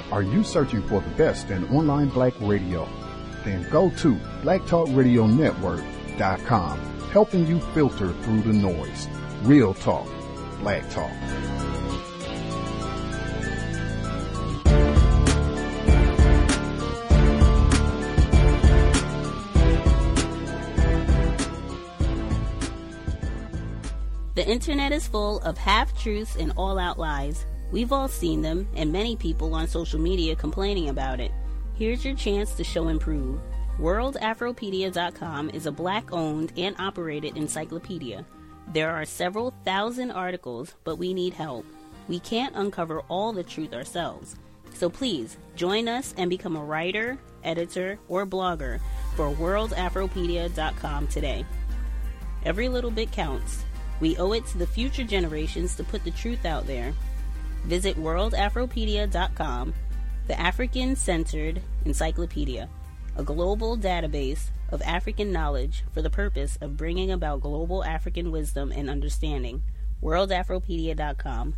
Are you searching for the best in online black radio? Then go to blacktalkradionetwork.com, helping you filter through the noise. Real talk, black talk. The internet is full of half-truths and all-out lies. We've all seen them, and many people on social media complaining about it. Here's your chance to show and prove. WorldAfropedia.com is a black-owned and operated encyclopedia. There are several thousand articles, but we need help. We can't uncover all the truth ourselves. So please, join us and become a writer, editor, or blogger for WorldAfropedia.com today. Every little bit counts. We owe it to the future generations to put the truth out there. Visit WorldAfropedia.com, the African-centered encyclopedia, a global database of African knowledge for the purpose of bringing about global African wisdom and understanding. WorldAfropedia.com.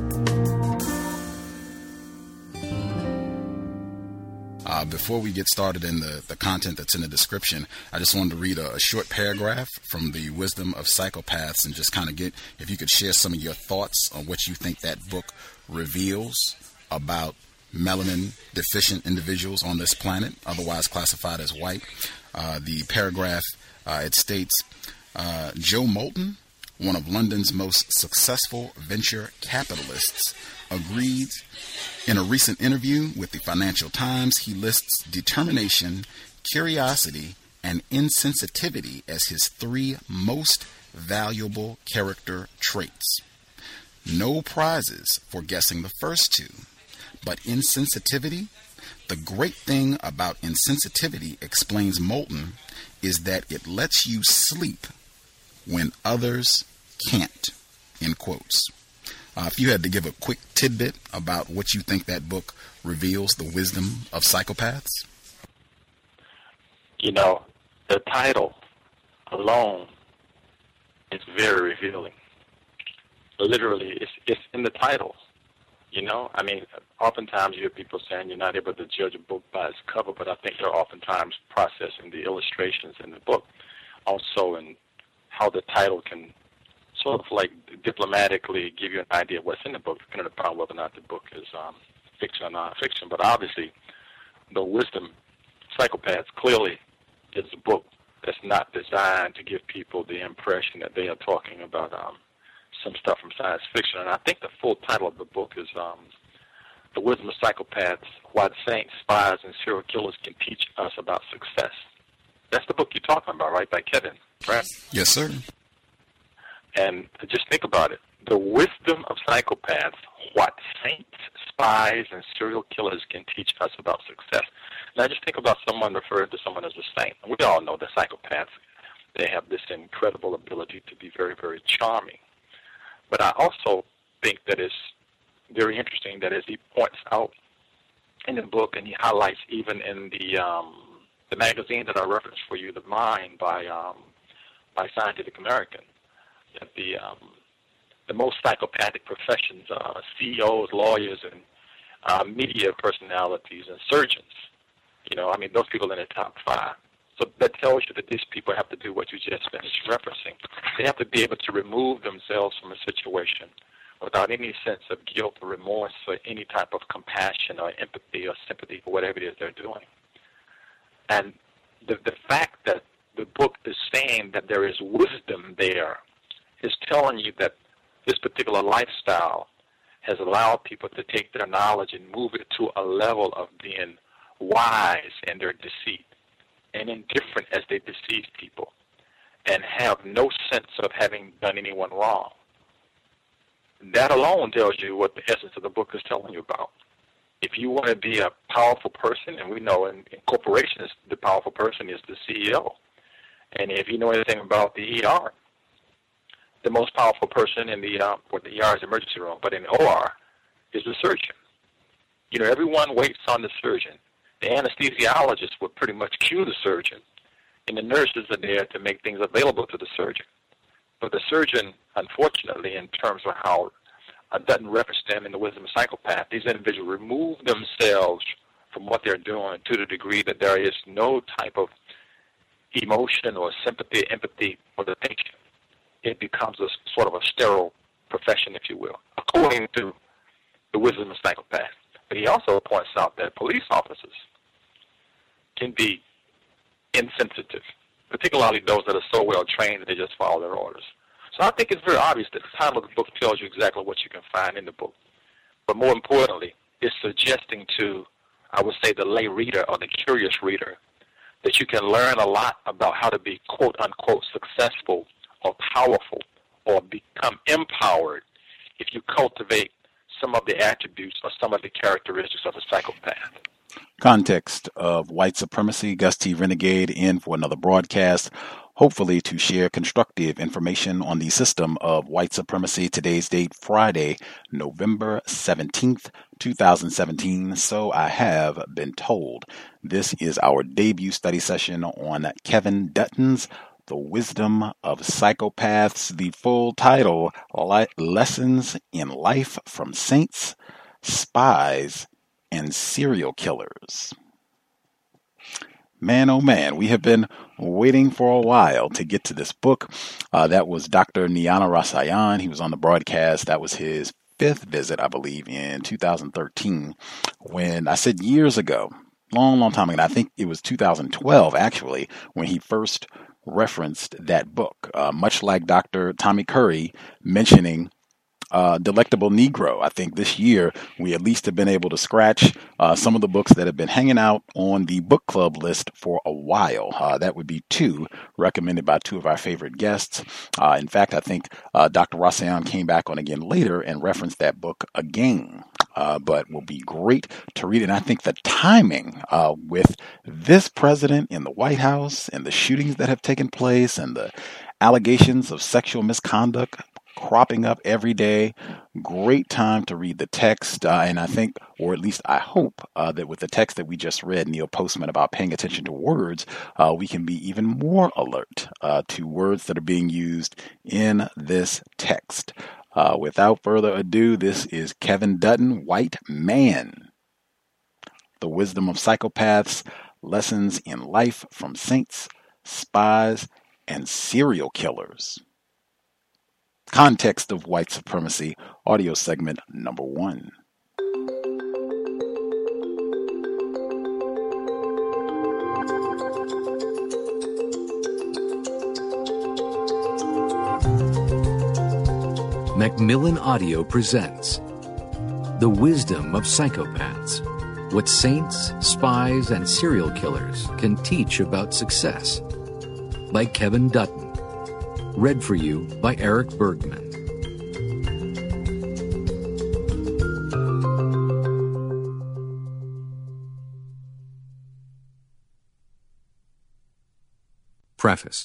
Before we get started in the content that's in the description, I just wanted to read a short paragraph from the Wisdom of Psychopaths and just kind of get, if you could share some of your thoughts on what you think that book reveals about melanin deficient individuals on this planet, otherwise classified as white. The paragraph, it states, Joe Moulton, one of London's most successful venture capitalists, agreed in a recent interview with the Financial Times. He lists determination, curiosity, and insensitivity as his three most valuable character traits. No prizes for guessing the first two, but insensitivity. The great thing about insensitivity, explains Moulton, is that it lets you sleep when others can't, in quotes. If you had to give a quick tidbit about what you think that book reveals, The Wisdom of Psychopaths. You know, the title alone is very revealing. Literally, it's in the title. You know, I mean, oftentimes you hear people saying you're not able to judge a book by its cover, but I think they're oftentimes processing the illustrations in the book, also in how the title can sort of like diplomatically give you an idea of what's in the book, depending upon whether or not the book is fiction or non-fiction. But obviously, The Wisdom Psychopaths clearly is a book that's not designed to give people the impression that they are talking about some stuff from science fiction. And I think the full title of the book is The Wisdom of Psychopaths, Why Saints, Spies, and Serial Killers Can Teach Us About Success. That's the book you're talking about, right, by Kevin, right? Yes, sir. And just think about it. The Wisdom of Psychopaths, What Saints, Spies, and Serial Killers Can Teach Us About Success. Now just think about someone referring to someone as a saint. And we all know that psychopaths, they have this incredible ability to be very, very charming. But I also think that it's very interesting that as he points out in the book, and he highlights even in the magazine that I referenced for you, The Mind by Scientific American, that the most psychopathic professions are CEOs, lawyers, and media personalities and surgeons. You know, I mean, those people are in the top 5. So that tells you that these people have to do what you just finished referencing. They have to be able to remove themselves from a situation without any sense of guilt or remorse or any type of compassion or empathy or sympathy for whatever it is they're doing. And the fact that the book is saying that there is wisdom there is telling you that this particular lifestyle has allowed people to take their knowledge and move it to a level of being wise in their deceit and indifferent as they deceive people and have no sense of having done anyone wrong. That alone tells you what the essence of the book is telling you about. If you want to be a powerful person, and we know in corporations the powerful person is the CEO, and if you know anything about the ER, the most powerful person in the ER is emergency room, but in OR is the surgeon. You know, everyone waits on the surgeon. The anesthesiologist would pretty much cue the surgeon, and the nurses are there to make things available to the surgeon. But the surgeon, unfortunately, in terms of how Dutton referenced them in The Wisdom of Psychopath. These individuals remove themselves from what they're doing to the degree that there is no type of emotion or sympathy, empathy for the patient. It becomes a sort of a sterile profession, if you will, according to The Wisdom of Psychopath. But he also points out that police officers can be insensitive, particularly those that are so well trained that they just follow their orders. So I think it's very obvious that the title of the book tells you exactly what you can find in the book. But more importantly, it's suggesting to, I would say, the lay reader or the curious reader that you can learn a lot about how to be quote-unquote successful or powerful or become empowered if you cultivate some of the attributes or some of the characteristics of a psychopath. Context of white supremacy. Gus T. Renegade in for another broadcast, hopefully to share constructive information on the system of white supremacy. Today's date, Friday, November 17th, 2017. So I have been told. This is our debut study session on Kevin Dutton's The Wisdom of Psychopaths. The full title, Lessons in Life from Saints, Spies, and Serial Killers. Man, oh man, we have been waiting for a while to get to this book. That was Dr. Niana Rasayan. He was on the broadcast. That was his 5th visit, I believe, in 2013. When I said years ago, long time ago, I think it was 2012, actually, when he first referenced that book. Much like Dr. Tommy Curry mentioning Delectable Negro. I think this year we at least have been able to scratch some of the books that have been hanging out on the book club list for a while. That would be 2 recommended by 2 of our favorite guests. In fact, I think Dr. Rasayan came back on again later and referenced that book again. But will be great to read. And I think the timing with this president in the White House and the shootings that have taken place and the allegations of sexual misconduct cropping up every day. Great time to read the text. And I think, or at least I hope, that with the text that we just read, Neil Postman, about paying attention to words, we can be even more alert to words that are being used in this text. Without further ado, this is Kevin Dutton, White Man. The Wisdom of Psychopaths, Lessons in Life from Saints, Spies, and Serial Killers. Context of White Supremacy, audio segment number 1. Macmillan Audio presents The Wisdom of Psychopaths, What Saints, Spies, and Serial Killers Can Teach About Success, by Kevin Dutton. Read for you by Eric Bergman. Preface.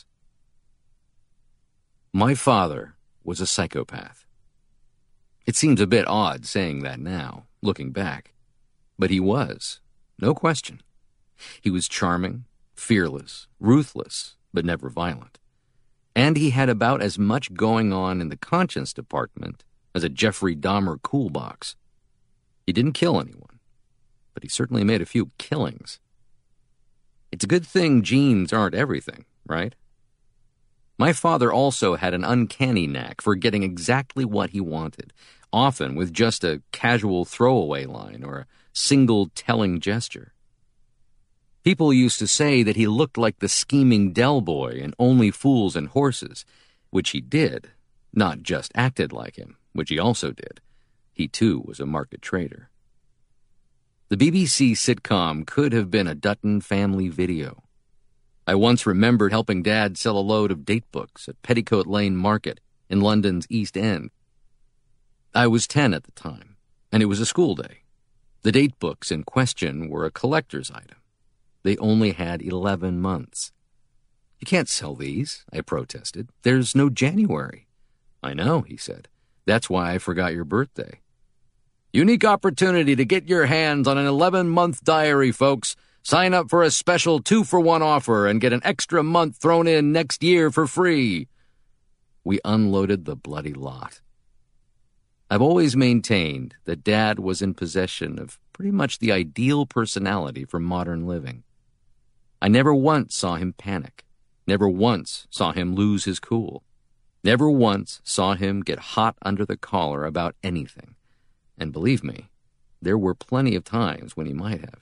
My father was a psychopath. It seems a bit odd saying that now, looking back. But he was, no question. He was charming, fearless, ruthless, but never violent. And he had about as much going on in the conscience department as a Jeffrey Dahmer cool box. He didn't kill anyone, but he certainly made a few killings. It's a good thing genes aren't everything, right? My father also had an uncanny knack for getting exactly what he wanted, often with just a casual throwaway line or a single telling gesture. People used to say that he looked like the scheming Del Boy in Only Fools and Horses, which he did, not just acted like him, which he also did. He, too, was a market trader. The BBC sitcom could have been a Dutton family video. I once remembered helping Dad sell a load of date books at Petticoat Lane Market in London's East End. I was 10 at the time, and it was a school day. The date books in question were a collector's item. They only had 11 months. You can't sell these, I protested. There's no January. I know, he said. That's why I forgot your birthday. Unique opportunity to get your hands on an 11-month diary, folks. Sign up for a special 2-for-1 offer and get an extra month thrown in next year for free. We unloaded the bloody lot. I've always maintained that Dad was in possession of pretty much the ideal personality for modern living. I never once saw him panic, never once saw him lose his cool, never once saw him get hot under the collar about anything. And believe me, there were plenty of times when he might have.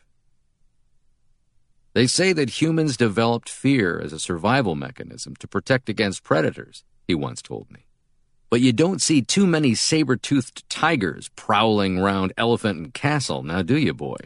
They say that humans developed fear as a survival mechanism to protect against predators, he once told me. But you don't see too many saber-toothed tigers prowling round Elephant and Castle, now do you, boy?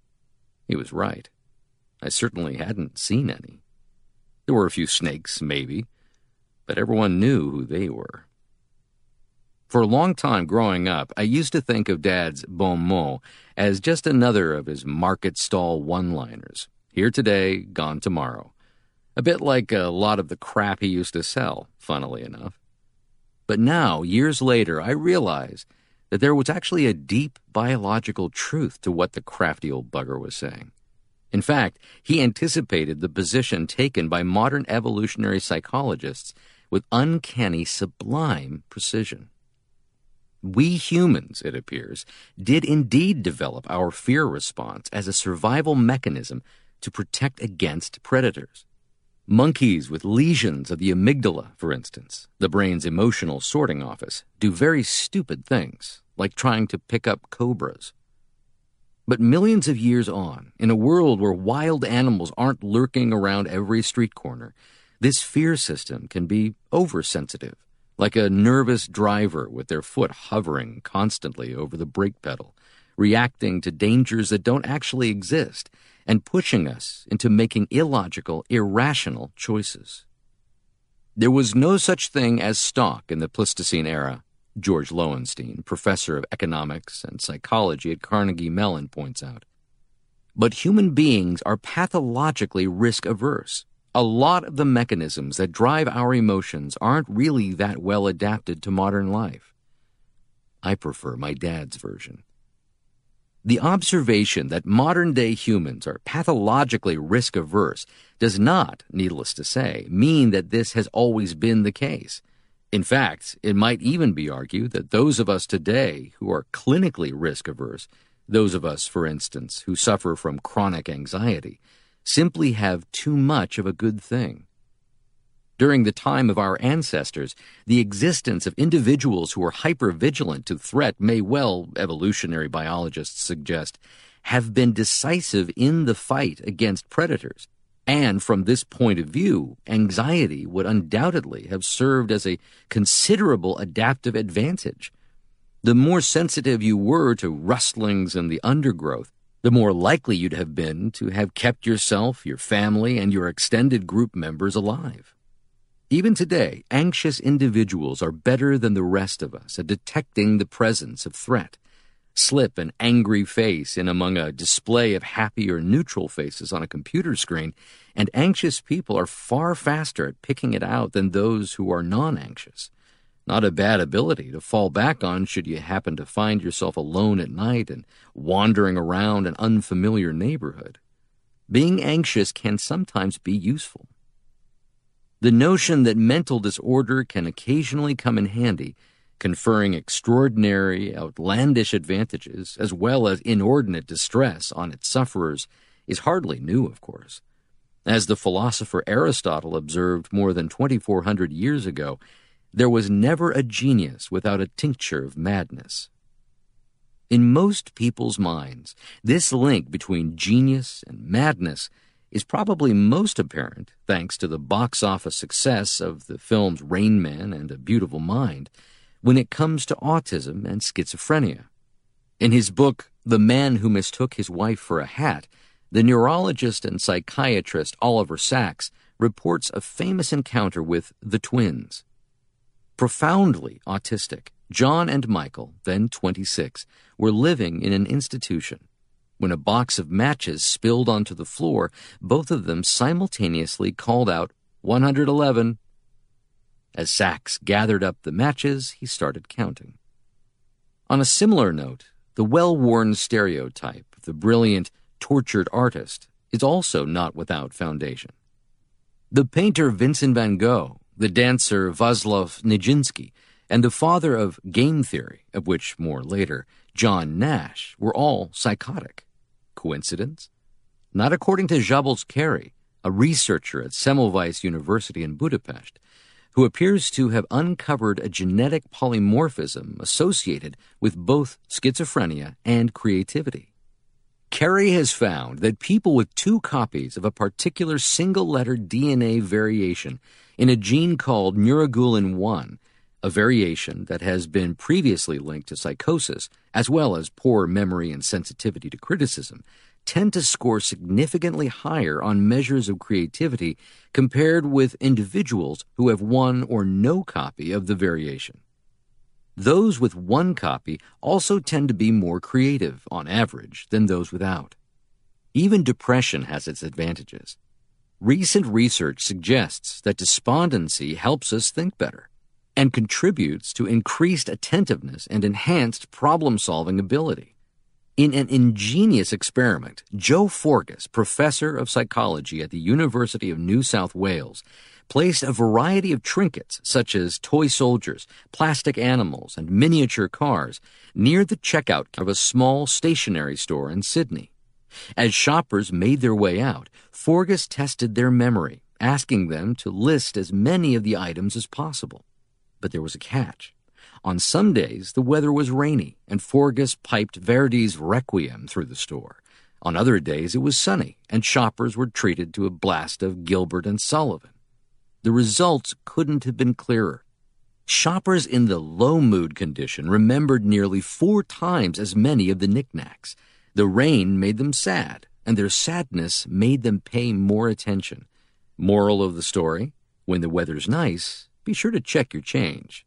He was right. I certainly hadn't seen any. There were a few snakes, maybe, but everyone knew who they were. For a long time growing up, I used to think of Dad's bon mot as just another of his market stall one-liners. Here today, gone tomorrow. A bit like a lot of the crap he used to sell, funnily enough. But now, years later, I realize that there was actually a deep biological truth to what the crafty old bugger was saying. In fact, he anticipated the position taken by modern evolutionary psychologists with uncanny, sublime precision. We humans, it appears, did indeed develop our fear response as a survival mechanism to protect against predators. Monkeys with lesions of the amygdala, for instance, the brain's emotional sorting office, do very stupid things, like trying to pick up cobras. But millions of years on, in a world where wild animals aren't lurking around every street corner, this fear system can be oversensitive, like a nervous driver with their foot hovering constantly over the brake pedal, reacting to dangers that don't actually exist, and pushing us into making illogical, irrational choices. There was no such thing as stock in the Pleistocene era, George Lowenstein, professor of economics and psychology at Carnegie Mellon, points out. But human beings are pathologically risk-averse. A lot of the mechanisms that drive our emotions aren't really that well adapted to modern life. I prefer my dad's version. The observation that modern-day humans are pathologically risk-averse does not, needless to say, mean that this has always been the case. In fact, it might even be argued that those of us today who are clinically risk-averse, those of us, for instance, who suffer from chronic anxiety, simply have too much of a good thing. During the time of our ancestors, the existence of individuals who are hypervigilant to threat may well, evolutionary biologists suggest, have been decisive in the fight against predators. And from this point of view, anxiety would undoubtedly have served as a considerable adaptive advantage. The more sensitive you were to rustlings in the undergrowth, the more likely you'd have been to have kept yourself, your family, and your extended group members alive. Even today, anxious individuals are better than the rest of us at detecting the presence of threat. Slip an angry face in among a display of happy or neutral faces on a computer screen, and anxious people are far faster at picking it out than those who are non-anxious. Not a bad ability to fall back on should you happen to find yourself alone at night and wandering around an unfamiliar neighborhood. Being anxious can sometimes be useful. The notion that mental disorder can occasionally come in handy, conferring extraordinary, outlandish advantages as well as inordinate distress on its sufferers, is hardly new, of course. As the philosopher Aristotle observed more than 2,400 years ago, there was never a genius without a tincture of madness. In most people's minds, this link between genius and madness is probably most apparent thanks to the box office success of the films Rain Man and A Beautiful Mind when it comes to autism and schizophrenia. In his book, The Man Who Mistook His Wife for a Hat, the neurologist and psychiatrist Oliver Sacks reports a famous encounter with the twins. Profoundly autistic, John and Michael, then 26, were living in an institution. When a box of matches spilled onto the floor, both of them simultaneously called out, 111. As Sacks gathered up the matches, he started counting. On a similar note, the well-worn stereotype of the brilliant, tortured artist is also not without foundation. The painter Vincent van Gogh, the dancer Václav Nijinsky, and the father of game theory, of which more later, John Nash, were all psychotic. Coincidence? Not according to Szabolcs Kary, a researcher at Semmelweis University in Budapest, who appears to have uncovered a genetic polymorphism associated with both schizophrenia and creativity. Kary has found that people with 2 copies of a particular single-letter DNA variation in a gene called neuroguelin-1, a variation that has been previously linked to psychosis, as well as poor memory and sensitivity to criticism, tend to score significantly higher on measures of creativity compared with individuals who have 1 or no copy of the variation. Those with 1 copy also tend to be more creative, on average, than those without. Even depression has its advantages. Recent research suggests that despondency helps us think better and contributes to increased attentiveness and enhanced problem-solving ability. In an ingenious experiment, Joe Forgas, professor of psychology at the University of New South Wales, placed a variety of trinkets, such as toy soldiers, plastic animals, and miniature cars, near the checkout of a small stationery store in Sydney. As shoppers made their way out, Forgas tested their memory, asking them to list as many of the items as possible. But there was a catch. On some days, the weather was rainy, and Forgas piped Verdi's Requiem through the store. On other days, it was sunny, and shoppers were treated to a blast of Gilbert and Sullivan. The results couldn't have been clearer. Shoppers in the low-mood condition remembered nearly 4 times as many of the knickknacks. The rain made them sad, and their sadness made them pay more attention. Moral of the story: when the weather's nice, be sure to check your change.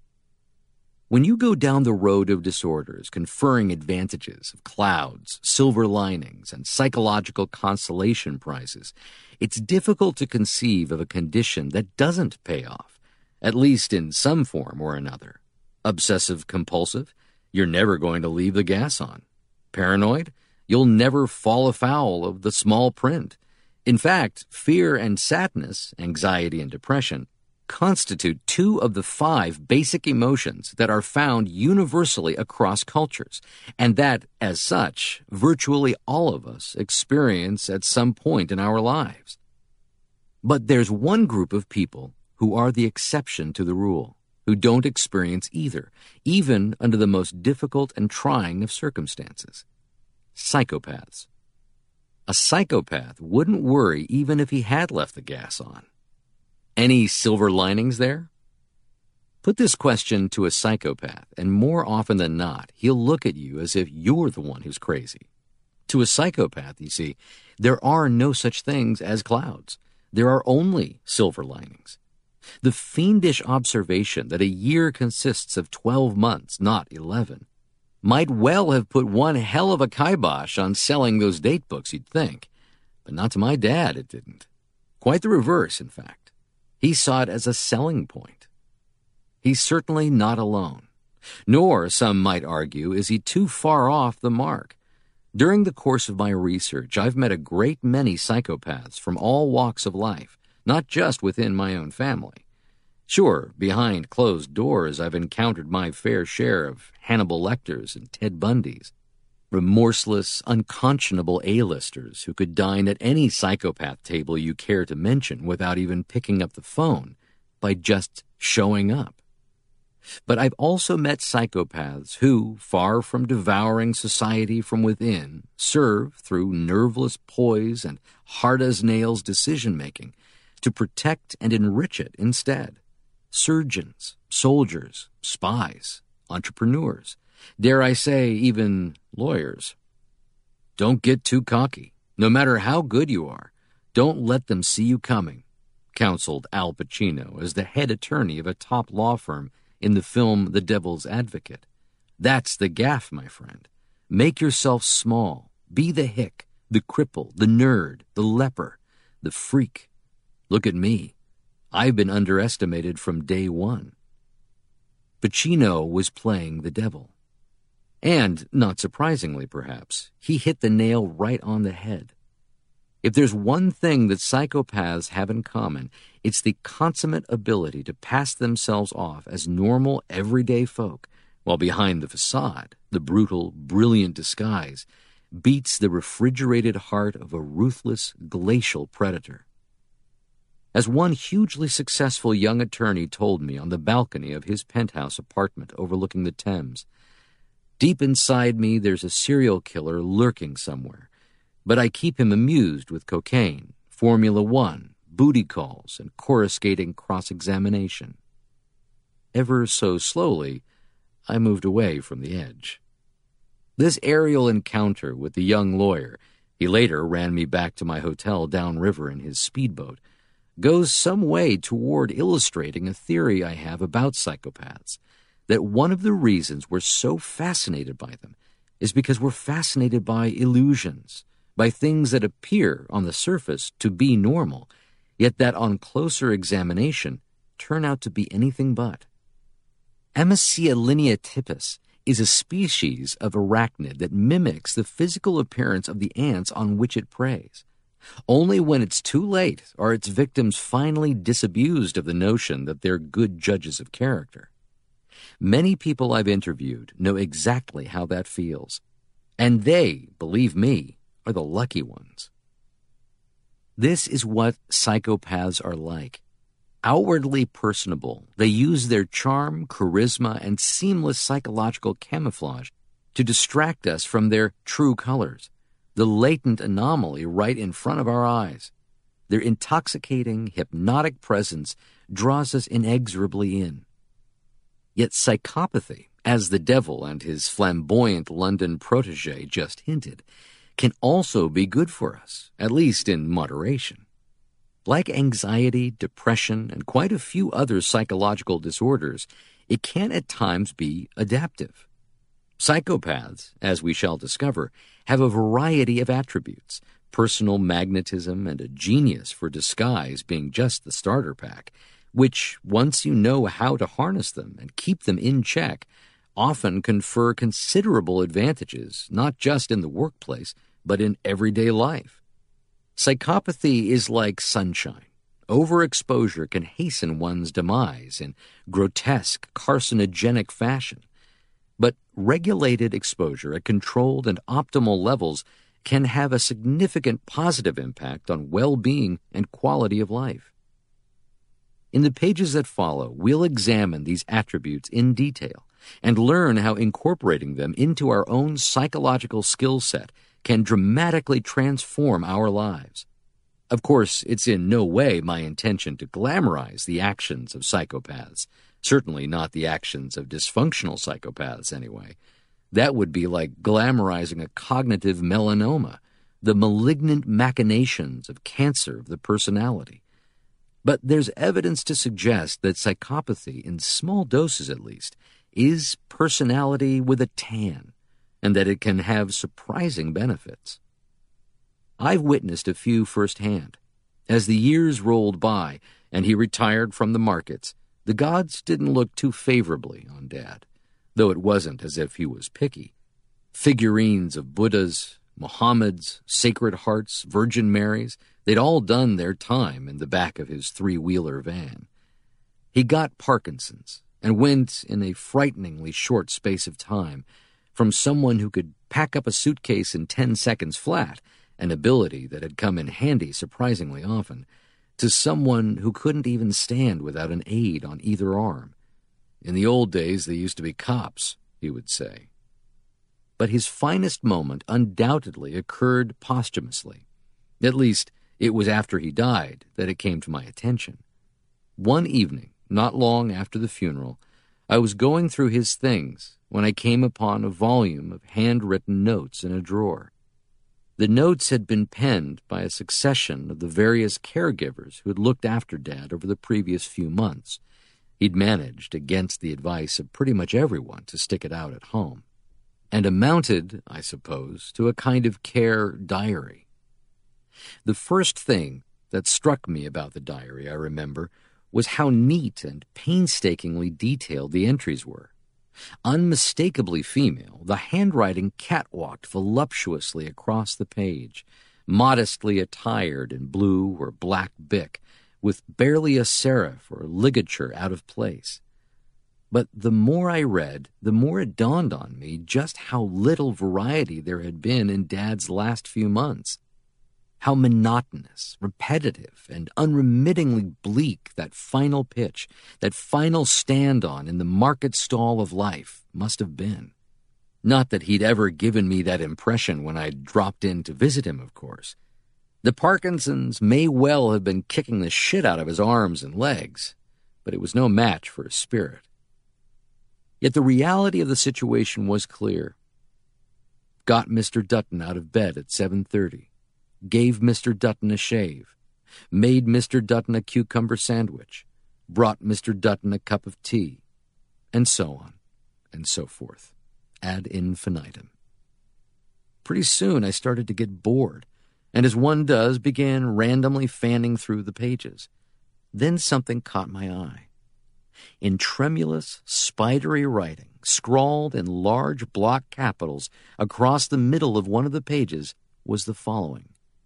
When you go down the road of disorders conferring advantages of clouds, silver linings, and psychological consolation prizes, it's difficult to conceive of a condition that doesn't pay off, at least in some form or another. Obsessive-compulsive? You're never going to leave the gas on. Paranoid? You'll never fall afoul of the small print. In fact, fear and sadness, anxiety and depression, constitute 2 of the 5 basic emotions that are found universally across cultures, and that, as such, virtually all of us experience at some point in our lives. But there's one group of people who are the exception to the rule, who don't experience either, even under the most difficult and trying of circumstances. Psychopaths. A psychopath wouldn't worry even if he had left the gas on. Any silver linings there? Put this question to a psychopath, and more often than not, he'll look at you as if you're the one who's crazy. To a psychopath, you see, there are no such things as clouds. There are only silver linings. The fiendish observation that a year consists of 12 months, not 11, might well have put one hell of a kibosh on selling those date books, you'd think. But not to my dad, it didn't. Quite the reverse, in fact. He saw it as a selling point. He's certainly not alone. Nor, some might argue, is he too far off the mark. During the course of my research, I've met a great many psychopaths from all walks of life, not just within my own family. Sure, behind closed doors, I've encountered my fair share of Hannibal Lecters and Ted Bundys, remorseless, unconscionable A-listers who could dine at any psychopath table you care to mention without even picking up the phone, by just showing up. But I've also met psychopaths who, far from devouring society from within, serve, through nerveless poise and hard-as-nails decision-making, to protect and enrich it instead. Surgeons, soldiers, spies, entrepreneurs, dare I say, even lawyers. Don't get too cocky. No matter how good you are, don't let them see you coming, counseled Al Pacino as the head attorney of a top law firm in the film The Devil's Advocate. That's the gaffe, my friend. Make yourself small. Be the hick, the cripple, the nerd, the leper, the freak. Look at me. I've been underestimated from day one. Pacino was playing the devil. And, not surprisingly perhaps, he hit the nail right on the head. If there's one thing that psychopaths have in common, it's the consummate ability to pass themselves off as normal, everyday folk, while behind the facade, the brutal, brilliant disguise beats the refrigerated heart of a ruthless, glacial predator. As one hugely successful young attorney told me on the balcony of his penthouse apartment overlooking the Thames, "Deep inside me there's a serial killer lurking somewhere, but I keep him amused with cocaine, Formula One, booty calls, and coruscating cross-examination." Ever so slowly, I moved away from the edge. This aerial encounter with the young lawyer, he later ran me back to my hotel downriver in his speedboat, goes some way toward illustrating a theory I have about psychopaths, that one of the reasons we're so fascinated by them is because we're fascinated by illusions, by things that appear on the surface to be normal, yet that on closer examination turn out to be anything but. Amasia lineatypus is a species of arachnid that mimics the physical appearance of the ants on which it preys. Only when it's too late are its victims finally disabused of the notion that they're good judges of character. Many people I've interviewed know exactly how that feels, and they, believe me, are the lucky ones. This is what psychopaths are like. Outwardly personable, they use their charm, charisma, and seamless psychological camouflage to distract us from their true colors, the latent anomaly right in front of our eyes. Their intoxicating, hypnotic presence draws us inexorably in. Yet psychopathy, as the devil and his flamboyant London protege just hinted, can also be good for us, at least in moderation. Like anxiety, depression, and quite a few other psychological disorders, it can at times be adaptive. Psychopaths, as we shall discover, have a variety of attributes, personal magnetism and a genius for disguise being just the starter pack, which, once you know how to harness them and keep them in check, often confer considerable advantages, not just in the workplace, but in everyday life. Psychopathy is like sunshine. Overexposure can hasten one's demise in grotesque, carcinogenic fashion. But regulated exposure at controlled and optimal levels can have a significant positive impact on well-being and quality of life. In the pages that follow, we'll examine these attributes in detail and learn how incorporating them into our own psychological skill set can dramatically transform our lives. Of course, it's in no way my intention to glamorize the actions of psychopaths, certainly not the actions of dysfunctional psychopaths anyway. That would be like glamorizing a cognitive melanoma, the malignant machinations of cancer of the personality. But there's evidence to suggest that psychopathy, in small doses at least, is personality with a tan, and that it can have surprising benefits. I've witnessed a few firsthand. As the years rolled by and he retired from the markets, the gods didn't look too favorably on Dad, though it wasn't as if he was picky. Figurines of Buddhas, Mohammeds, Sacred Hearts, Virgin Marys, they'd all done their time in the back of his three-wheeler van. He got Parkinson's and went, in a frighteningly short space of time, from someone who could pack up a suitcase in 10 seconds flat, an ability that had come in handy surprisingly often, to someone who couldn't even stand without an aid on either arm. In the old days, they used to be cops, he would say. But his finest moment undoubtedly occurred posthumously. At least, it was after he died that it came to my attention. One evening, not long after the funeral, I was going through his things when I came upon a volume of handwritten notes in a drawer. The notes had been penned by a succession of the various caregivers who had looked after Dad over the previous few months. He'd managed, against the advice of pretty much everyone, to stick it out at home, and amounted, I suppose, to a kind of care diary. The first thing that struck me about the diary, I remember, was how neat and painstakingly detailed the entries were. Unmistakably female, the handwriting catwalked voluptuously across the page, modestly attired in blue or black bick, with barely a serif or ligature out of place. But the more I read, the more it dawned on me just how little variety there had been in Dad's last few months. How monotonous, repetitive, and unremittingly bleak that final pitch, that final stand-on in the market stall of life must have been. Not that he'd ever given me that impression when I'd dropped in to visit him, of course. The Parkinsons may well have been kicking the shit out of his arms and legs, but it was no match for his spirit. Yet the reality of the situation was clear. Got Mr. Dutton out of bed at 7:30, gave Mr. Dutton a shave, made Mr. Dutton a cucumber sandwich, brought Mr. Dutton a cup of tea, and so on, and so forth, ad infinitum. Pretty soon I started to get bored, and as one does, began randomly fanning through the pages. Then something caught my eye. In tremulous, spidery writing, scrawled in large block capitals across the middle of one of the pages, was the following: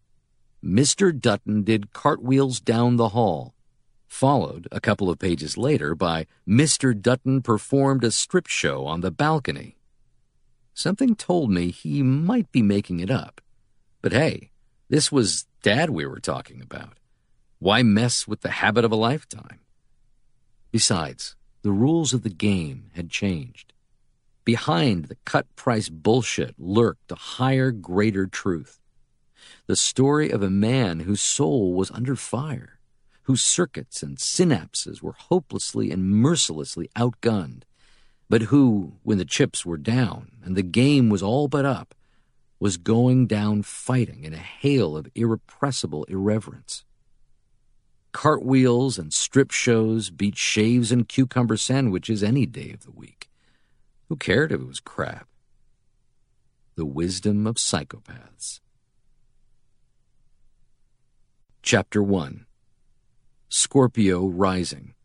Mr. Dutton did cartwheels down the hall, followed a couple of pages later by Mr. Dutton performed a strip show on the balcony. Something told me he might be making it up. But hey, this was Dad we were talking about. Why mess with the habit of a lifetime? Besides, the rules of the game had changed. Behind the cut-price bullshit lurked a higher, greater truth. The story of a man whose soul was under fire, whose circuits and synapses were hopelessly and mercilessly outgunned, but who, when the chips were down and the game was all but up, was going down fighting in a hail of irrepressible irreverence. Cartwheels and strip shows beat shaves and cucumber sandwiches any day of the week. Who cared if it was crap? The wisdom of psychopaths. Chapter 1. Scorpio Rising.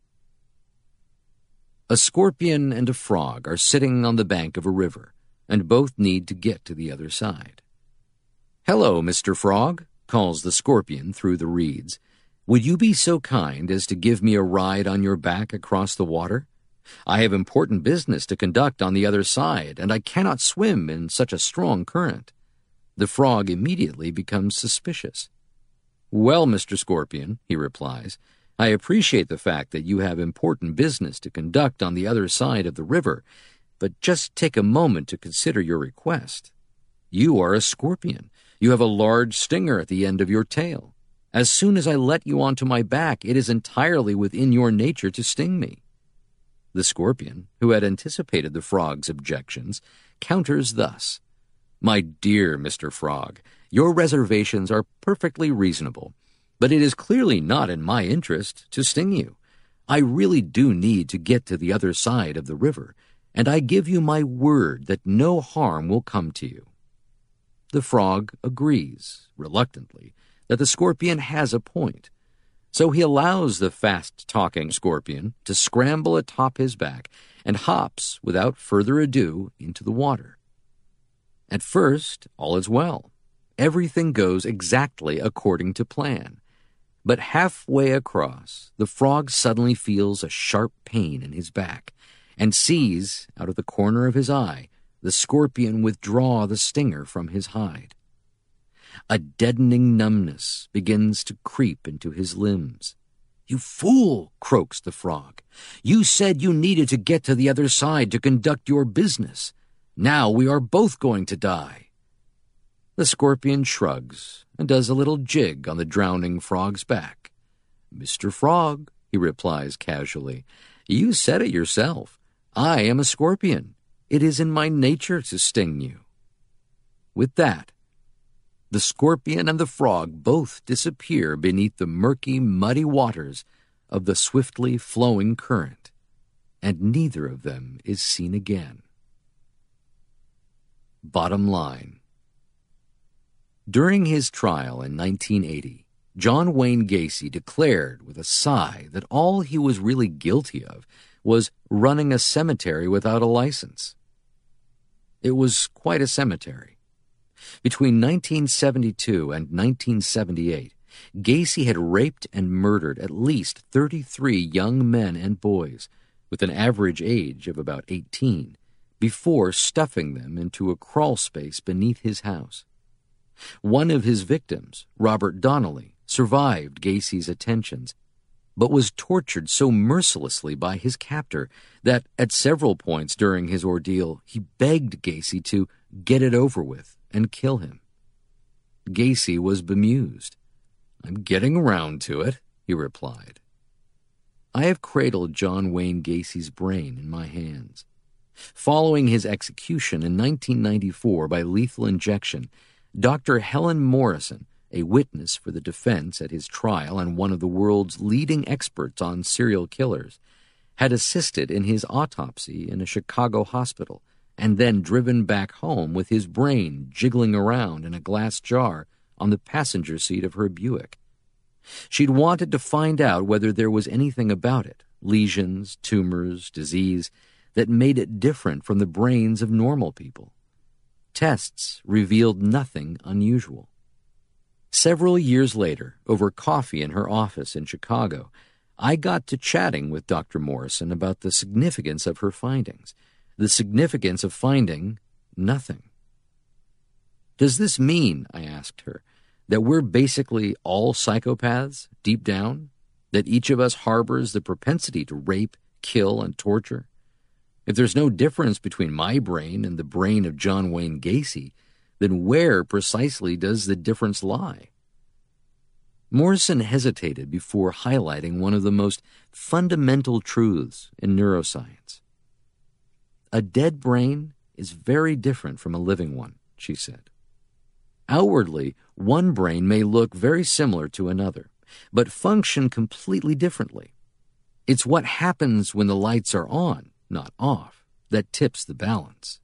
A scorpion and a frog are sitting on the bank of a river, and both need to get to the other side. "Hello, Mr. Frog," calls the scorpion through the reeds. "Would you be so kind as to give me a ride on your back across the water? I have important business to conduct on the other side, and I cannot swim in such a strong current." The frog immediately becomes suspicious. "Well, Mr. Scorpion," he replies, "I appreciate the fact that you have important business to conduct on the other side of the river, but just take a moment to consider your request. You are a scorpion. You have a large stinger at the end of your tail. As soon as I let you onto my back, it is entirely within your nature to sting me." The scorpion, who had anticipated the frog's objections, counters thus: "My dear Mr. Frog, your reservations are perfectly reasonable, but it is clearly not in my interest to sting you. I really do need to get to the other side of the river, and I give you my word that no harm will come to you." The frog agrees, reluctantly, that the scorpion has a point, so he allows the fast-talking scorpion to scramble atop his back and hops, without further ado, into the water. At first, all is well. Everything goes exactly according to plan. But halfway across, the frog suddenly feels a sharp pain in his back and sees, out of the corner of his eye, the scorpion withdraw the stinger from his hide. A deadening numbness begins to creep into his limbs. "You fool," croaks the frog. "You said you needed to get to the other side to conduct your business. Now we are both going to die." The scorpion shrugs and does a little jig on the drowning frog's back. "Mr. Frog," he replies casually, "you said it yourself. I am a scorpion. It is in my nature to sting you." With that, the scorpion and the frog both disappear beneath the murky, muddy waters of the swiftly flowing current, and neither of them is seen again. Bottom line. During his trial in 1980, John Wayne Gacy declared with a sigh that all he was really guilty of was running a cemetery without a license. It was quite a cemetery. Between 1972 and 1978, Gacy had raped and murdered at least 33 young men and boys, with an average age of about 18, before stuffing them into a crawl space beneath his house. One of his victims, Robert Donnelly, survived Gacy's attentions, but was tortured so mercilessly by his captor that at several points during his ordeal he begged Gacy to get it over with and kill him. Gacy was bemused. "I'm getting around to it," he replied. I have cradled John Wayne Gacy's brain in my hands. Following his execution in 1994 by lethal injection, Dr. Helen Morrison, a witness for the defense at his trial and one of the world's leading experts on serial killers, had assisted in his autopsy in a Chicago hospital and then driven back home with his brain jiggling around in a glass jar on the passenger seat of her Buick. She'd wanted to find out whether there was anything about it, lesions, tumors, disease, that made it different from the brains of normal people. Tests revealed nothing unusual. Several years later, over coffee in her office in Chicago, I got to chatting with Dr. Morrison about the significance of her findings, the significance of finding nothing. "Does this mean," I asked her, "that we're basically all psychopaths deep down? That each of us harbors the propensity to rape, kill, and torture? If there's no difference between my brain and the brain of John Wayne Gacy, then where precisely does the difference lie?" Morrison hesitated before highlighting one of the most fundamental truths in neuroscience. "A dead brain is very different from a living one," she said. "Outwardly, one brain may look very similar to another, but function completely differently. It's what happens when the lights are on, not off, that tips the balance."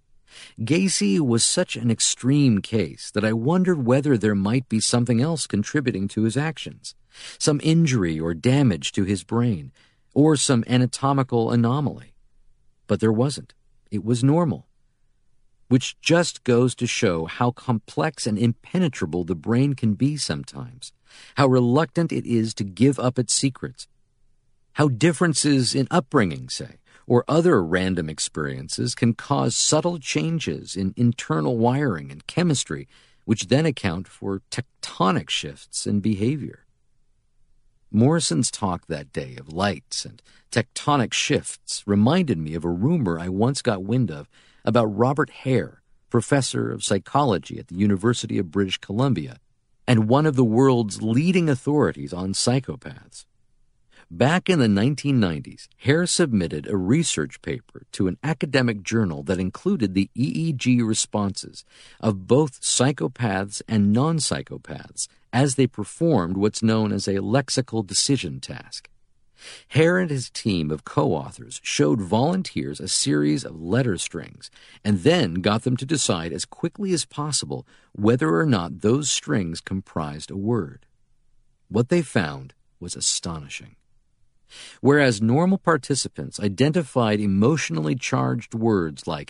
Gacy was such an extreme case that I wondered whether there might be something else contributing to his actions, some injury or damage to his brain, or some anatomical anomaly. But there wasn't. It was normal. Which just goes to show how complex and impenetrable the brain can be sometimes, how reluctant it is to give up its secrets, how differences in upbringing, say, or other random experiences can cause subtle changes in internal wiring and chemistry, which then account for tectonic shifts in behavior. Morrison's talk that day of lights and tectonic shifts reminded me of a rumor I once got wind of about Robert Hare, professor of psychology at the University of British Columbia, and one of the world's leading authorities on psychopaths. Back in the 1990s, Hare submitted a research paper to an academic journal that included the EEG responses of both psychopaths and non-psychopaths as they performed what's known as a lexical decision task. Hare and his team of co-authors showed volunteers a series of letter strings and then got them to decide as quickly as possible whether or not those strings comprised a word. What they found was astonishing. Whereas normal participants identified emotionally charged words like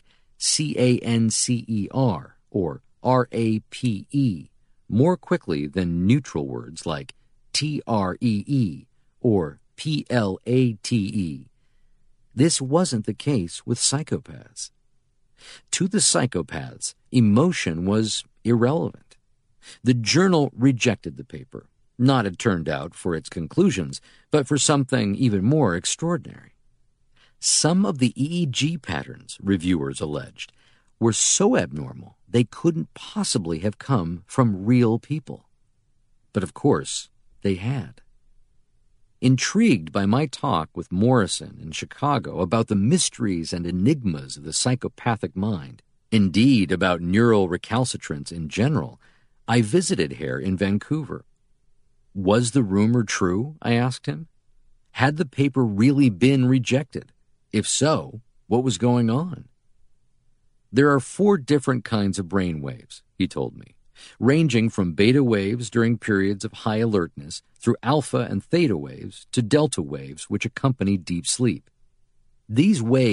CANCER or RAPE more quickly than neutral words like TREE or PLATE, this wasn't the case with psychopaths. To the psychopaths, emotion was irrelevant. The journal rejected the paper. Not, it turned out, for its conclusions, but for something even more extraordinary. Some of the EEG patterns, reviewers alleged, were so abnormal they couldn't possibly have come from real people. But of course, they had. Intrigued by my talk with Morrison in Chicago about the mysteries and enigmas of the psychopathic mind, indeed about neural recalcitrance in general, I visited Hare in Vancouver. Was the rumor true? I asked him. Had the paper really been rejected? If so, what was going on? There are 4 different kinds of brain waves, he told me, ranging from beta waves during periods of high alertness through alpha and theta waves to delta waves which accompany deep sleep. These waves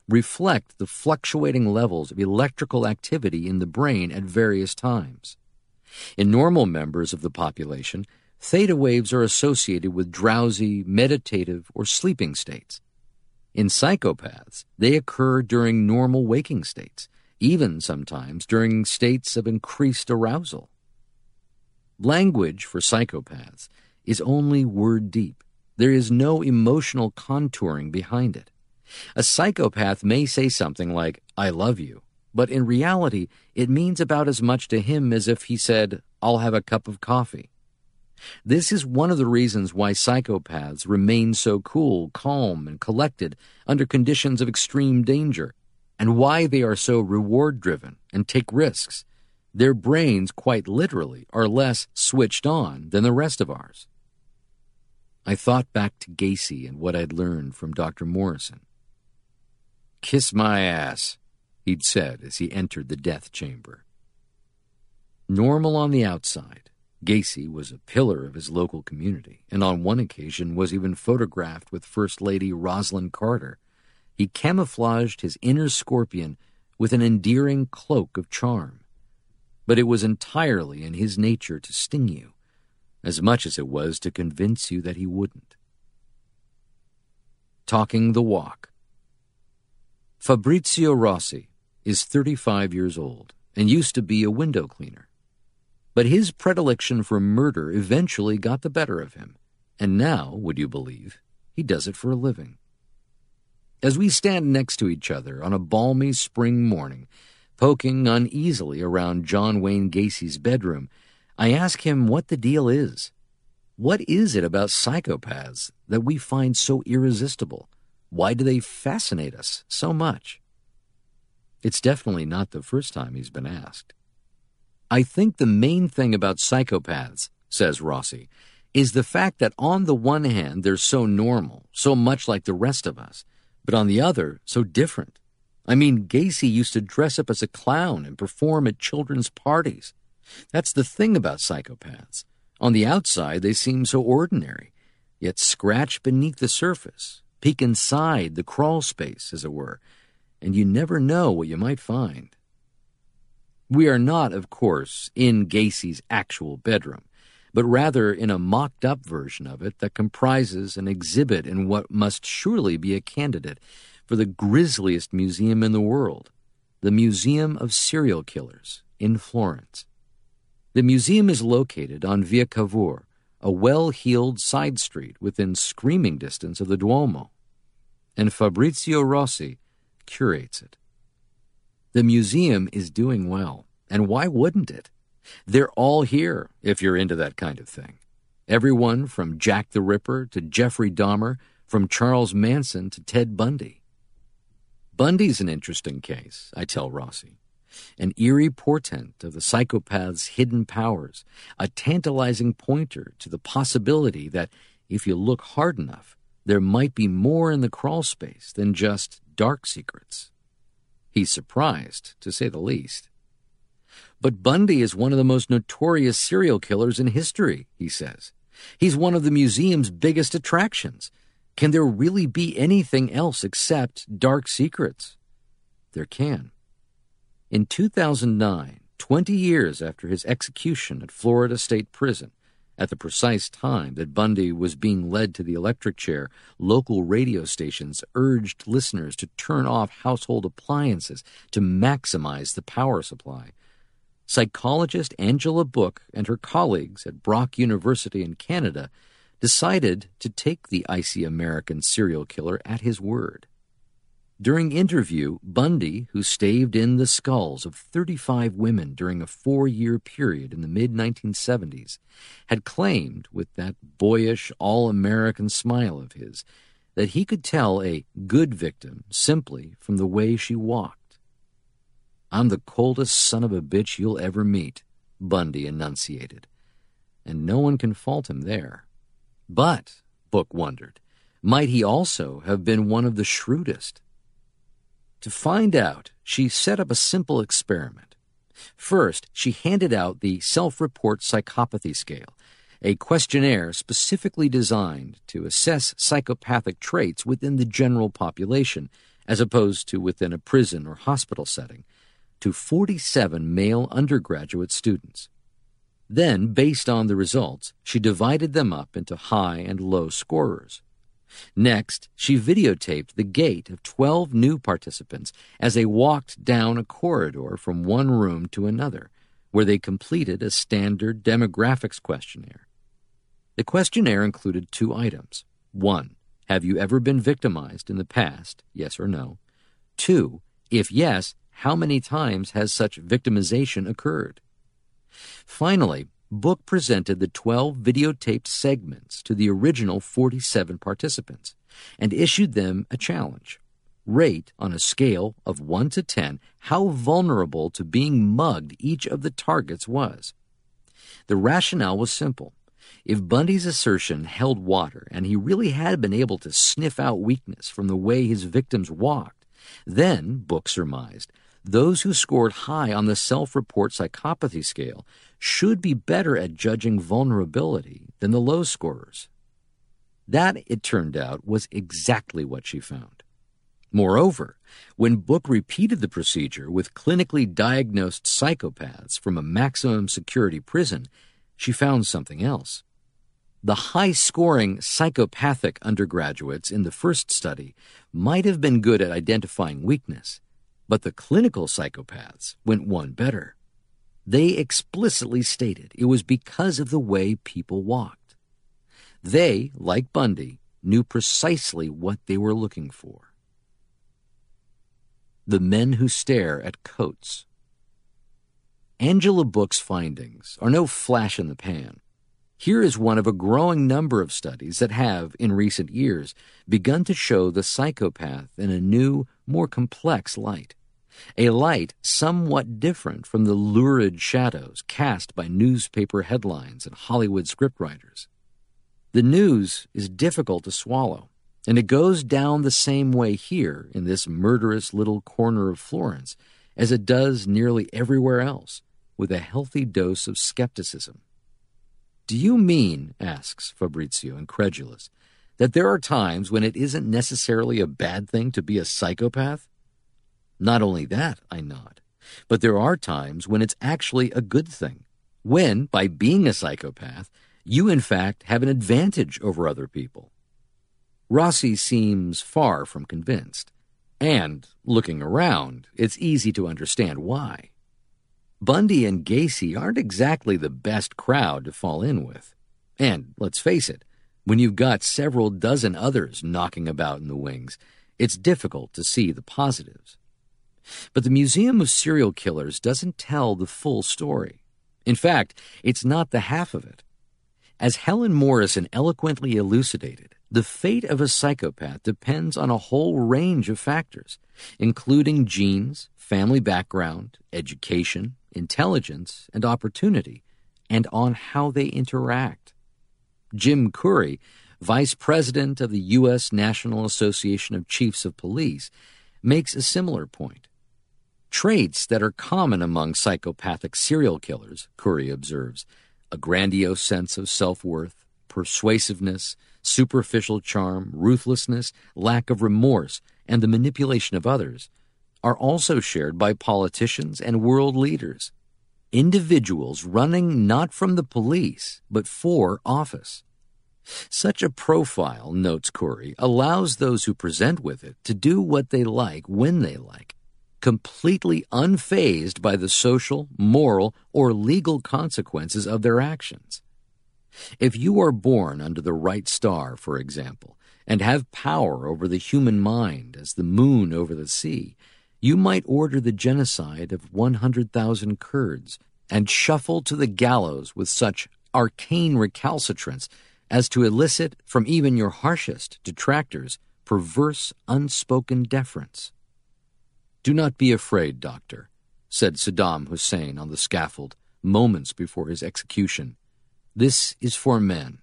reflect the fluctuating levels of electrical activity in the brain at various times. In normal members of the population, theta waves are associated with drowsy, meditative, or sleeping states. In psychopaths, they occur during normal waking states, even sometimes during states of increased arousal. Language for psychopaths is only word deep. There is no emotional contouring behind it. A psychopath may say something like, "I love you," but in reality, it means about as much to him as if he said, "I'll have a cup of coffee." This is one of the reasons why psychopaths remain so cool, calm, and collected under conditions of extreme danger, and why they are so reward-driven and take risks. Their brains, quite literally, are less switched on than the rest of ours. I thought back to Gacy and what I'd learned from Dr. Morrison. "Kiss my ass," he'd said as he entered the death chamber. Normal on the outside, Gacy was a pillar of his local community, and on one occasion was even photographed with First Lady Rosalind Carter. He camouflaged his inner scorpion with an endearing cloak of charm. But it was entirely in his nature to sting you, as much as it was to convince you that he wouldn't. Talking the walk. Fabrizio Rossi is 35 years old and used to be a window cleaner. But his predilection for murder eventually got the better of him, and now, would you believe, he does it for a living. As we stand next to each other on a balmy spring morning, poking uneasily around John Wayne Gacy's bedroom, I ask him what the deal is. What is it about psychopaths that we find so irresistible? Why do they fascinate us so much? It's definitely not the first time he's been asked. "I think the main thing about psychopaths," says Rossi, "is the fact that on the one hand they're so normal, so much like the rest of us, but on the other, so different. I mean, Gacy used to dress up as a clown and perform at children's parties. That's the thing about psychopaths. On the outside, they seem so ordinary, yet scratch beneath the surface, peek inside the crawl space, as it were, and you never know what you might find." We are not, of course, in Gacy's actual bedroom, but rather in a mocked-up version of it that comprises an exhibit in what must surely be a candidate for the grisliest museum in the world, the Museum of Serial Killers in Florence. The museum is located on Via Cavour, a well-heeled side street within screaming distance of the Duomo, and Fabrizio Rossi curates it. The museum is doing well, and why wouldn't it? They're all here, if you're into that kind of thing. Everyone from Jack the Ripper to Jeffrey Dahmer, from Charles Manson to Ted Bundy. Bundy's an interesting case, I tell Rossi. An eerie portent of the psychopath's hidden powers, a tantalizing pointer to the possibility that, if you look hard enough, there might be more in the crawl space than just dark secrets. He's surprised, to say the least. "But Bundy is one of the most notorious serial killers in history," he says. "He's one of the museum's biggest attractions. Can there really be anything else except dark secrets?" There can. In 2009, 20 years after his execution at Florida State Prison, at the precise time that Bundy was being led to the electric chair, local radio stations urged listeners to turn off household appliances to maximize the power supply. Psychologist Angela Book and her colleagues at Brock University in Canada decided to take the icy American serial killer at his word. During interview, Bundy, who staved in the skulls of 35 women during a 4-year period in the mid-1970s, had claimed, with that boyish, all-American smile of his, that he could tell a good victim simply from the way she walked. "I'm the coldest son of a bitch you'll ever meet," Bundy enunciated, and no one can fault him there. But, Book wondered, might he also have been one of the shrewdest? To find out, she set up a simple experiment. First, she handed out the Self-Report Psychopathy Scale, a questionnaire specifically designed to assess psychopathic traits within the general population as opposed to within a prison or hospital setting, to 47 male undergraduate students. Then, based on the results, she divided them up into high and low scorers. Next, she videotaped the gait of 12 new participants as they walked down a corridor from one room to another, where they completed a standard demographics questionnaire. The questionnaire included 2 items. 1, have you ever been victimized in the past, yes or no? 2, if yes, how many times has such victimization occurred? Finally, Book presented the 12 videotaped segments to the original 47 participants and issued them a challenge. Rate, on a scale of 1 to 10, how vulnerable to being mugged each of the targets was. The rationale was simple. If Bundy's assertion held water and he really had been able to sniff out weakness from the way his victims walked, then, Book surmised, those who scored high on the self-report psychopathy scale should be better at judging vulnerability than the low scorers. That, it turned out, was exactly what she found. Moreover, when Book repeated the procedure with clinically diagnosed psychopaths from a maximum security prison, she found something else. The high-scoring psychopathic undergraduates in the first study might have been good at identifying weakness, but the clinical psychopaths went one better. They explicitly stated it was because of the way people walked. They, like Bundy, knew precisely what they were looking for. The men who stare at coats. Angela Book's findings are no flash in the pan. Here is one of a growing number of studies that have, in recent years, begun to show the psychopath in a new, more complex light. A light somewhat different from the lurid shadows cast by newspaper headlines and Hollywood scriptwriters. The news is difficult to swallow, and it goes down the same way here in this murderous little corner of Florence as it does nearly everywhere else, with a healthy dose of skepticism. "Do you mean," asks Fabrizio, incredulous, "that there are times when it isn't necessarily a bad thing to be a psychopath?" "Not only that," I nod, "but there are times when it's actually a good thing, when, by being a psychopath, you in fact have an advantage over other people." Rossi seems far from convinced, and, looking around, it's easy to understand why. Bundy and Gacy aren't exactly the best crowd to fall in with. And, let's face it, when you've got several dozen others knocking about in the wings, it's difficult to see the positives. But the Museum of Serial Killers doesn't tell the full story. In fact, it's not the half of it. As Helen Morrison eloquently elucidated, the fate of a psychopath depends on a whole range of factors, including genes, family background, education, intelligence, and opportunity, and on how they interact. Jim Curry, vice president of the U.S. National Association of Chiefs of Police, makes a similar point. Traits that are common among psychopathic serial killers, Curry observes, a grandiose sense of self-worth, persuasiveness, superficial charm, ruthlessness, lack of remorse, and the manipulation of others, are also shared by politicians and world leaders, individuals running not from the police, but for office. Such a profile, notes Curry, allows those who present with it to do what they like when they like, completely unfazed by the social, moral, or legal consequences of their actions. If you are born under the right star, for example, and have power over the human mind as the moon over the sea, you might order the genocide of 100,000 Kurds and shuffle to the gallows with such arcane recalcitrance as to elicit from even your harshest detractors perverse, unspoken deference. "Do not be afraid, doctor," said Saddam Hussein on the scaffold moments before his execution. "This is for men."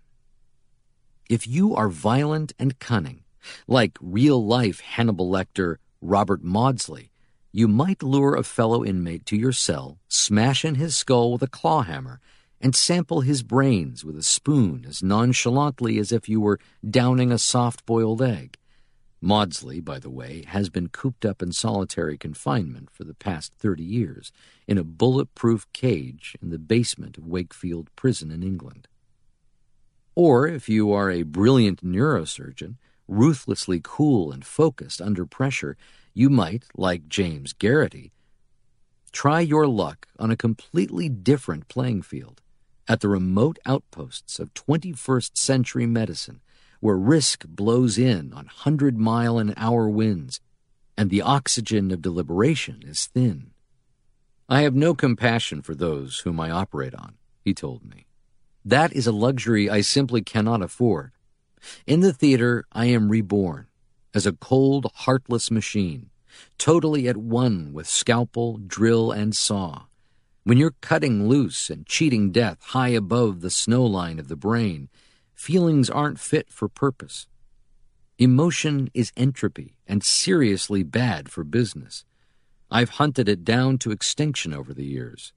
If you are violent and cunning, like real-life Hannibal Lecter Robert Maudsley, you might lure a fellow inmate to your cell, smash in his skull with a claw hammer, and sample his brains with a spoon as nonchalantly as if you were downing a soft-boiled egg. Maudsley, by the way, has been cooped up in solitary confinement for the past 30 years in a bulletproof cage in the basement of Wakefield Prison in England. Or, if you are a brilliant neurosurgeon, ruthlessly cool and focused under pressure, you might, like James Garrity, try your luck on a completely different playing field, at the remote outposts of 21st century medicine, where risk blows in on 100-mile-an-hour winds, and the oxygen of deliberation is thin. I have no compassion for those whom I operate on, he told me. That is a luxury I simply cannot afford. In the theater, I am reborn, as a cold, heartless machine, totally at one with scalpel, drill, and saw. When you're cutting loose and cheating death high above the snow line of the brain, feelings aren't fit for purpose. Emotion is entropy and seriously bad for business. I've hunted it down to extinction over the years.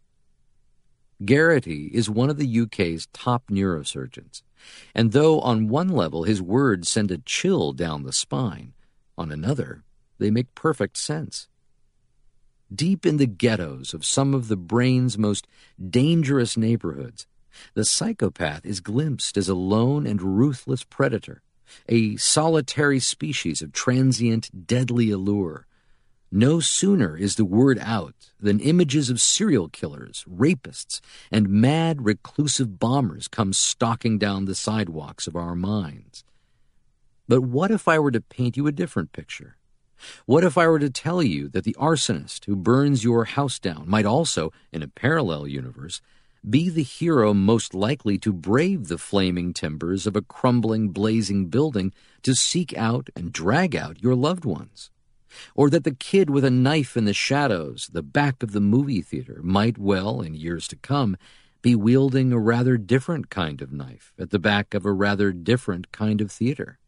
Garrity is one of the UK's top neurosurgeons, and though on one level his words send a chill down the spine, on another they make perfect sense. Deep in the ghettos of some of the brain's most dangerous neighborhoods, the psychopath is glimpsed as a lone and ruthless predator, a solitary species of transient, deadly allure. No sooner is the word out than images of serial killers, rapists, and mad, reclusive bombers come stalking down the sidewalks of our minds. But what if I were to paint you a different picture? What if I were to tell you that the arsonist who burns your house down might also, in a parallel universe, be the hero most likely to brave the flaming timbers of a crumbling, blazing building to seek out and drag out your loved ones? Or that the kid with a knife in the shadows, the back of the movie theater, might well, in years to come, be wielding a rather different kind of knife at the back of a rather different kind of theater?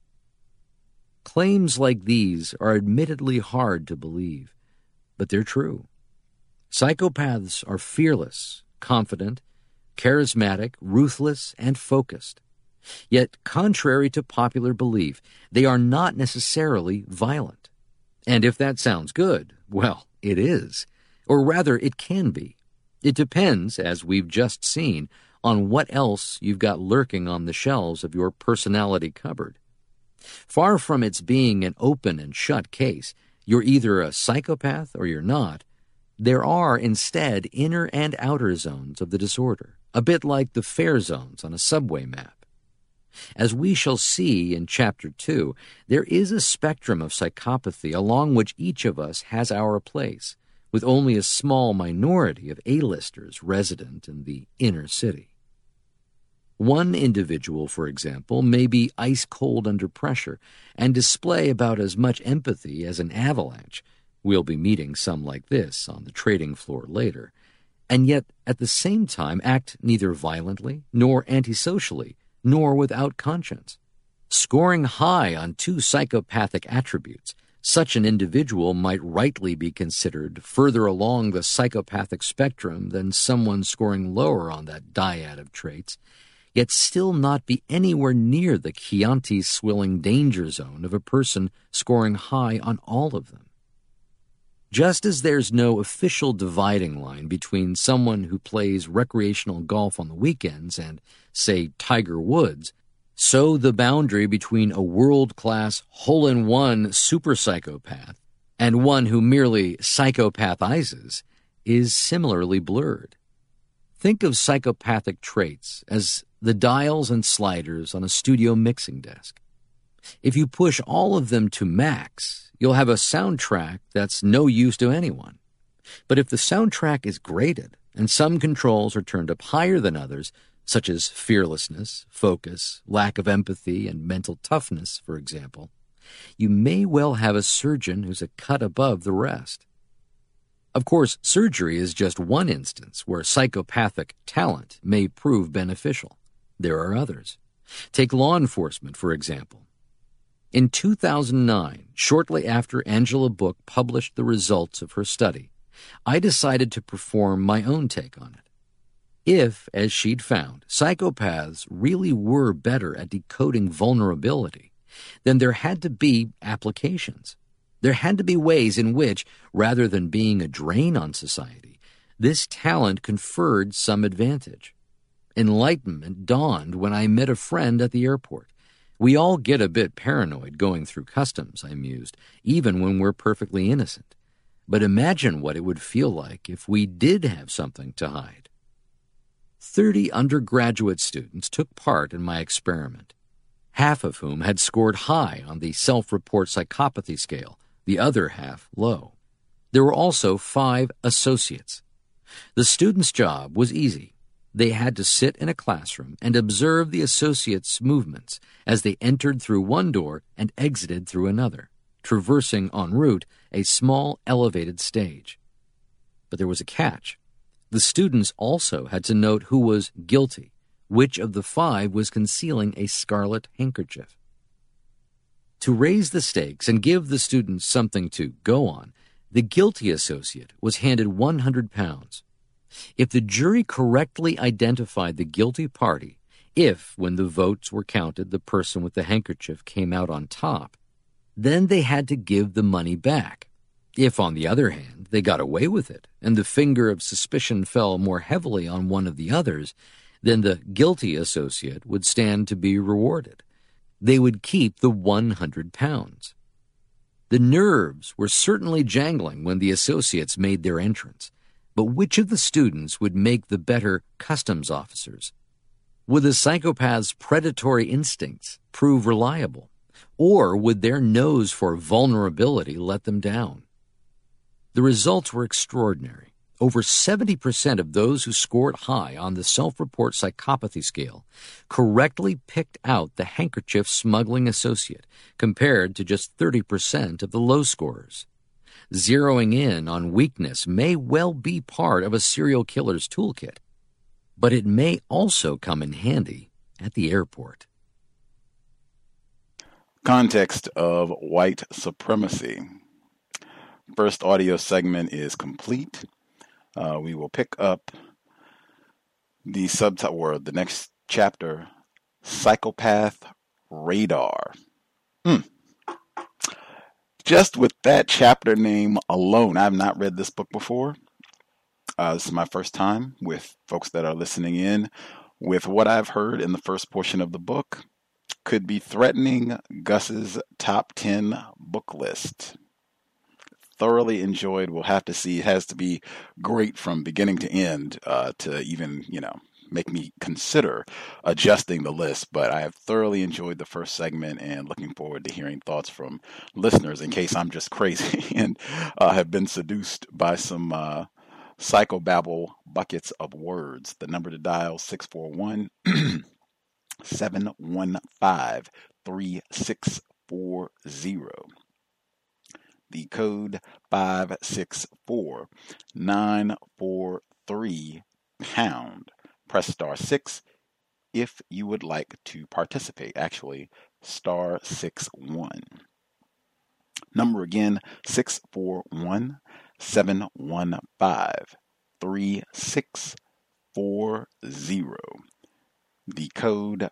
Claims like these are admittedly hard to believe, but they're true. Psychopaths are fearless, confident, charismatic, ruthless, and focused. Yet, contrary to popular belief, they are not necessarily violent. And if that sounds good, well, it is. Or rather, it can be. It depends, as we've just seen, on what else you've got lurking on the shelves of your personality cupboard. Far from its being an open and shut case, you're either a psychopath or you're not. There are, instead, inner and outer zones of the disorder, a bit like the fare zones on a subway map. As we shall see in Chapter 2, there is a spectrum of psychopathy along which each of us has our place, with only a small minority of A-listers resident in the inner city. One individual, for example, may be ice-cold under pressure and display about as much empathy as an avalanche. We'll be meeting some like this on the trading floor later, and yet at the same time act neither violently nor antisocially, nor without conscience. Scoring high on two psychopathic attributes, such an individual might rightly be considered further along the psychopathic spectrum than someone scoring lower on that dyad of traits, yet still not be anywhere near the Chianti-swilling danger zone of a person scoring high on all of them. Just as there's no official dividing line between someone who plays recreational golf on the weekends and, say, Tiger Woods, so the boundary between a world-class, hole-in-one super psychopath and one who merely psychopathizes is similarly blurred. Think of psychopathic traits as the dials and sliders on a studio mixing desk. If you push all of them to max, you'll have a soundtrack that's no use to anyone. But if the soundtrack is graded and some controls are turned up higher than others, such as fearlessness, focus, lack of empathy, and mental toughness, for example, you may well have a surgeon who's a cut above the rest. Of course, surgery is just one instance where psychopathic talent may prove beneficial. There are others. Take law enforcement, for example. In 2009, shortly after Angela Book published the results of her study, I decided to perform my own take on it. If, as she'd found, psychopaths really were better at decoding vulnerability then there had to be applications. There had to be ways in which, rather than being a drain on society, this talent conferred some advantage. Enlightenment dawned when I met a friend at the airport. We all get a bit paranoid going through customs, I mused, even when we're perfectly innocent. But imagine what it would feel like if we did have something to hide. 30 undergraduate students took part in my experiment, half of whom had scored high on the self-report psychopathy scale, the other half low. There were also 5 associates. The students' job was easy. They had to sit in a classroom and observe the associates' movements as they entered through one door and exited through another, traversing en route a small elevated stage. But there was a catch. The students also had to note who was guilty, which of the 5 was concealing a scarlet handkerchief. To raise the stakes and give the students something to go on, the guilty associate was handed 100 pounds. If the jury correctly identified the guilty party, if, when the votes were counted, the person with the handkerchief came out on top, then they had to give the money back. If, on the other hand, they got away with it, and the finger of suspicion fell more heavily on one of the others, then the guilty associate would stand to be rewarded. They would keep the 100 pounds. The nerves were certainly jangling when the associates made their entrance. But which of the students would make the better customs officers? Would the psychopath's predatory instincts prove reliable? Or would their nose for vulnerability let them down? The results were extraordinary. Over 70% of those who scored high on the self-report psychopathy scale correctly picked out the handkerchief smuggling associate, compared to just 30% of the low scorers. Zeroing in on weakness may well be part of a serial killer's toolkit, but it may also come in handy at the airport. Context of white supremacy. First audio segment is complete. We will pick up the subtitle, or the next chapter, Psychopath Radar. Just with that chapter name alone, I've not read this book before. This is my first time with folks that are listening in. With what I've heard in the first portion of the book, could be threatening Gus's top 10 book list. Thoroughly enjoyed. We'll have to see. It has to be great from beginning to end to even, make me consider adjusting the list. But I have thoroughly enjoyed the first segment and looking forward to hearing thoughts from listeners in case I'm just crazy and have been seduced by some psychobabble buckets of words. The number to dial, 641-715-3640. The code 564-943#. Press star 6 if you would like to participate. Actually, star 61. Number again, 641-715-3640. The code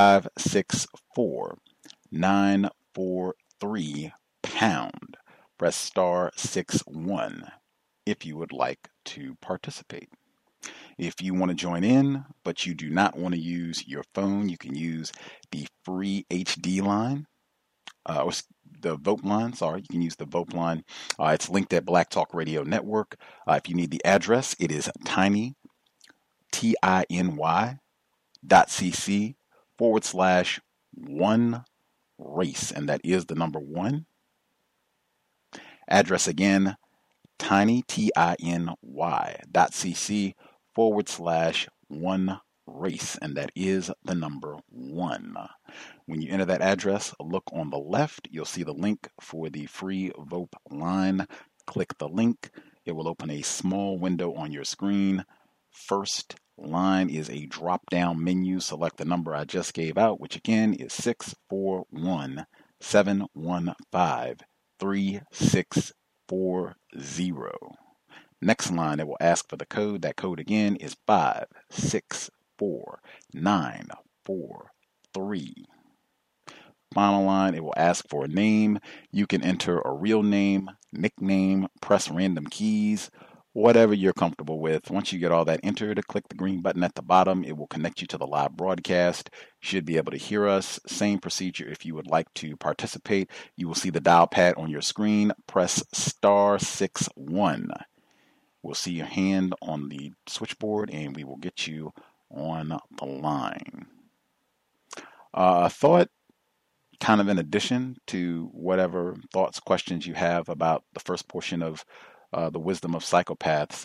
564-943#. Press star 61 if you would like to participate. If you want to join in, but you do not want to use your phone, you can use the free HD line, or the VOPE line, you can use the VOPE line. It's linked at Black Talk Radio Network. If you need the address, it is tiny, tiny.cc/1race, and that is the number 1. Address again, tiny, tiny.cc/1race, and that is the number 1. When you enter that address, look on the left. You'll see the link for the free VOPE line. Click the link. It will open a small window on your screen. First line is a drop-down menu. Select the number I just gave out, which again is 641-715-3640. Next line, it will ask for the code. That code again is 564-943. final line, it will ask for a name. You can enter a real name, nickname, press random keys, whatever you're comfortable with. Once you get all that entered, click the green button at the bottom. It will connect you to the live broadcast. You should be able to hear us. Same procedure if you would like to participate. You will see the dial pad on your screen. Press *61. We'll see your hand on the switchboard and we will get you on the line. Thought, kind of in addition to whatever thoughts, questions you have about the first portion of The Wisdom of Psychopaths,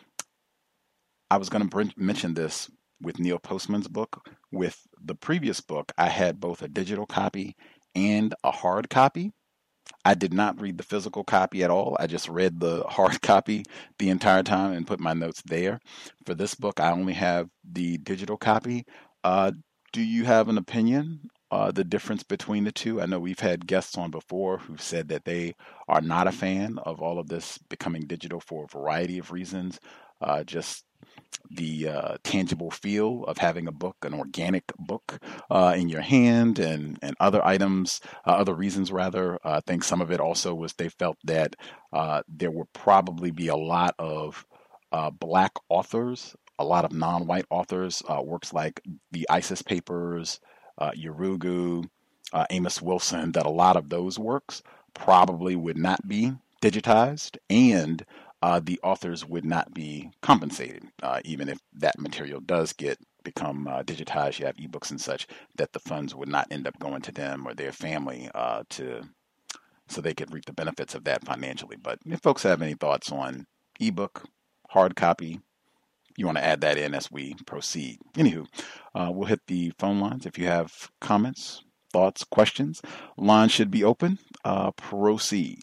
I was going to mention this with Neil Postman's book. With the previous book, I had both a digital copy and a hard copy. I did not read the physical copy at all. I just read the hard copy the entire time and put my notes there. For this book, I only have the digital copy. Do you have an opinion, the difference between the two? I know we've had guests on before who said that they are not a fan of all of this becoming digital for a variety of reasons. Just the tangible feel of having a book, an organic book in your hand, and other items, other reasons rather. I think some of it also was they felt that there would probably be a lot of Black authors, a lot of non-white authors, works like the ISIS Papers, Yurugu, Amos Wilson, that a lot of those works probably would not be digitized, and the authors would not be compensated, even if that material does become digitized. You have ebooks and such, that the funds would not end up going to them or their family so they could reap the benefits of that financially. But if folks have any thoughts on ebook, hard copy, you want to add that in as we proceed. Anywho, we'll hit the phone lines. If you have comments, thoughts, questions, lines should be open. Proceed.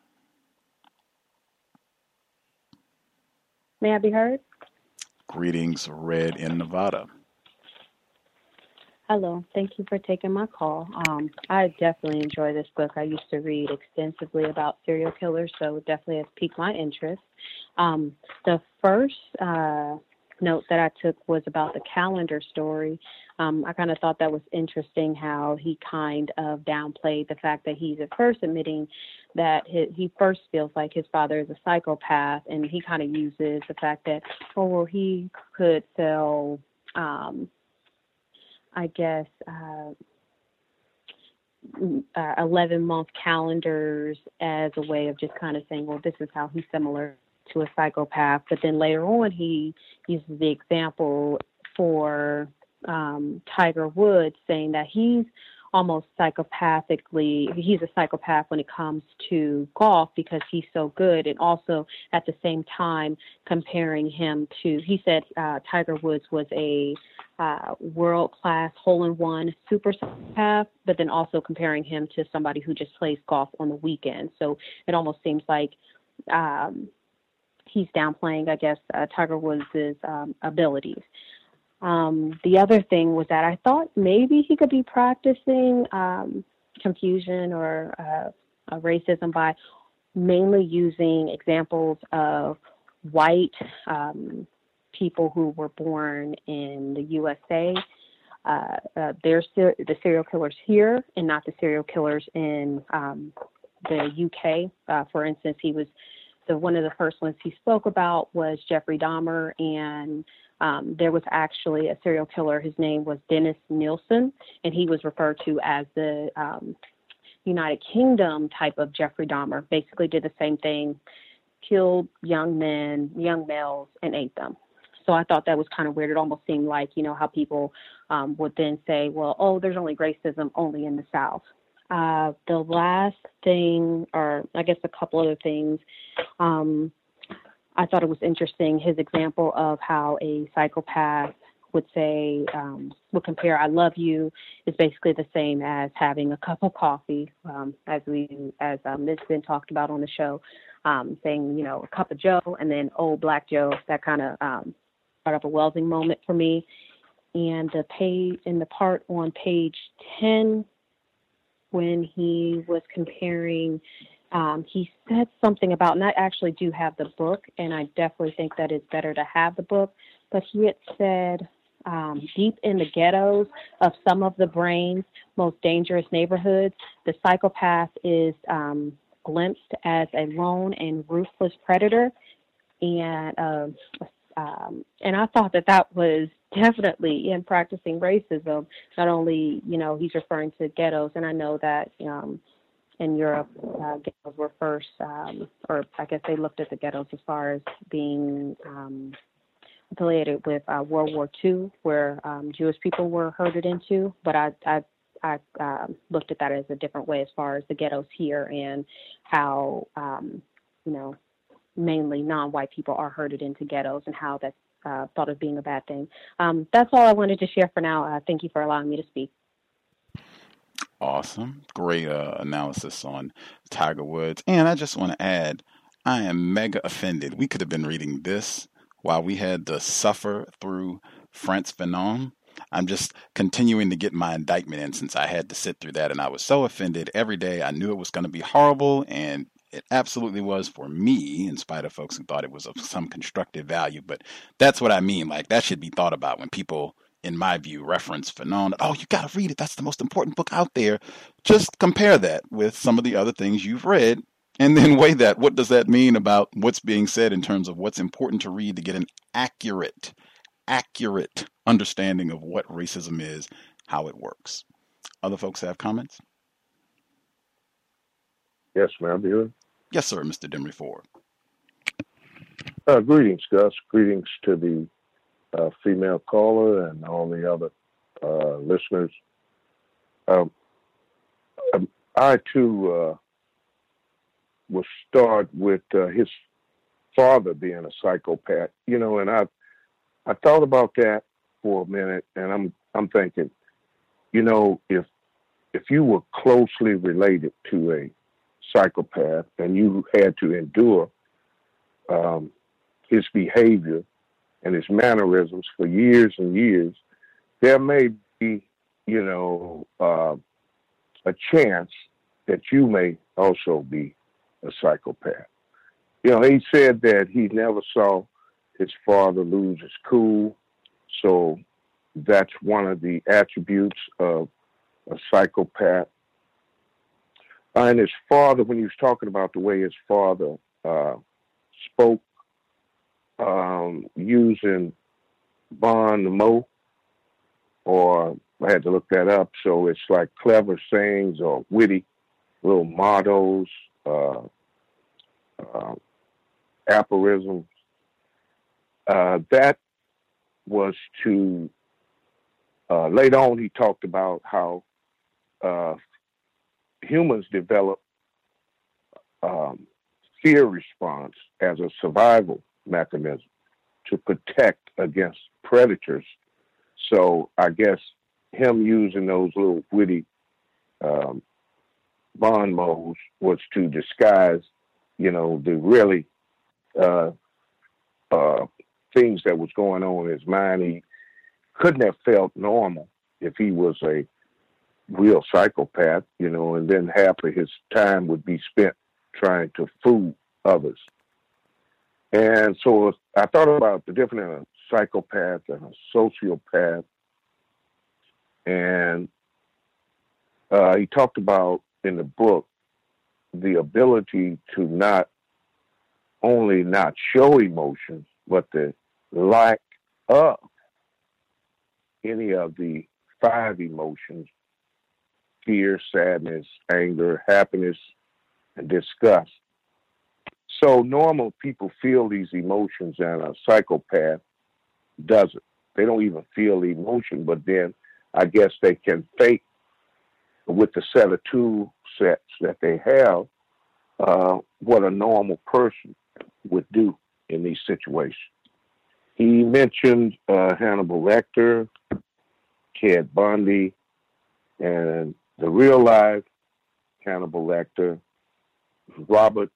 May I be heard? Greetings, Red in Nevada. Hello. Thank you for taking my call. I definitely enjoy this book. I used to read extensively about serial killers, so it definitely has piqued my interest. The first note that I took was about the calendar story. I kind of thought that was interesting how he kind of downplayed the fact that he's at first admitting that he first feels like his father is a psychopath, and he kind of uses the fact that, oh, well, he could sell, 11-month calendars as a way of just kind of saying, well, this is how he's similar to a psychopath. But then later on, he uses the example for Tiger Woods, saying that he's almost he's a psychopath when it comes to golf because he's so good. And also at the same time comparing him to, he said Tiger Woods was a world-class hole-in-one super psychopath, but then also comparing him to somebody who just plays golf on the weekend. So it almost seems like he's downplaying, I guess, Tiger Woods' abilities. The other thing was that I thought maybe he could be practicing confusion or racism by mainly using examples of white people who were born in the USA. They're the serial killers here and not the serial killers in the UK. For instance, one of the first ones he spoke about was Jeffrey Dahmer, and there was actually a serial killer. His name was Dennis Nielsen, and he was referred to as the United Kingdom type of Jeffrey Dahmer. Basically did the same thing, killed young males, and ate them. So I thought that was kind of weird. It almost seemed like, how people would then say, well, oh, there's only racism only in the South. The last thing, or I guess a couple other things, I thought it was interesting, his example of how a psychopath would say, would compare I love you is basically the same as having a cup of coffee, as it's been talked about on the show, saying, a cup of Joe and then old Black Joe. That kind of brought up a Welsing moment for me. And the part on page 10, when he was comparing, he said something about, and I actually do have the book, and I definitely think that it's better to have the book, but he had said, deep in the ghettos of some of the brain's most dangerous neighborhoods, the psychopath is glimpsed as a lone and ruthless predator. And I thought that was definitely in practicing racism. Not only, he's referring to ghettos, and I know that in Europe, ghettos were first, or I guess they looked at the ghettos as far as being affiliated with World War II, where Jewish people were herded into. But I looked at that as a different way as far as the ghettos here and how, mainly non-white people are herded into ghettos and how that's thought of being a bad thing. That's all I wanted to share for now. Thank you for allowing me to speak. Awesome. Great analysis on Tiger Woods. And I just want to add, I am mega offended. We could have been reading this while we had to suffer through Frantz Fanon. I'm just continuing to get my indictment in since I had to sit through that. And I was so offended every day. I knew it was going to be horrible, and it absolutely was for me, in spite of folks who thought it was of some constructive value. But that's what I mean. Like, that should be thought about when people, in my view, reference Fanon. Oh, you got to read it. That's the most important book out there. Just compare that with some of the other things you've read and then weigh that. What does that mean about what's being said in terms of what's important to read to get an accurate understanding of what racism is, how it works. Other folks have comments? Yes, ma'am. You? Yes, sir, Mr. Demery Ford. Greetings, Gus. Greetings to the female caller and all the other listeners. I, too, will start with his father being a psychopath, and I thought about that for a minute, and I'm thinking, if you were closely related to a psychopath and you had to endure his behavior and his mannerisms for years and years, there may be, a chance that you may also be a psychopath. He said that he never saw his father lose his cool, so that's one of the attributes of a psychopath. And his father, when he was talking about the way his father spoke, using bon mot, or I had to look that up, so it's like clever sayings or witty little mottos, aphorisms. That was to, later on he talked about how humans develop fear response as a survival mechanism to protect against predators. So I guess him using those little witty bon mots was to disguise, the really things that was going on in his mind. He couldn't have felt normal if he was a real psychopath, and then half of his time would be spent trying to fool others. And so I thought about the difference in a psychopath and a sociopath. And he talked about in the book the ability to not only not show emotions, but the lack of any of the 5 emotions: fear, sadness, anger, happiness, and disgust. So normal people feel these emotions, and a psychopath doesn't. They don't even feel the emotion, but then I guess they can fake with the set of tool sets that they have what a normal person would do in these situations. He mentioned Hannibal Lecter, Ted Bundy, and the real life Hannibal Lecter, Robert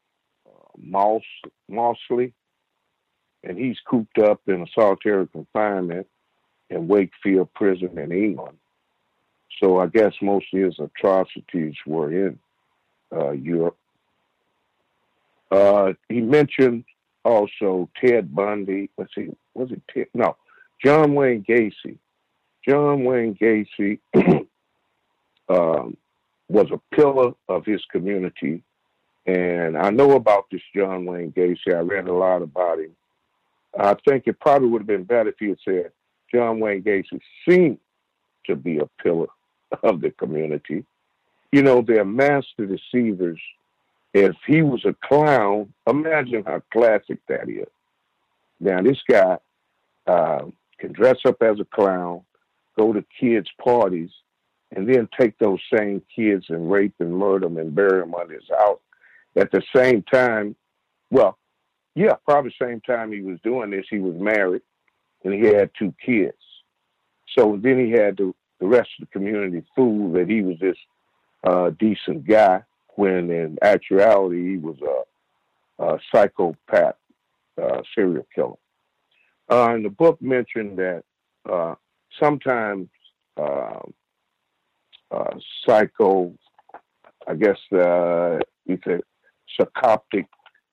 Mausley, and he's cooped up in a solitary confinement in Wakefield Prison in England. So I guess most of his atrocities were in Europe. He mentioned also Ted Bundy. Let's see, was it Ted? No, John Wayne Gacy. John Wayne Gacy was a pillar of his community. And I know about this John Wayne Gacy. I read a lot about him. I think it probably would have been better if he had said John Wayne Gacy seemed to be a pillar of the community. You know, they're master deceivers. If he was a clown, imagine how classic that is. Now, this guy can dress up as a clown, go to kids' parties, and then take those same kids and rape and murder them and bury them under his house. At the same time, well, yeah, probably the same time he was doing this, he was married, and he had 2 kids. So then he had the rest of the community fooled that he was this decent guy, when in actuality he was a psychopath serial killer. And the book mentioned that sometimes I guess it's a psychoptic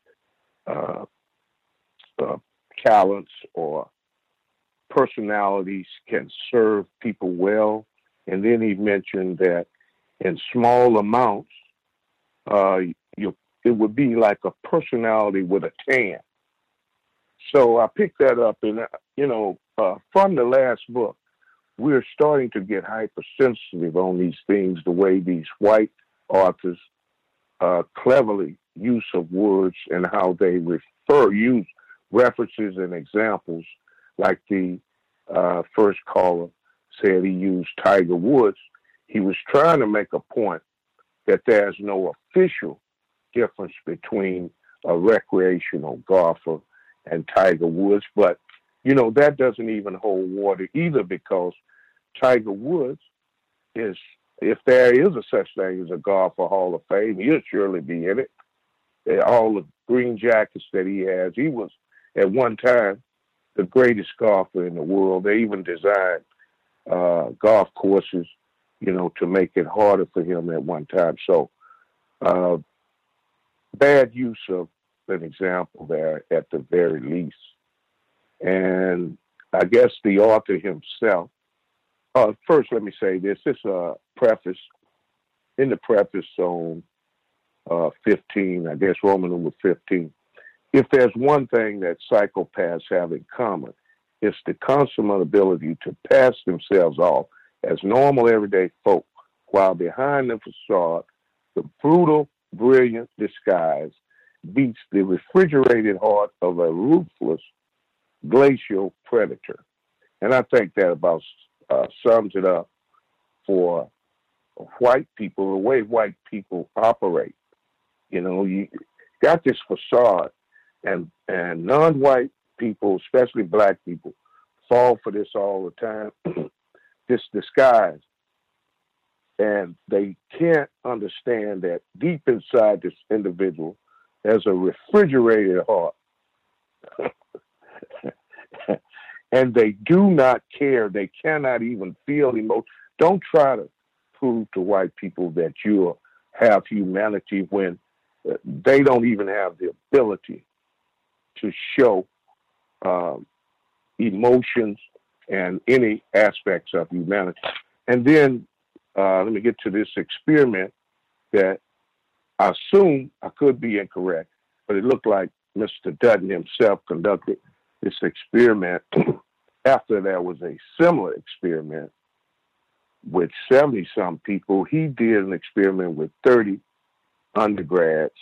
talents or personalities can serve people well. And then he mentioned that in small amounts, it would be like a personality with a tan. So I picked that up, and from the last book, we're starting to get hypersensitive on these things, the way these white authors cleverly use of words and how they use references and examples. Like the first caller said, he used Tiger Woods. He was trying to make a point that there's no official difference between a recreational golfer and Tiger Woods. But, that doesn't even hold water either, because Tiger Woods is, if there is a such thing as a golfer Hall of Fame, he'll surely be in it. All the green jackets that he has, he was at one time the greatest golfer in the world. They even designed golf courses, to make it harder for him at one time. So bad use of an example there at the very least. And I guess the author himself, first let me say this is a preface. In the preface on 15, I guess Roman number 15, if there's one thing that psychopaths have in common, it's the consummate ability to pass themselves off as normal everyday folk, while behind the facade, the brutal, brilliant disguise beats the refrigerated heart of a ruthless, glacial predator. And I think that about sums it up for white people, the way white people operate. You got this facade, and non-white people, especially black people, fall for this all the time, this disguise. And they can't understand that deep inside this individual, there's a refrigerated heart. And they do not care. They cannot even feel emotion. Don't try to prove to white people that you have humanity when they don't even have the ability to show emotions and any aspects of humanity. And then let me get to this experiment that I assume, I could be incorrect, but it looked like Mr. Dutton himself conducted this experiment after there was a similar experiment with 70-some people. He did an experiment with 30 undergrads,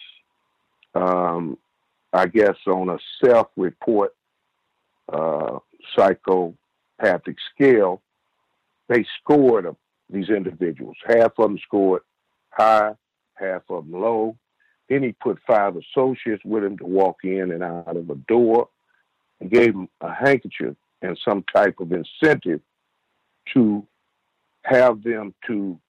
I guess on a self-report psychopathic scale. They scored these individuals. Half of them scored high, half of them low. Then he put 5 associates with him to walk in and out of a door, and gave them a handkerchief and some type of incentive to have them to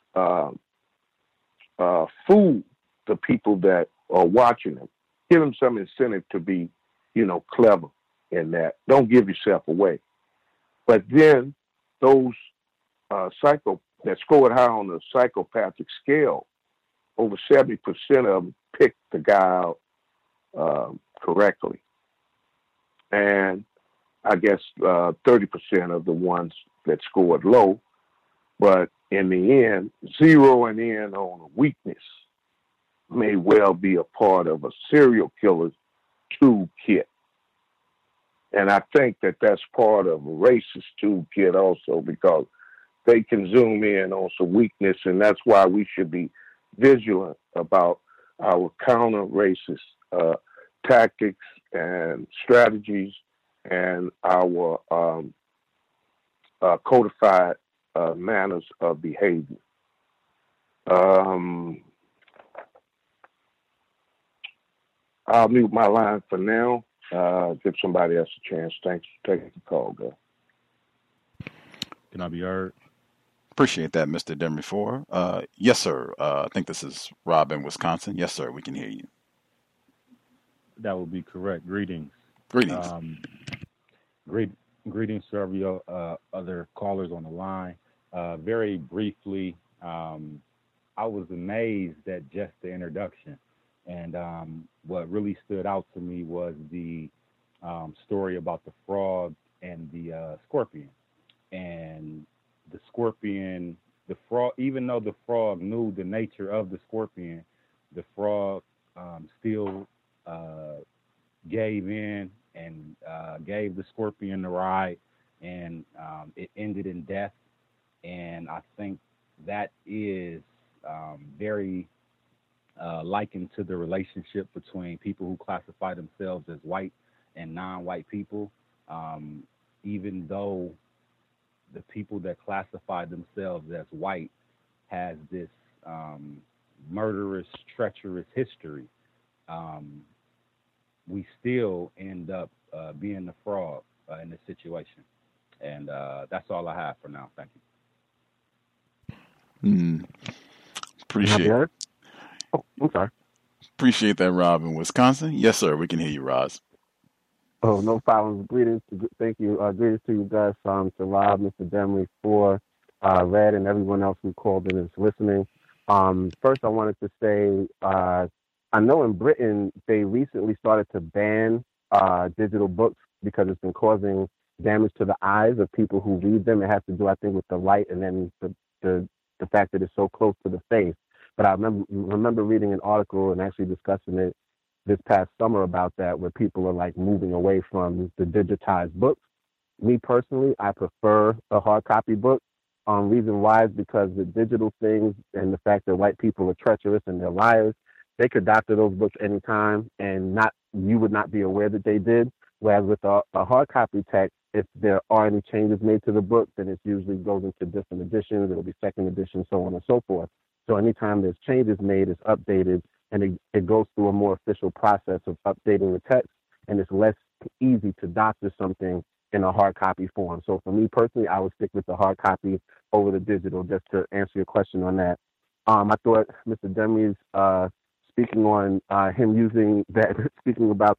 fool the people that are watching them. Give them some incentive to be, clever in that. Don't give yourself away. But then those that scored high on the psychopathic scale, over 70% of them picked the guy out correctly. And I guess 30% of the ones that scored low. But in the end, zeroing in on a weakness may well be a part of a serial killer's toolkit. And I think that that's part of a racist toolkit also, because they can zoom in on some weakness, and that's why we should be vigilant about our counter-racist tactics and strategies and our codified manners of behavior. I'll mute my line for now. Give somebody else a chance. Thanks for taking the call, guys. Can I be heard? Appreciate that, Mr. Demery. Yes, sir. I think this is Rob in Wisconsin. Yes, sir. We can hear you. That would be correct. Greetings. Greetings. Greetings to every other callers on the line. Very briefly, I was amazed at just the introduction. And what really stood out to me was the story about the frog and the scorpion. And the scorpion, the frog, even though the frog knew the nature of the scorpion, the frog still gave in and gave the scorpion the ride, and it ended in death. And I think that is very likened to the relationship between people who classify themselves as white and non-white people. Even though the people that classify themselves as white has this murderous, treacherous history, we still end up being the frog in this situation. And that's all I have for now. Thank you. Appreciate. Oh, I'm sorry. Appreciate that, Rob in Wisconsin. Yes, sir. We can hear you, Roz. Oh, no problem. Greetings. Thank you. Greetings to you guys, to Rob, Mr. Demery, for Red, and everyone else who called in and is listening. First, I wanted to say, I know in Britain, they recently started to ban digital books because it's been causing damage to the eyes of people who read them. It has to do, I think, with the light and then the fact that it's so close to the face. But I remember reading an article and actually discussing it this past summer about that, where people are like moving away from the digitized books. Me personally, I prefer a hard copy book. Reason why is because the digital things and the fact that white people are treacherous and they're liars, they could doctor those books anytime and you would not be aware that they did. Whereas with a hard copy text, if there are any changes made to the book, then it usually goes into different editions. It'll be second edition, so on and so forth. So anytime there's changes made, it's updated, and it goes through a more official process of updating the text, and it's less easy to doctor something in a hard copy form. So for me personally, I would stick with the hard copy over the digital, just to answer your question on that. I thought Mr. Demery's speaking on him using that, speaking about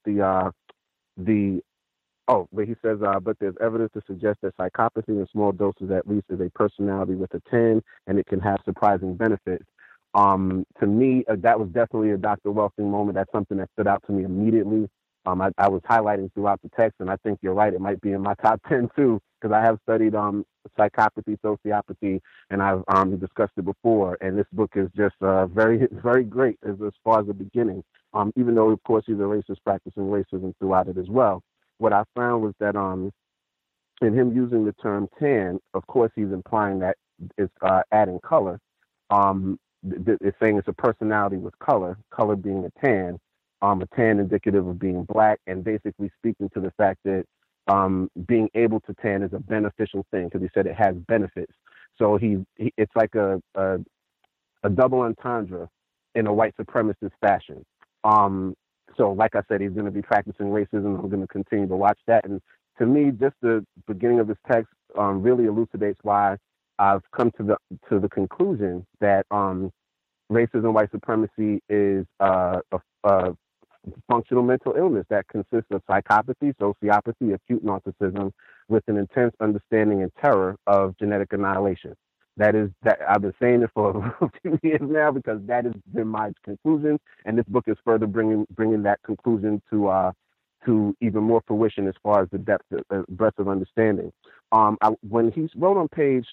where he says, but there's evidence to suggest that psychopathy in small doses at least is a personality with a 10, and it can have surprising benefits. To me, that was definitely a Dr. Welsing moment. That's something that stood out to me immediately. I was highlighting throughout the text, and I think you're right. It might be in my top 10 too, because I have studied psychopathy, sociopathy, and I've discussed it before. And this book is just very, very great as far as the beginning. Even though, of course, he's a racist practicing racism throughout it as well. What I found was that in him using the term tan, of course, he's implying that it's adding color. It's saying it's a personality with color being a tan indicative of being black, and basically speaking to the fact that being able to tan is a beneficial thing, because he said it has benefits. So it's like a double entendre in a white supremacist fashion. So like I said, he's going to be practicing racism. I'm going to continue to watch that. And to me, just the beginning of this text really elucidates why I've come to the conclusion that racism, white supremacy is a functional mental illness that consists of psychopathy, sociopathy, acute narcissism, with an intense understanding and terror of genetic annihilation. That I've been saying it for a few years now, because that has been my conclusion, and this book is further bringing that conclusion to to even more fruition as far as the depth, breadth of understanding. When he wrote on page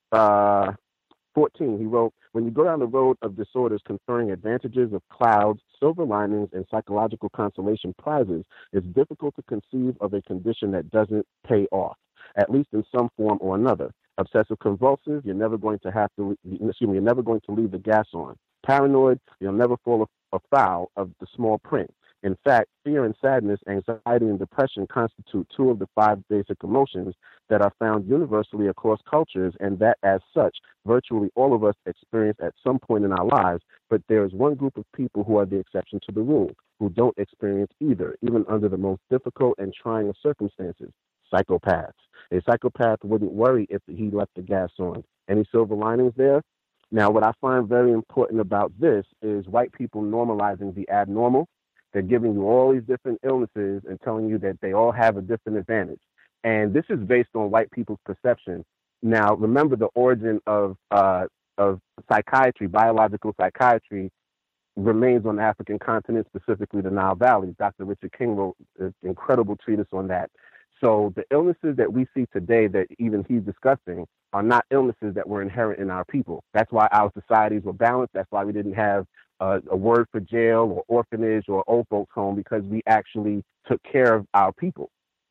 14, he wrote, when you go down the road of disorders conferring advantages of clouds, silver linings, and psychological consolation prizes, it's difficult to conceive of a condition that doesn't pay off, at least in some form or another. Obsessive compulsive, you're never going to leave the gas on. Paranoid, you'll never fall afoul of the small print. In fact, fear and sadness, anxiety and depression constitute 2 of the 5 basic emotions that are found universally across cultures, and that as such, virtually all of us experience at some point in our lives. But there is one group of people who are the exception to the rule, who don't experience either, even under the most difficult and trying of circumstances: psychopaths. A psychopath wouldn't worry if he left the gas on. Any silver linings there? Now, what I find very important about this is white people normalizing the abnormal. They're giving you all these different illnesses and telling you that they all have a different advantage. And this is based on white people's perception. Now, remember, the origin of psychiatry, biological psychiatry, remains on the African continent, specifically the Nile Valley. Dr. Richard King wrote an incredible treatise on that. So the illnesses that we see today that even he's discussing are not illnesses that were inherent in our people. That's why our societies were balanced. That's why we didn't have a word for jail or orphanage or old folks home, because we actually took care of our people.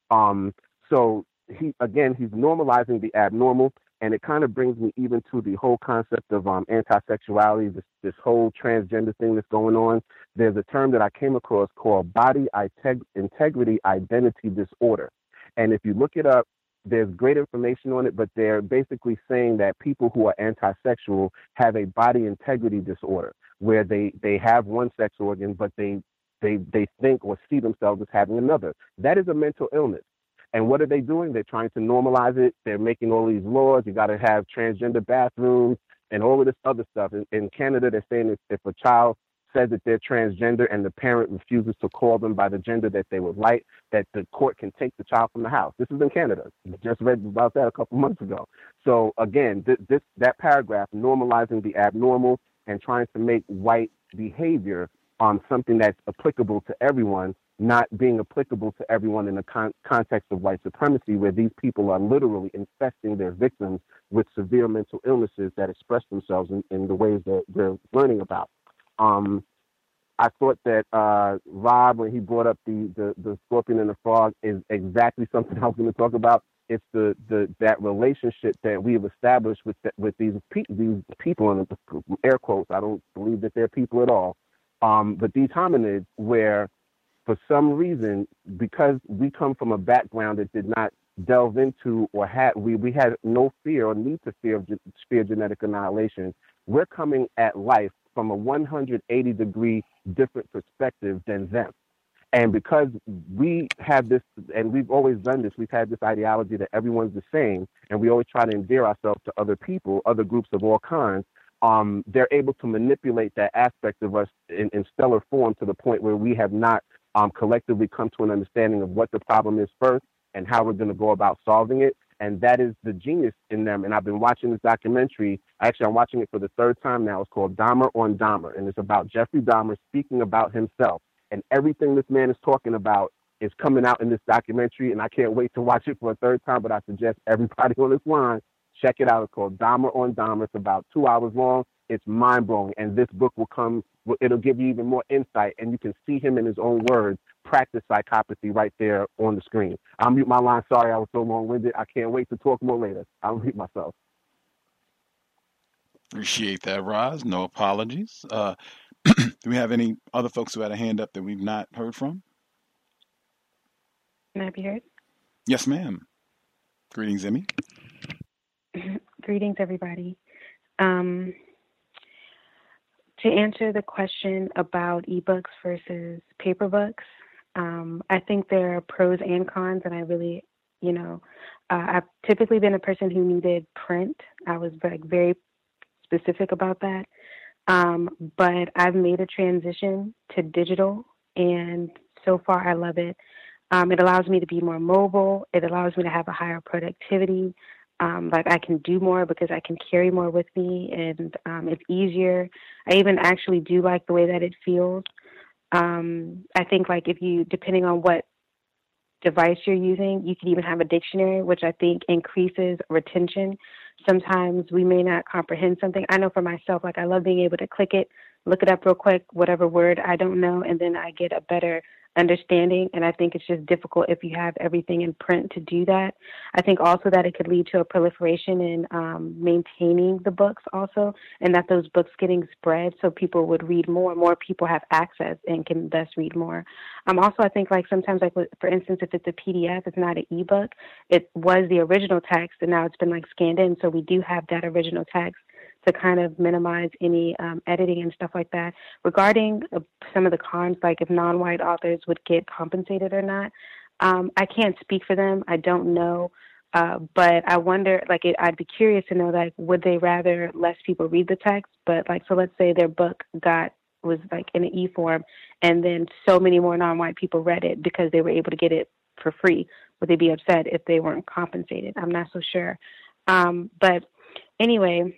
So he's normalizing the abnormal, and it kind of brings me even to the whole concept of anti-sexuality, this whole transgender thing that's going on. There's a term that I came across called body integrity identity disorder. And if you look it up, there's great information on it, but they're basically saying that people who are anti-sexual have a body integrity disorder, where they have one sex organ, but they think or see themselves as having another. That is a mental illness. And what are they doing? They're trying to normalize it. They're making all these laws. You got to have transgender bathrooms and all of this other stuff. In Canada, they're saying if a child says that they're transgender and the parent refuses to call them by the gender that they would like, that the court can take the child from the house. This is in Canada. Just read about that a couple months ago. So again, that paragraph, normalizing the abnormal and trying to make white behavior something that's applicable to everyone, not being applicable to everyone in the context of white supremacy, where these people are literally infesting their victims with severe mental illnesses that express themselves in the ways that we're learning about. I thought that Rob, when he brought up the scorpion and the frog, is exactly something I was going to talk about. It's that relationship that we have established with these people, in air quotes. I don't believe that they're people at all. But these hominids, where for some reason, because we come from a background that did not delve into or we had no fear or need to fear genetic annihilation, we're coming at life from a 180-degree different perspective than them. And because we have this, and we've always done this, we've had this ideology that everyone's the same, and we always try to endear ourselves to other people, other groups of all kinds, they're able to manipulate that aspect of us in stellar form to the point where we have not collectively come to an understanding of what the problem is first and how we're going to go about solving it. And that is the genius in them. And I've been watching this documentary. Actually, I'm watching it for the 3rd time now. It's called Dahmer on Dahmer. And it's about Jeffrey Dahmer speaking about himself. And everything this man is talking about is coming out in this documentary. And I can't wait to watch it for a 3rd time. But I suggest everybody on this line, check it out. It's called Dahmer on Dahmer. It's about 2 hours long. It's mind-blowing. And this book it'll give you even more insight. And you can see him in his own words practice psychopathy right there on the screen. I'll mute my line. Sorry I was so long-winded. I can't wait to talk more later. I'll mute myself. Appreciate that, Roz. No apologies. Do we have any other folks who had a hand up that we've not heard from? Can I be heard? Yes, ma'am. Greetings, Emmy. Greetings, everybody. To answer the question about ebooks versus paper books, I think there are pros and cons, and I really, I've typically been a person who needed print. I was very specific about that. But I've made a transition to digital, and so far I love it. It allows me to be more mobile. It allows me to have a higher productivity. I can do more because I can carry more with me, and it's easier. I even actually do like the way that it feels. I think if you, depending on what device you're using. You could even have a dictionary, which I think increases retention. Sometimes we may not comprehend something. I know for myself, like I love being able to click it, look it up real quick, whatever word I don't know, and then I get a better understanding. And I think it's just difficult if you have everything in print to do that. I think also that it could lead to a proliferation in maintaining the books also, and that those books getting spread so people would read more. More people have access and can thus read more. Also, I think like sometimes, like for instance, if it's a PDF, it's not an ebook. It was the original text, and now it's been like scanned in. So we do have that original text to kind of minimize any editing and stuff like that. Regarding some of the cons, like if non-white authors would get compensated or not, I can't speak for them. I don't know. But I wonder, like, I'd be curious to know, like, would they rather less people read the text? But, like, so let's say their book was like in an e-form, and then so many more non-white people read it because they were able to get it for free. Would they be upset if they weren't compensated? I'm not so sure. But anyway,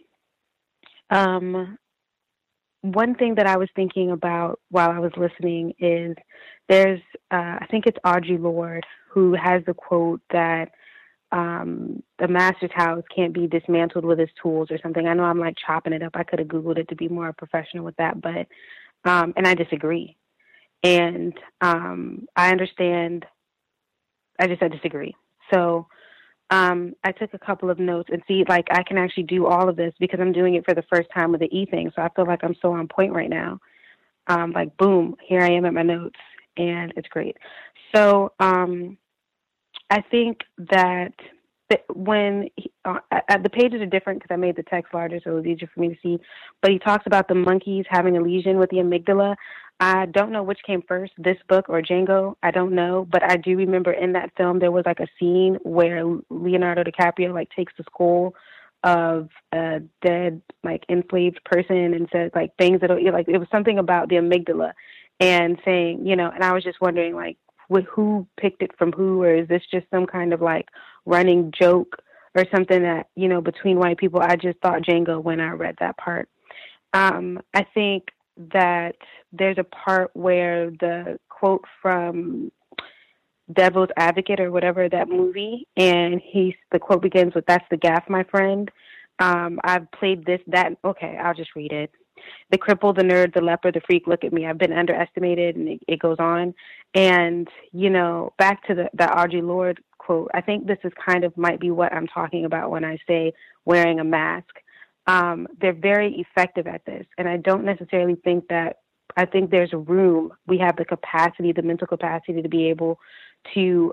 one thing that I was thinking about while I was listening is there's, I think it's Audre Lorde, who has the quote that the master's house can't be dismantled with his tools or something. I know I'm like chopping it up. I could have Googled it to be more professional with that, but, and I disagree. And I understand, I disagree. So I took a couple of notes and see, like, I can actually do all of this because I'm doing it for the first time with the e-thing. So I feel like I'm so on point right now. Like, boom, here I am at my notes, and it's great. So I think that when the pages are different because I made the text larger so it was easier for me to see, but he talks about the monkeys having a lesion with the amygdala. I don't know which came first, this book or Django. I don't know, but I do remember in that film there was like a scene where Leonardo DiCaprio like takes the skull of a dead, like enslaved person and says like things that like it was something about the amygdala and saying, you know, and I was just wondering like who picked it from who, or is this just some kind of like running joke or something that, you know, between white people? I just thought Django when I read that part. I think that there's a part where the quote from Devil's Advocate or whatever, that movie, and the quote begins with, "That's the gaff, my friend." I've played okay, I'll just read it. "The cripple, the nerd, the leper, the freak, look at me. I've been underestimated," and it goes on. And, you know, back to the Audre Lorde quote, I think this is kind of might be what I'm talking about when I say wearing a mask. They're very effective at this. And I don't necessarily think that, I think there's room. We have the capacity, the mental capacity to be able to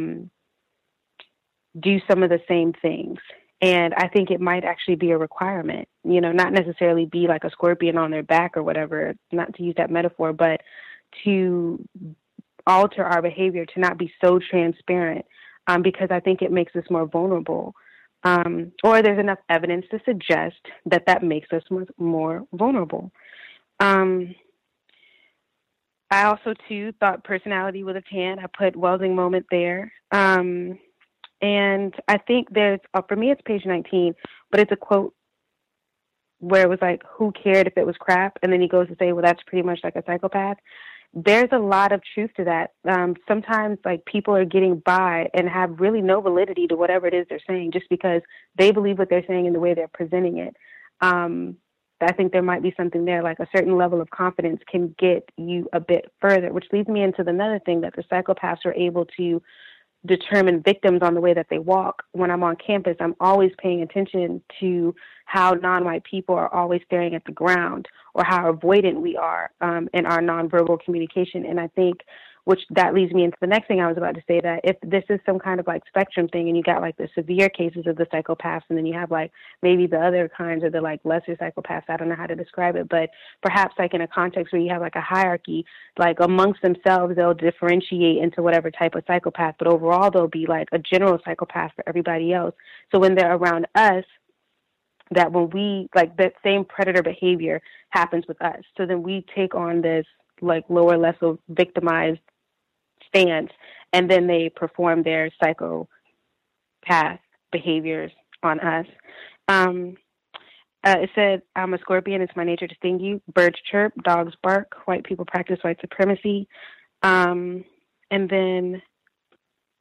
do some of the same things. And I think it might actually be a requirement, you know, not necessarily be like a scorpion on their back or whatever, not to use that metaphor, but to alter our behavior, to not be so transparent, because I think it makes us more vulnerable. Or there's enough evidence to suggest that makes us more vulnerable. I also, too, thought personality with a tan. I put Welsing moment there. And I think there's, for me, it's page 19, but it's a quote where it was like, who cared if it was crap? And then he goes to say, well, that's pretty much like a psychopath. There's a lot of truth to that. Sometimes like people are getting by and have really no validity to whatever it is they're saying just because they believe what they're saying and the way they're presenting it. I think there might be something there, like a certain level of confidence can get you a bit further, which leads me into another thing, that the psychopaths are able to determine victims on the way that they walk. When I'm on campus, I'm always paying attention to how non-white people are always staring at the ground, or how avoidant we are in our nonverbal communication. And I think, which that leads me into the next thing I was about to say, that if this is some kind of like spectrum thing and you got like the severe cases of the psychopaths and then you have like maybe the other kinds or the like lesser psychopaths, I don't know how to describe it, but perhaps like in a context where you have like a hierarchy, like amongst themselves, they'll differentiate into whatever type of psychopath, but overall there'll be like a general psychopath for everybody else. So when they're around us, that when we, like that same predator behavior happens with us. So then we take on this like lower, less victimized stance, and then they perform their psychopath behaviors on us. It said, I'm a scorpion, it's my nature to sting you. Birds chirp, dogs bark, white people practice white supremacy. And then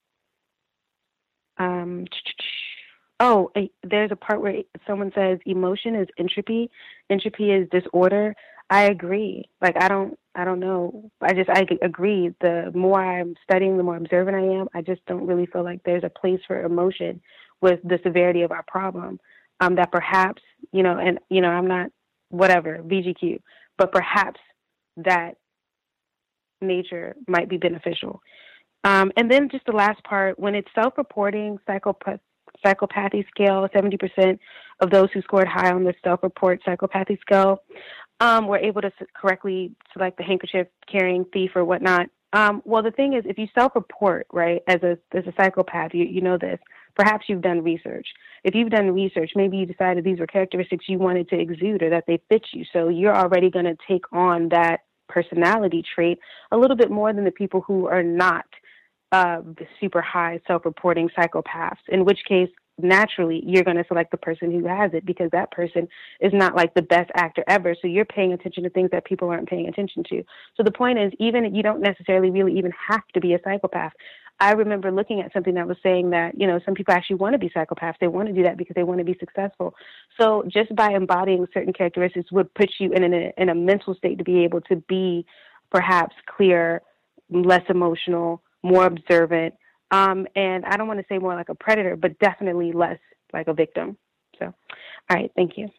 There's a part where someone says emotion is entropy. Entropy is disorder. I agree. Like, I don't know. I agree. The more I'm studying, the more observant I am. I just don't really feel like there's a place for emotion with the severity of our problem. That perhaps, I'm not whatever, VGQ, but perhaps that nature might be beneficial. And then just the last part, when it's self-reporting psychopathy scale, 70% of those who scored high on the self-report psychopathy scale were able to correctly select the handkerchief carrying thief or whatnot. Well, the thing is, if you self-report, right, as a psychopath, you know this, perhaps you've done research. If you've done research, maybe you decided these were characteristics you wanted to exude or that they fit you. So you're already going to take on that personality trait a little bit more than the people who are not the super high self-reporting psychopaths, in which case, naturally, you're going to select the person who has it because that person is not like the best actor ever. So you're paying attention to things that people aren't paying attention to. So the point is, even you don't necessarily really even have to be a psychopath. I remember looking at something that was saying that, some people actually want to be psychopaths. They want to do that because they want to be successful. So just by embodying certain characteristics would put you in a mental state to be able to be perhaps clear, less emotional, more observant, and I don't want to say more like a predator, but definitely less like a victim. So, all right, thank you.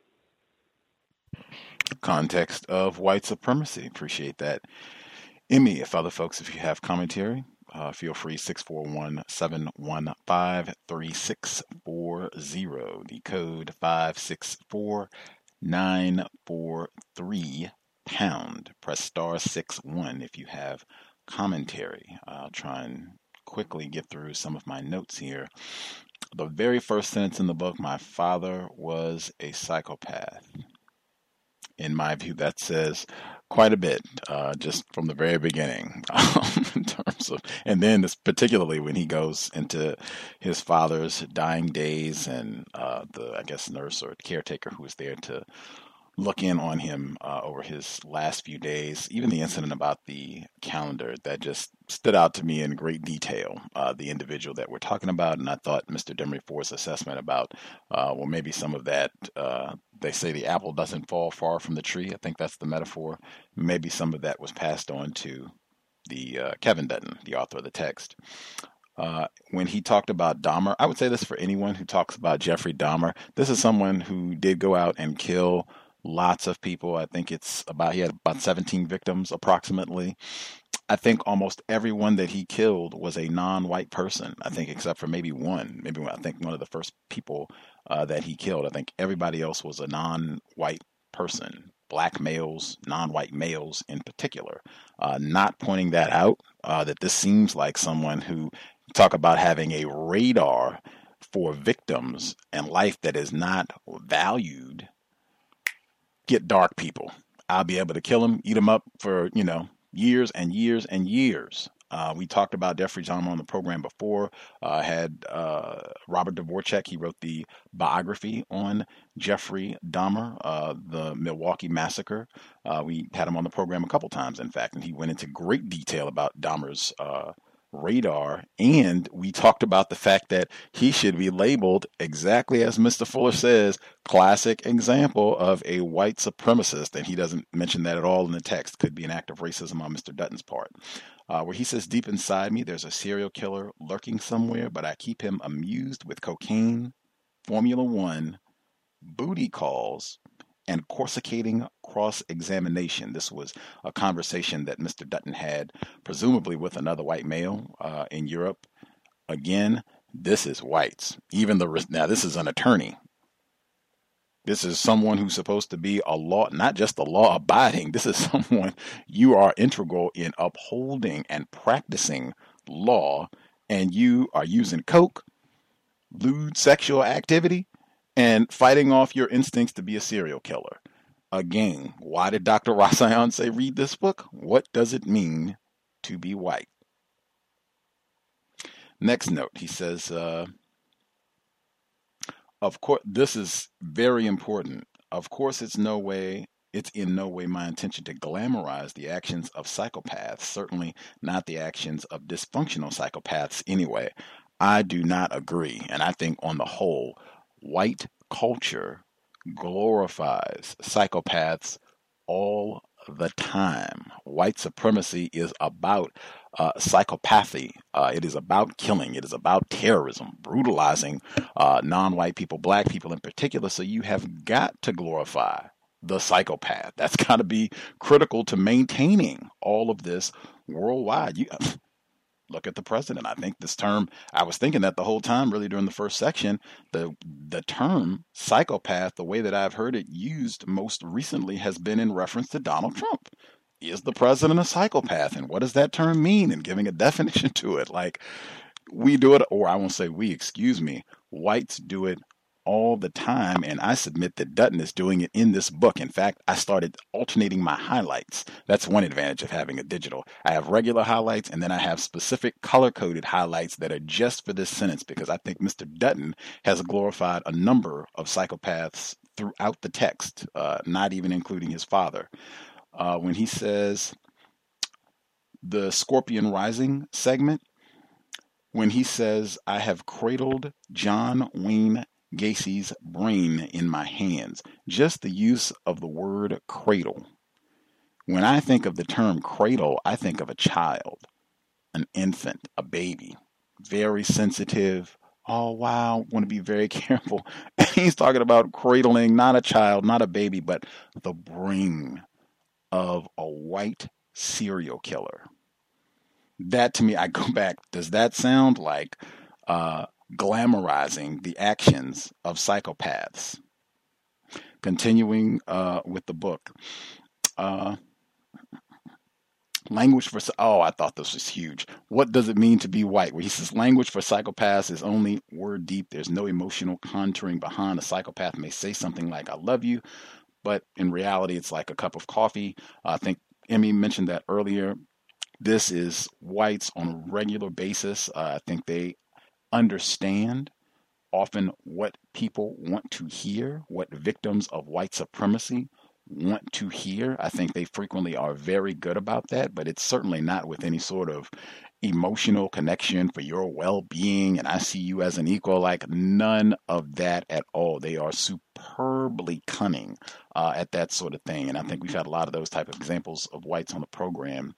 Context of white supremacy. Appreciate that. Emmy, if you have commentary, feel free, 641-715-3640, the code 564943 pound. Press star 61 if you have commentary. I'll try and quickly get through some of my notes here. The very first sentence in the book, my father was a psychopath. In my view, that says quite a bit, just from the very beginning, in terms of, and then this, particularly when he goes into his father's dying days and the nurse or caretaker who was there to look in on him over his last few days. Even the incident about the calendar, that just stood out to me in great detail, the individual that we're talking about. And I thought Mr. Demery-Ford's assessment about, maybe some of that, they say the apple doesn't fall far from the tree. I think that's the metaphor. Maybe some of that was passed on to the Kevin Dutton, the author of the text. When he talked about Dahmer, I would say this for anyone who talks about Jeffrey Dahmer. This is someone who did go out and kill lots of people. I think he had about 17 victims approximately. I think almost everyone that he killed was a non-white person. I think except for maybe one. I think one of the first people that he killed. I think everybody else was a non-white person. Black males, non-white males in particular. Not pointing that out, that this seems like someone who, talk about having a radar for victims and life that is not valued. Get dark people. I'll be able to kill them, eat them up for, years and years and years. We talked about Jeffrey Dahmer on the program before. Had Robert Dvorak. He wrote the biography on Jeffrey Dahmer, the Milwaukee Massacre. We had him on the program a couple times, in fact, and he went into great detail about Dahmer's radar, and we talked about the fact that he should be labeled exactly as Mr. Fuller says, classic example of a white supremacist, and he doesn't mention that at all in the text. Could be an act of racism on Mr. Dutton's part, where he says, deep inside me there's a serial killer lurking somewhere, but I keep him amused with cocaine, Formula One, booty calls, and corsicating cross-examination. This was a conversation that Mr. Dutton had, presumably with another white male in Europe. Again, this is whites. Now, this is an attorney. This is someone who's supposed to be a law, not just a law-abiding. This is someone you are integral in upholding and practicing law, and you are using coke, lewd sexual activity, and fighting off your instincts to be a serial killer. Again, why did Dr. Rasayan say read this book? What does it mean to be white? Next note, he says, of course, this is very important. Of course, it's in no way my intention to glamorize the actions of psychopaths, certainly not the actions of dysfunctional psychopaths anyway. I do not agree. And I think on the whole, white culture glorifies psychopaths all the time. White supremacy is about psychopathy. It is about killing. It is about terrorism, brutalizing non-white people, black people in particular. So you have got to glorify the psychopath. That's got to be critical to maintaining all of this worldwide. Look at the president. I think this term, I was thinking that the whole time, really, during the first section, the term psychopath, the way that I've heard it used most recently has been in reference to Donald Trump. Is the president a psychopath? And what does that term mean? And giving a definition to it. Like, we do it, or I won't say we, excuse me, whites do it all the time, and I submit that Dutton is doing it in this book. In fact, I started alternating my highlights. That's one advantage of having a digital. I have regular highlights, and then I have specific color-coded highlights that are just for this sentence, because I think Mr. Dutton has glorified a number of psychopaths throughout the text, not even including his father. When he says the Scorpion Rising segment, when he says, I have cradled John Wayne Gacy's brain in my hands. Just the use of the word cradle. When I think of the term cradle, I think of a child, an infant, a baby, very sensitive. Oh, wow, want to be very careful. He's talking about cradling not a child, not a baby, but the brain of a white serial killer. That to me, I go back, does that sound like glamorizing the actions of psychopaths? Continuing with the book. Language for, I thought this was huge. What does it mean to be white? Where he says language for psychopaths is only word deep. There's no emotional contouring behind. A psychopath may say something like, I love you, but in reality, it's like a cup of coffee. I think Emmy mentioned that earlier. This is whites on a regular basis. I think they understand often what people want to hear, what victims of white supremacy want to hear. I think they frequently are very good about that, but it's certainly not with any sort of emotional connection for your well-being and I see you as an equal, like none of that at all. They are superbly cunning at that sort of thing. And I think we've had a lot of those type of examples of whites on the program.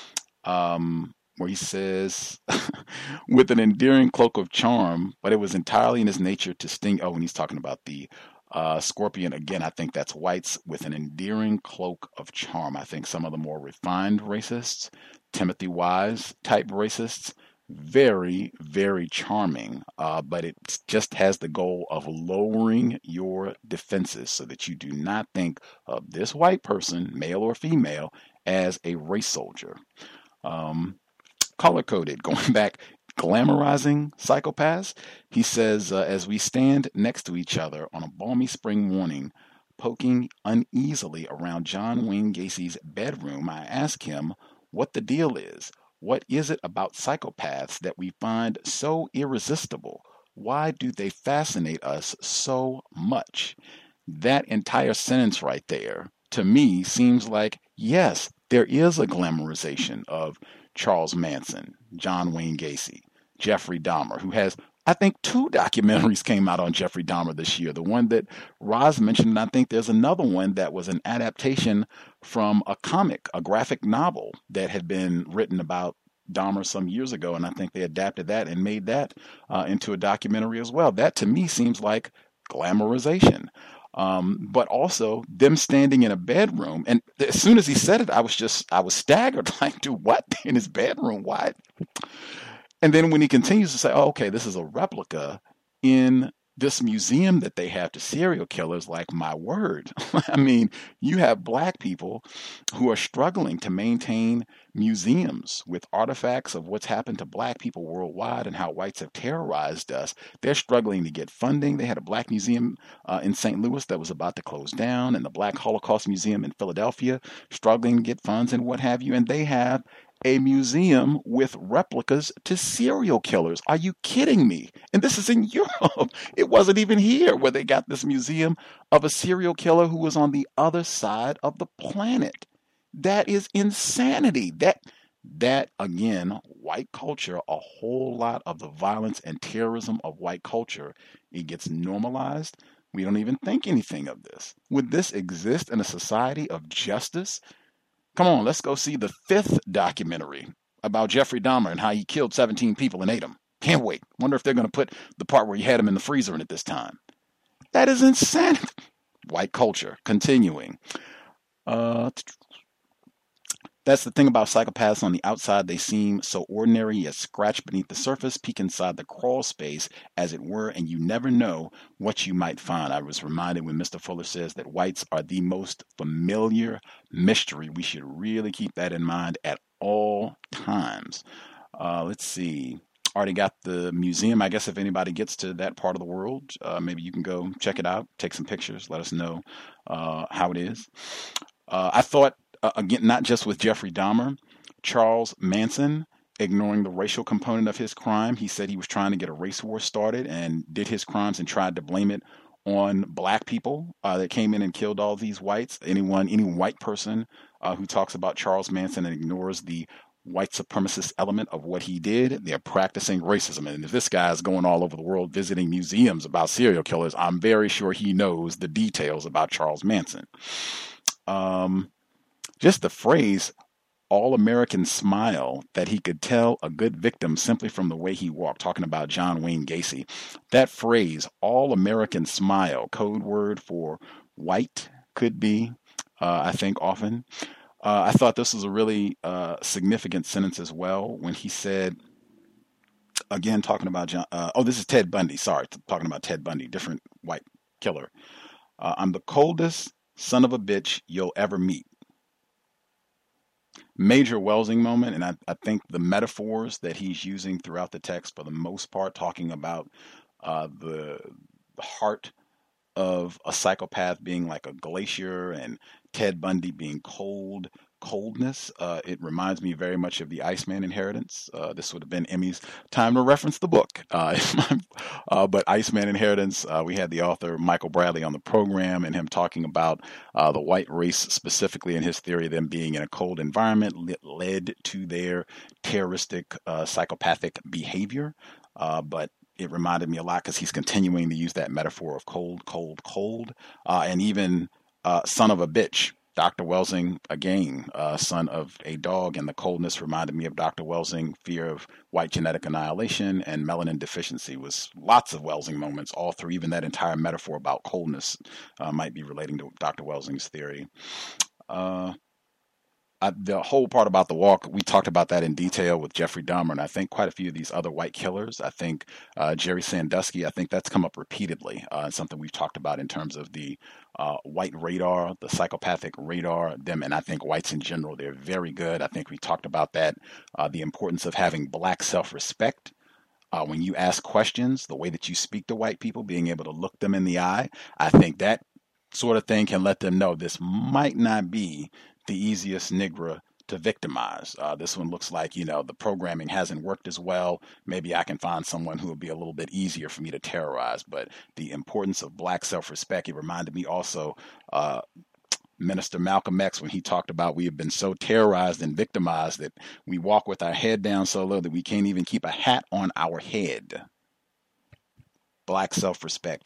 Where he says, with an endearing cloak of charm, but it was entirely in his nature to sting. Oh, and he's talking about the Scorpion. Again, I think that's whites with an endearing cloak of charm. I think some of the more refined racists, Timothy Wise type racists, very, very charming, but it just has the goal of lowering your defenses so that you do not think of this white person, male or female, as a race soldier. Color-coded, going back, glamorizing psychopaths. He says, as we stand next to each other on a balmy spring morning, poking uneasily around John Wayne Gacy's bedroom, I ask him what the deal is. What is it about psychopaths that we find so irresistible? Why do they fascinate us so much? That entire sentence right there, to me, seems like, yes, there is a glamorization of Charles Manson, John Wayne Gacy, Jeffrey Dahmer, who has, I think, 2 documentaries came out on Jeffrey Dahmer this year. The one that Roz mentioned, and I think there's another one that was an adaptation from a comic, a graphic novel that had been written about Dahmer some years ago, and I think they adapted that and made that into a documentary as well. That, to me, seems like glamorization. But also them standing in a bedroom. And as soon as he said it, I was staggered, like, dude, what? In his bedroom? Why? And then when he continues to say, oh, okay, this is a replica in this museum that they have to serial killers, like, my word. I mean, you have black people who are struggling to maintain museums with artifacts of what's happened to black people worldwide and how whites have terrorized us. They're struggling to get funding. They had a black museum in St. Louis that was about to close down, and the Black Holocaust Museum in Philadelphia struggling to get funds and what have you. And they have a museum with replicas to serial killers. Are you kidding me? And this is in Europe. It wasn't even here where they got this museum of a serial killer who was on the other side of the planet. That is insanity. That, again, white culture, a whole lot of the violence and terrorism of white culture, it gets normalized. We don't even think anything of this. Would this exist in a society of justice? Come on, let's go see the 5th documentary about Jeffrey Dahmer and how he killed 17 people and ate them. Can't wait. Wonder if they're going to put the part where he had him in the freezer in it this time. That is insanity. White culture. Continuing. That's the thing about psychopaths. On the outside, they seem so ordinary, yet scratch beneath the surface, peek inside the crawl space, as it were, and you never know what you might find. I was reminded when Mr. Fuller says that whites are the most familiar mystery. We should really keep that in mind at all times. Let's see. Already got the museum. I guess if anybody gets to that part of the world, maybe you can go check it out, take some pictures, let us know how it is. I thought, again, not just with Jeffrey Dahmer, Charles Manson, ignoring the racial component of his crime. He said he was trying to get a race war started and did his crimes and tried to blame it on black people that came in and killed all these whites. Any white person who talks about Charles Manson and ignores the white supremacist element of what he did, they're practicing racism. And if this guy is going all over the world visiting museums about serial killers, I'm very sure he knows the details about Charles Manson. Just the phrase all-American smile, that he could tell a good victim simply from the way he walked, talking about John Wayne Gacy. That phrase, all-American smile, code word for white, could be, I think, often. I thought this was a really significant sentence as well when he said, again, talking about John, this is Ted Bundy, sorry, talking about Ted Bundy, different white killer. I'm the coldest son of a bitch you'll ever meet. Major Welsing moment, and I think the metaphors that he's using throughout the text, for the most part, talking about the heart of a psychopath being like a glacier and Ted Bundy being coldness. It reminds me very much of the Iceman Inheritance. This would have been Emmy's time to reference the book. But Iceman Inheritance, we had the author Michael Bradley on the program and him talking about the white race specifically, in his theory, them being in a cold environment led to their terroristic, psychopathic behavior. But it reminded me a lot because he's continuing to use that metaphor of cold, and even son of a bitch. Dr. Welsing, again, son of a dog, and the coldness reminded me of Dr. Welsing, fear of white genetic annihilation and melanin deficiency. Was lots of Welsing moments, all through. Even that entire metaphor about coldness might be relating to Dr. Welsing's theory. The whole part about the walk, we talked about that in detail with Jeffrey Dahmer, and I think quite a few of these other white killers. I think Jerry Sandusky, I think that's come up repeatedly. Something we've talked about in terms of the white radar, the psychopathic radar, them, and I think whites in general, they're very good. I think we talked about that, the importance of having black self-respect. When you ask questions, the way that you speak to white people, being able to look them in the eye, I think that sort of thing can let them know this might not be the easiest Negro to victimize. This one looks like, the programming hasn't worked as well. Maybe I can find someone who will be a little bit easier for me to terrorize. But the importance of black self-respect, it reminded me also, Minister Malcolm X, when he talked about we have been so terrorized and victimized that we walk with our head down so low that we can't even keep a hat on our head. Black self-respect.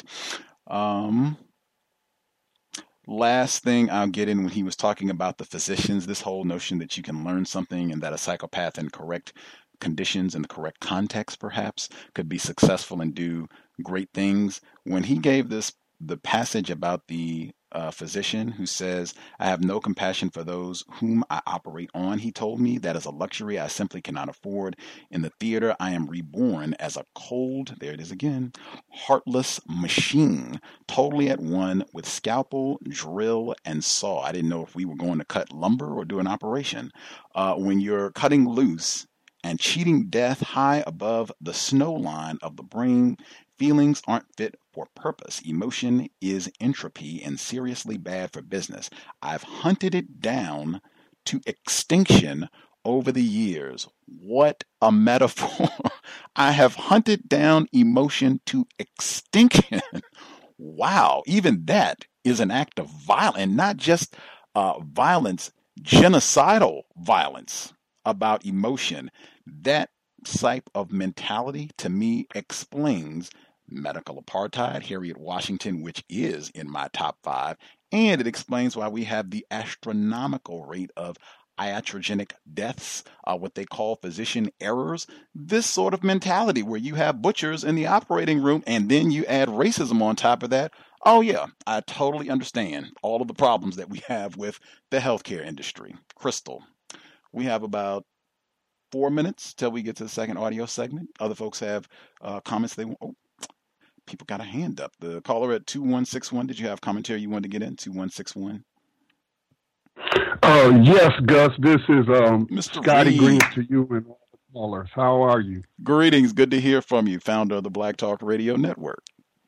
Last thing I'll get in, when he was talking about the physicians, this whole notion that you can learn something and that a psychopath in correct conditions and the correct context perhaps could be successful and do great things. When he gave the passage about the physician who says, I have no compassion for those whom I operate on, he told me, that is a luxury I simply cannot afford. In the theater, I am reborn as a cold, there it is again, heartless machine, totally at one with scalpel, drill, and saw. I didn't know if we were going to cut lumber or do an operation. When you're cutting loose and cheating death high above the snow line of the brain, feelings aren't fit for purpose. Emotion is entropy and seriously bad for business. I've hunted it down to extinction over the years. What a metaphor. I have hunted down emotion to extinction. Wow. Even that is an act of violence, and not just violence, genocidal violence. about emotion. That type of mentality, to me, explains medical apartheid, Harriet Washington, which is in my top 5, and it explains why we have the astronomical rate of iatrogenic deaths, what they call physician errors. This sort of mentality where you have butchers in the operating room and then you add racism on top of that. Oh yeah, I totally understand all of the problems that we have with the healthcare industry. Crystal, we have about 4 minutes till we get to the second audio segment. Other folks have comments they want. Oh, people got a hand up. The caller at 2161, did you have commentary you wanted to get in? 2161. Yes, Gus. This is Mr. Scotty Reed. Green to you and all the callers. How are you? Greetings. Good to hear from you, founder of the Black Talk Radio Network.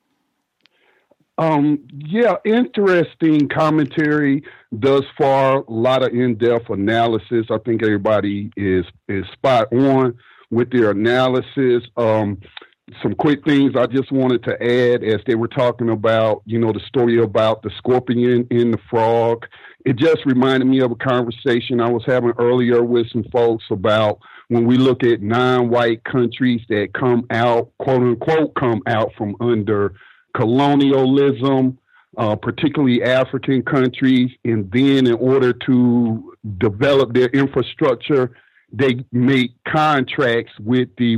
Yeah, interesting commentary thus far. A lot of in-depth analysis. I think everybody is spot on with their analysis. Some quick things I just wanted to add as they were talking about, the story about the scorpion and the frog. It just reminded me of a conversation I was having earlier with some folks about when we look at non-white countries that come out, quote unquote, come out from under colonialism, particularly African countries, and then in order to develop their infrastructure, they make contracts with the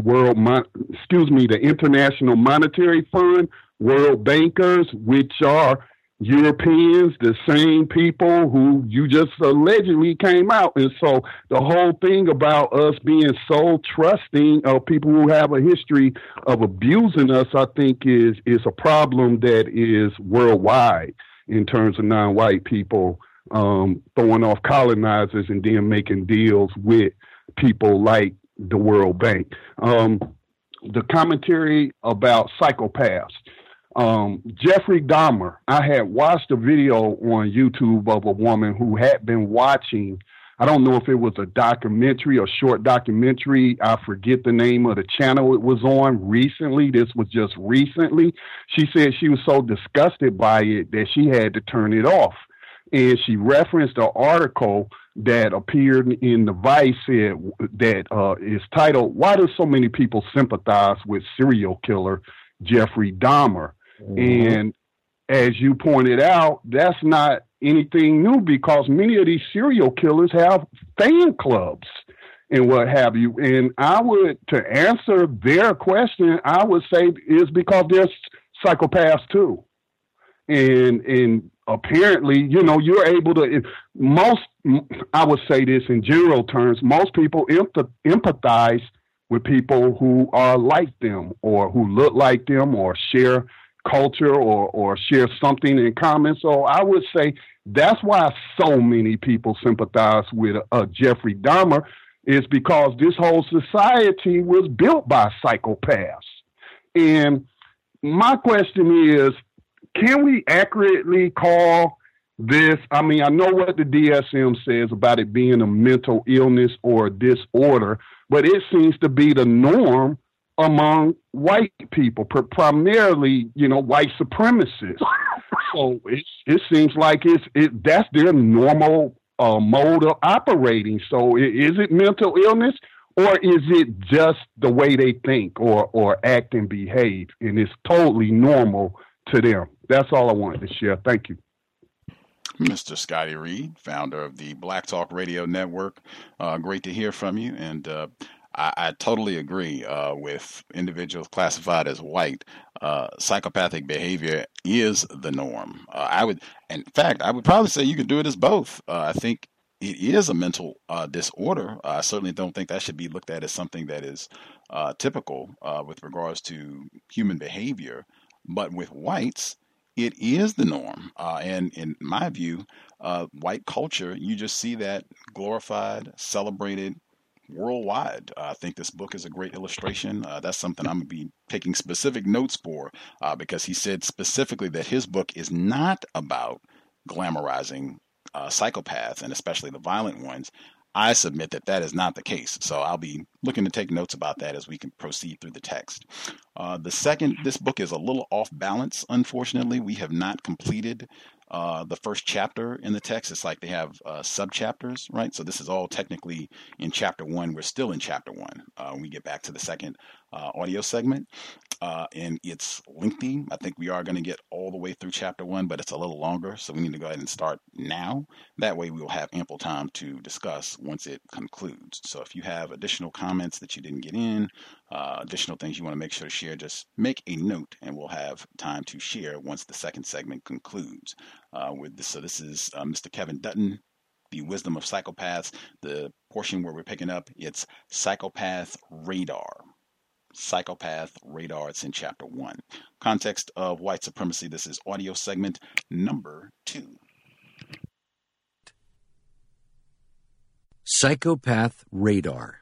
the International Monetary Fund, world bankers, which are Europeans, the same people who you just allegedly came out. And so the whole thing about us being so trusting of people who have a history of abusing us, I think is a problem that is worldwide in terms of non-white people throwing off colonizers and then making deals with people like the World Bank. The commentary about psychopaths. Jeffrey Dahmer, I had watched a video on YouTube of a woman who had been watching, I don't know if it was a documentary or short documentary, I forget the name of the channel it was on recently. This was just recently. She said she was so disgusted by it that she had to turn it off. And she referenced an article that appeared in the Vice that is titled, "Why Do So Many People Sympathize with Serial Killer Jeffrey Dahmer?" And as you pointed out, that's not anything new because many of these serial killers have fan clubs and what have you. And I would, to answer their question, I would say is because they're psychopaths too. And apparently, you're able to, I would say this in general terms, most people empathize with people who are like them or who look like them or share culture or share something in common. So I would say that's why so many people sympathize with Jeffrey Dahmer is because this whole society was built by psychopaths. And my question is, can we accurately call this? I mean, I know what the DSM says about it being a mental illness or a disorder, but it seems to be the norm among white people, primarily, white supremacists. So it seems like that's their normal mode of operating. So is it mental illness or is it just the way they think or act and behave? And it's totally normal to them. That's all I wanted to share. Thank you. Mr. Scotty Reed, founder of the Black Talk Radio Network. Great to hear from you. And I totally agree with individuals classified as white. Psychopathic behavior is the norm. In fact, I would probably say you could do it as both. I think it is a mental disorder. I certainly don't think that should be looked at as something that is typical with regards to human behavior. But with whites, it is the norm. And in my view, white culture, you just see that glorified, celebrated worldwide. I think this book is a great illustration. That's something I'm going to be taking specific notes for because he said specifically that his book is not about glamorizing psychopaths and especially the violent ones. I submit that that is not the case. So I'll be looking to take notes about that as we can proceed through the text. This book is a little off balance, unfortunately. We have not completed the first chapter in the text. It's like they have sub-chapters, right? So this is all technically in chapter 1. We're still in chapter 1 when we get back to the second audio segment. And it's lengthy. I think we are going to get all the way through chapter 1, but it's a little longer. So we need to go ahead and start now. That way we will have ample time to discuss once it concludes. So if you have additional comments that you didn't get in, additional things you want to make sure to share, just make a note and we'll have time to share once the second segment concludes. So this is Mr. Kevin Dutton, The Wisdom of Psychopaths. The portion where we're picking up, it's Psychopath Radar. Psychopath Radar. It's in chapter 1. Context of white supremacy. This is audio segment number 2. Psychopath Radar.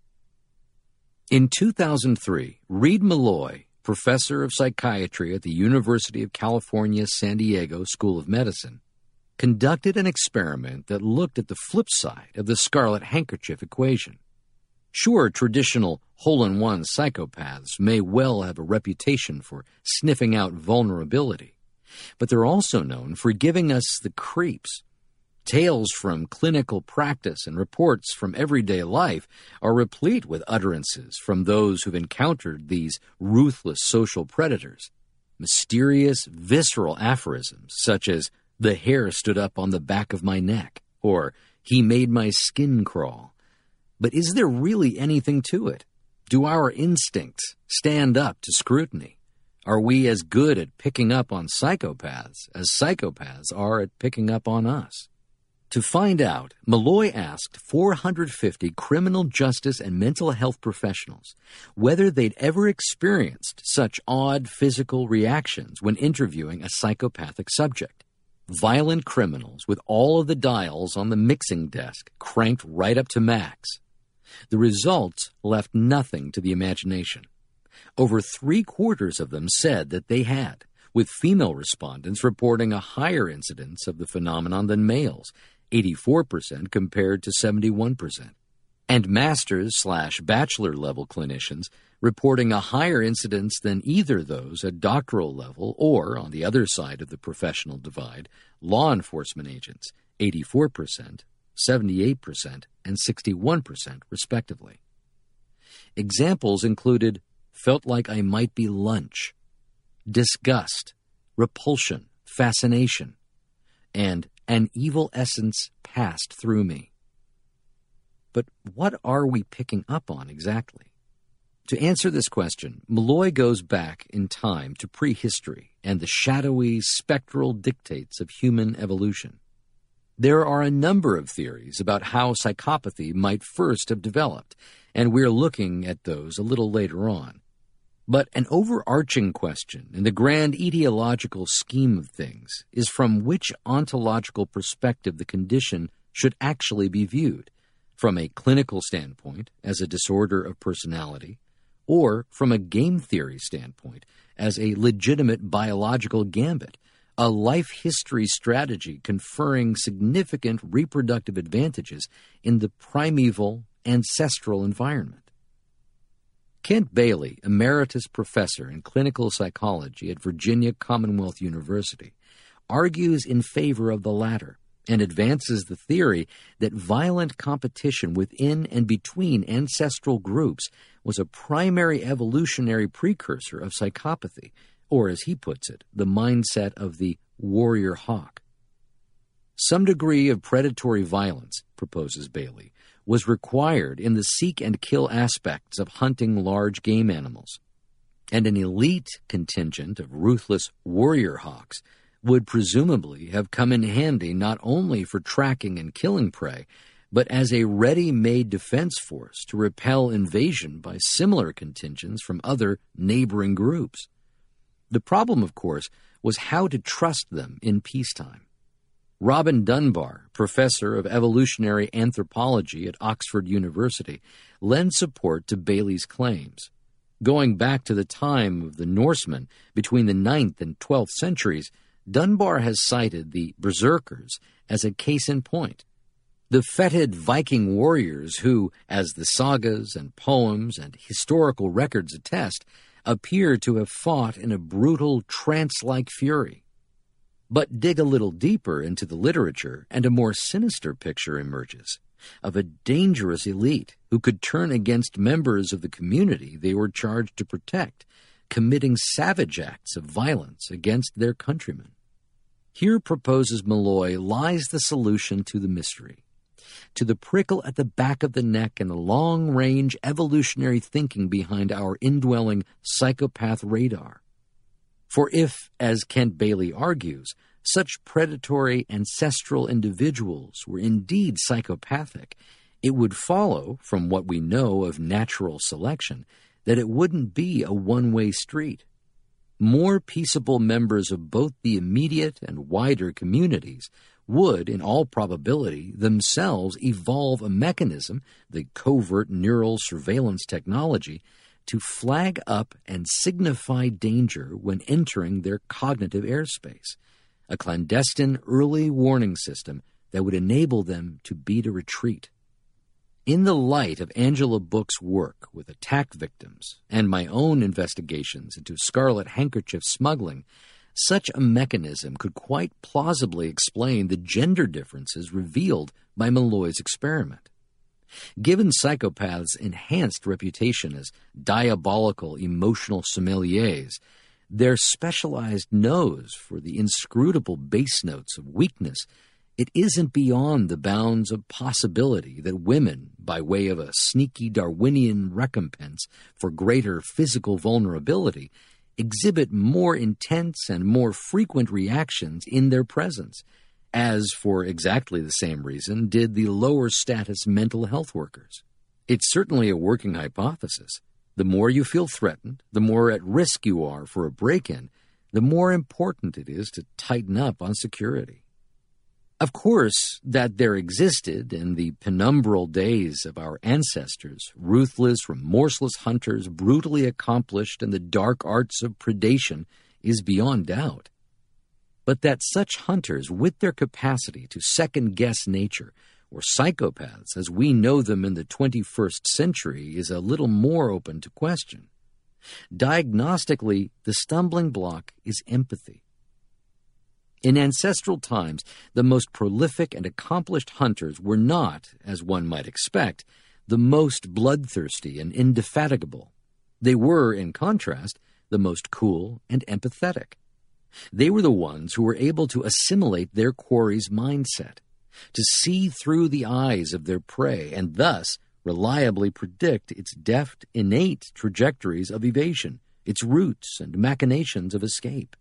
In 2003, Reed Malloy, professor of psychiatry at the University of California, San Diego School of Medicine, conducted an experiment that looked at the flip side of the scarlet handkerchief equation. Sure, traditional hole-in-one psychopaths may well have a reputation for sniffing out vulnerability, but they're also known for giving us the creeps. Tales from clinical practice and reports from everyday life are replete with utterances from those who've encountered these ruthless social predators. Mysterious, visceral aphorisms such as, "The hair stood up on the back of my neck," or "He made my skin crawl." But is there really anything to it? Do our instincts stand up to scrutiny? Are we as good at picking up on psychopaths as psychopaths are at picking up on us? To find out, Malloy asked 450 criminal justice and mental health professionals whether they'd ever experienced such odd physical reactions when interviewing a psychopathic subject. Violent criminals with all of the dials on the mixing desk cranked right up to max. The results left nothing to the imagination. Over 3/4 of them said that they had, with female respondents reporting a higher incidence of the phenomenon than males, 84% compared to 71%, and master's/bachelor level clinicians reporting a higher incidence than either those at doctoral level or, on the other side of the professional divide, law enforcement agents, 84%, 78%, and 61%, respectively. Examples included felt like I might be lunch, disgust, repulsion, fascination, and an evil essence passed through me. But what are we picking up on exactly? To answer this question, Malloy goes back in time to prehistory and the shadowy, spectral dictates of human evolution. There are a number of theories about how psychopathy might first have developed, and we're looking at those a little later on. But an overarching question in the grand etiological scheme of things is from which ontological perspective the condition should actually be viewed, from a clinical standpoint as a disorder of personality, or from a game theory standpoint as a legitimate biological gambit, a life history strategy conferring significant reproductive advantages in the primeval, ancestral environment. Kent Bailey, emeritus professor in clinical psychology at Virginia Commonwealth University, argues in favor of the latter and advances the theory that violent competition within and between ancestral groups was a primary evolutionary precursor of psychopathy, or as he puts it, the mindset of the warrior hawk. Some degree of predatory violence, proposes Bailey, was required in the seek-and-kill aspects of hunting large game animals, and an elite contingent of ruthless warrior hawks would presumably have come in handy not only for tracking and killing prey, but as a ready-made defense force to repel invasion by similar contingents from other neighboring groups. The problem, of course, was how to trust them in peacetime. Robin Dunbar, professor of evolutionary anthropology at Oxford University, lends support to Bailey's claims. Going back to the time of the Norsemen between the 9th and 12th centuries, Dunbar has cited the berserkers as a case in point. The fetid Viking warriors who, as the sagas and poems and historical records attest, appear to have fought in a brutal trance-like fury. But dig a little deeper into the literature, and a more sinister picture emerges of a dangerous elite who could turn against members of the community they were charged to protect, committing savage acts of violence against their countrymen. Here, proposes Malloy, lies the solution to the mystery, to the prickle at the back of the neck and the long-range evolutionary thinking behind our indwelling psychopath radar. For if, as Kent Bailey argues, such predatory ancestral individuals were indeed psychopathic, it would follow, from what we know of natural selection, that it wouldn't be a one-way street. More peaceable members of both the immediate and wider communities would, in all probability, themselves evolve a mechanism, the covert neural surveillance technology, to flag up and signify danger when entering their cognitive airspace, a clandestine early warning system that would enable them to beat a retreat. In the light of Angela Book's work with attack victims and my own investigations into scarlet handkerchief smuggling, such a mechanism could quite plausibly explain the gender differences revealed by Malloy's experiment. Given psychopaths' enhanced reputation as diabolical emotional sommeliers, their specialized nose for the inscrutable bass notes of weakness, it isn't beyond the bounds of possibility that women, by way of a sneaky Darwinian recompense for greater physical vulnerability, exhibit more intense and more frequent reactions in their presence, as for exactly the same reason did the lower-status mental health workers. It's certainly a working hypothesis. The more you feel threatened, the more at risk you are for a break-in, the more important it is to tighten up on security. Of course, that there existed in the penumbral days of our ancestors ruthless, remorseless hunters brutally accomplished in the dark arts of predation is beyond doubt. But that such hunters, with their capacity to second-guess nature, or psychopaths as we know them in the 21st century, is a little more open to question. Diagnostically, the stumbling block is empathy. In ancestral times, the most prolific and accomplished hunters were not, as one might expect, the most bloodthirsty and indefatigable. They were, in contrast, the most cool and empathetic. They were the ones who were able to assimilate their quarry's mindset, to see through the eyes of their prey, and thus reliably predict its deft, innate trajectories of evasion, its routes and machinations of escape.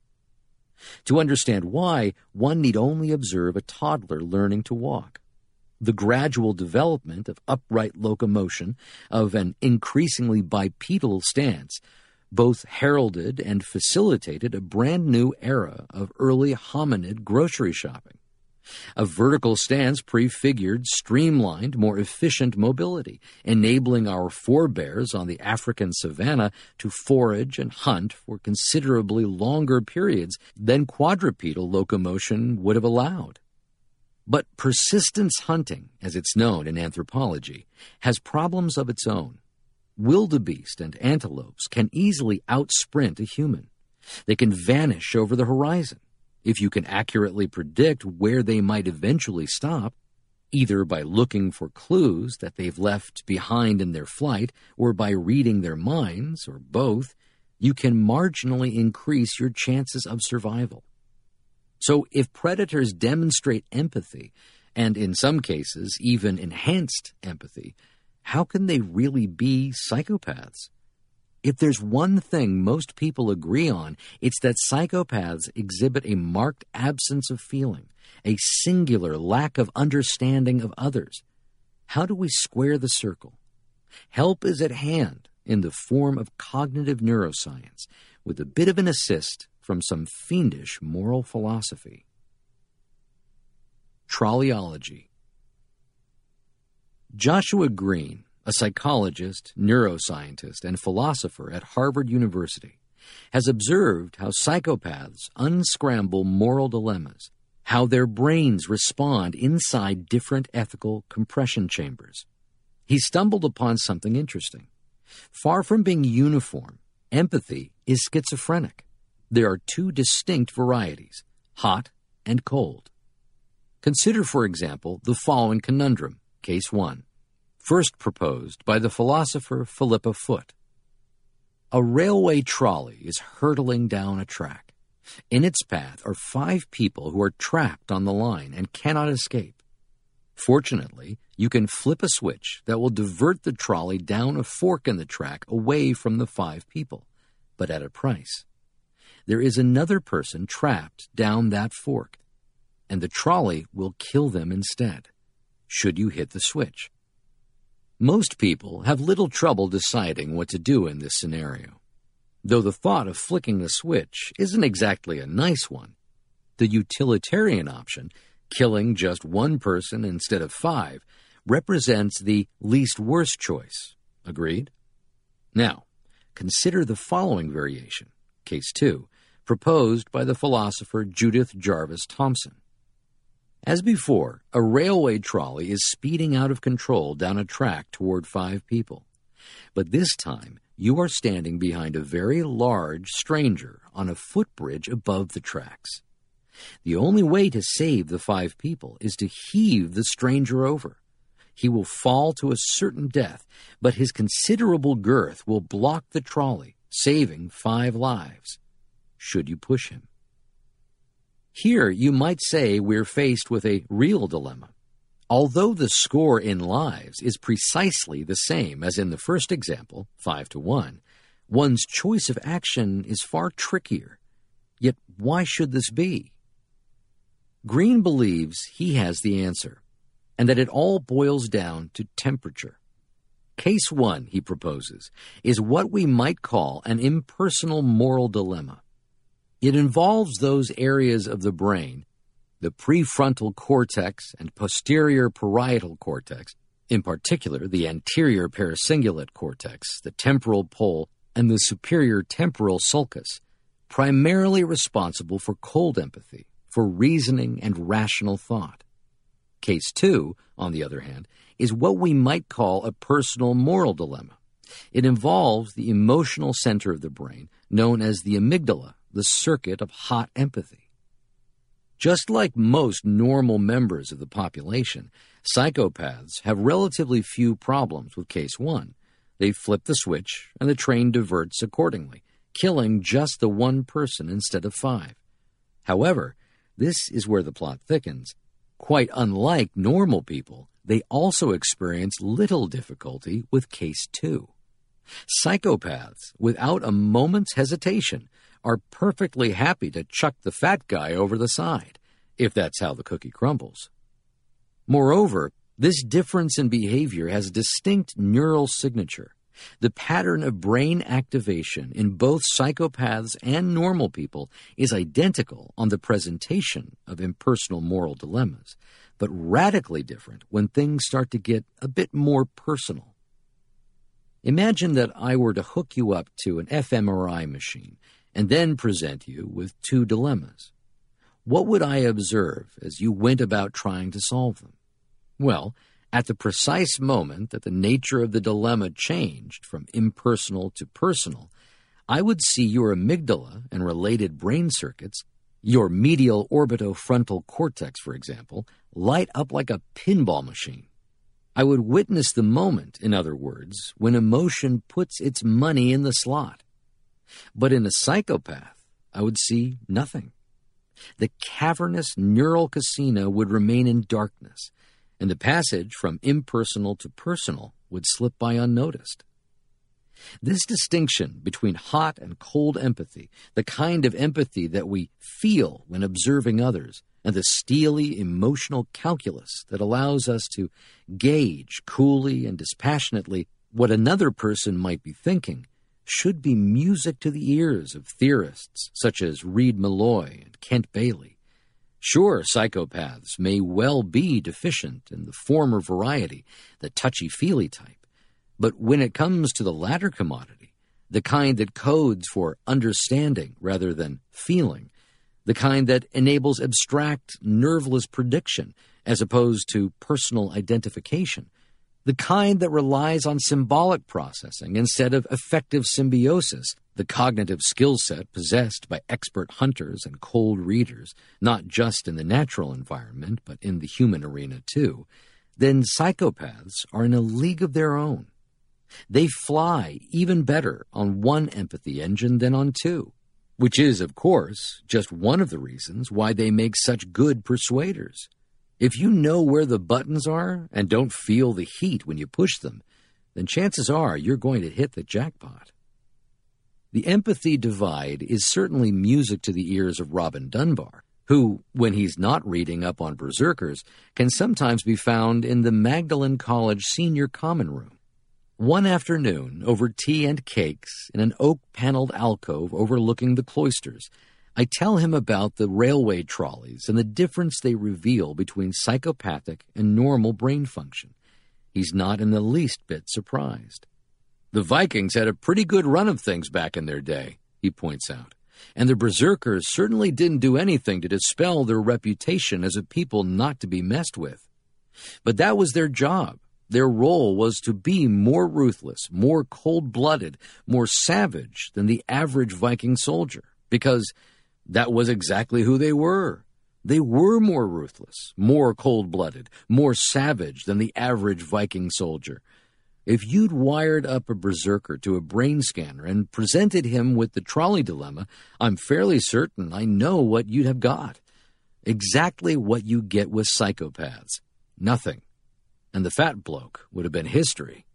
To understand why, one need only observe a toddler learning to walk. The gradual development of upright locomotion, of an increasingly bipedal stance, both heralded and facilitated a brand new era of early hominid grocery shopping. A vertical stance prefigured streamlined, more efficient mobility, enabling our forebears on the African savanna to forage and hunt for considerably longer periods than quadrupedal locomotion would have allowed. But persistence hunting, as it's known in anthropology, has problems of its own. Wildebeest and antelopes can easily outsprint a human. They can vanish over the horizon. If you can accurately predict where they might eventually stop, either by looking for clues that they've left behind in their flight or by reading their minds, or both, you can marginally increase your chances of survival. So if predators demonstrate empathy, and in some cases even enhanced empathy, how can they really be psychopaths? If there's one thing most people agree on, it's that psychopaths exhibit a marked absence of feeling, a singular lack of understanding of others. How do we square the circle? Help is at hand in the form of cognitive neuroscience, with a bit of an assist from some fiendish moral philosophy. Trolleyology. Joshua Green, a psychologist, neuroscientist, and philosopher at Harvard University, has observed how psychopaths unscramble moral dilemmas, how their brains respond inside different ethical compression chambers. He stumbled upon something interesting. Far from being uniform, empathy is schizophrenic. There are two distinct varieties, hot and cold. Consider, for example, the following conundrum, Case 1, first proposed by the philosopher Philippa Foot. A railway trolley is hurtling down a track. In its path are 5 people who are trapped on the line and cannot escape. Fortunately, you can flip a switch that will divert the trolley down a fork in the track away from the 5 people, but at a price. There is another person trapped down that fork, and the trolley will kill them instead, should you hit the switch. Most people have little trouble deciding what to do in this scenario. Though the thought of flicking the switch isn't exactly a nice one, the utilitarian option, killing just 1 person instead of 5, represents the least worst choice. Agreed? Now, consider the following variation, Case 2, proposed by the philosopher Judith Jarvis Thomson. As before, a railway trolley is speeding out of control down a track toward 5 people. But this time, you are standing behind a very large stranger on a footbridge above the tracks. The only way to save the 5 people is to heave the stranger over. He will fall to a certain death, but his considerable girth will block the trolley, saving 5 lives. Should you push him? Here, you might say we're faced with a real dilemma. Although the score in lives is precisely the same as in the first example, 5-1, one's choice of action is far trickier. Yet why should this be? Green believes he has the answer, and that it all boils down to temperature. Case 1, he proposes, is what we might call an impersonal moral dilemma. It involves those areas of the brain, the prefrontal cortex and posterior parietal cortex, in particular the anterior paracingulate cortex, the temporal pole, and the superior temporal sulcus, primarily responsible for cold empathy, for reasoning and rational thought. Case 2, on the other hand, is what we might call a personal moral dilemma. It involves the emotional center of the brain, known as the amygdala, the circuit of hot empathy. Just like most normal members of the population, psychopaths have relatively few problems with Case 1. They flip the switch and the train diverts accordingly, killing just the 1 person instead of 5. However, this is where the plot thickens. Quite unlike normal people, they also experience little difficulty with Case 2. Psychopaths, without a moment's hesitation, are perfectly happy to chuck the fat guy over the side, if that's how the cookie crumbles. Moreover, this difference in behavior has a distinct neural signature. The pattern of brain activation in both psychopaths and normal people is identical on the presentation of impersonal moral dilemmas, but radically different when things start to get a bit more personal. Imagine that I were to hook you up to an fMRI machine and then present you with 2 dilemmas. What would I observe as you went about trying to solve them? Well, at the precise moment that the nature of the dilemma changed from impersonal to personal, I would see your amygdala and related brain circuits, your medial orbitofrontal cortex, for example, light up like a pinball machine. I would witness the moment, in other words, when emotion puts its money in the slot. But in a psychopath, I would see nothing. The cavernous neural casino would remain in darkness, and the passage from impersonal to personal would slip by unnoticed. This distinction between hot and cold empathy, the kind of empathy that we feel when observing others, and the steely emotional calculus that allows us to gauge coolly and dispassionately what another person might be thinking, should be music to the ears of theorists such as Reed Malloy and Kent Bailey. Sure, psychopaths may well be deficient in the former variety, the touchy-feely type, but when it comes to the latter commodity, the kind that codes for understanding rather than feeling, the kind that enables abstract, nerveless prediction as opposed to personal identification, the kind that relies on symbolic processing instead of effective symbiosis, the cognitive skill set possessed by expert hunters and cold readers, not just in the natural environment, but in the human arena too, then psychopaths are in a league of their own. They fly even better on one empathy engine than on two, which is, of course, just one of the reasons why they make such good persuaders. If you know where the buttons are and don't feel the heat when you push them, then chances are you're going to hit the jackpot. The empathy divide is certainly music to the ears of Robin Dunbar, who, when he's not reading up on berserkers, can sometimes be found in the Magdalen College senior common room. One afternoon, over tea and cakes, in an oak-paneled alcove overlooking the cloisters, I tell him about the railway trolleys and the difference they reveal between psychopathic and normal brain function. He's not in the least bit surprised. The Vikings had a pretty good run of things back in their day, he points out, and the berserkers certainly didn't do anything to dispel their reputation as a people not to be messed with. But that was their job. Their role was to be more ruthless, more cold-blooded, more savage than the average Viking soldier, because that was exactly who they were. They were more ruthless, more cold-blooded, more savage than the average Viking soldier. If you'd wired up a berserker to a brain scanner and presented him with the trolley dilemma, I'm fairly certain I know what you'd have got. Exactly what you get with psychopaths. Nothing. And the fat bloke would have been history.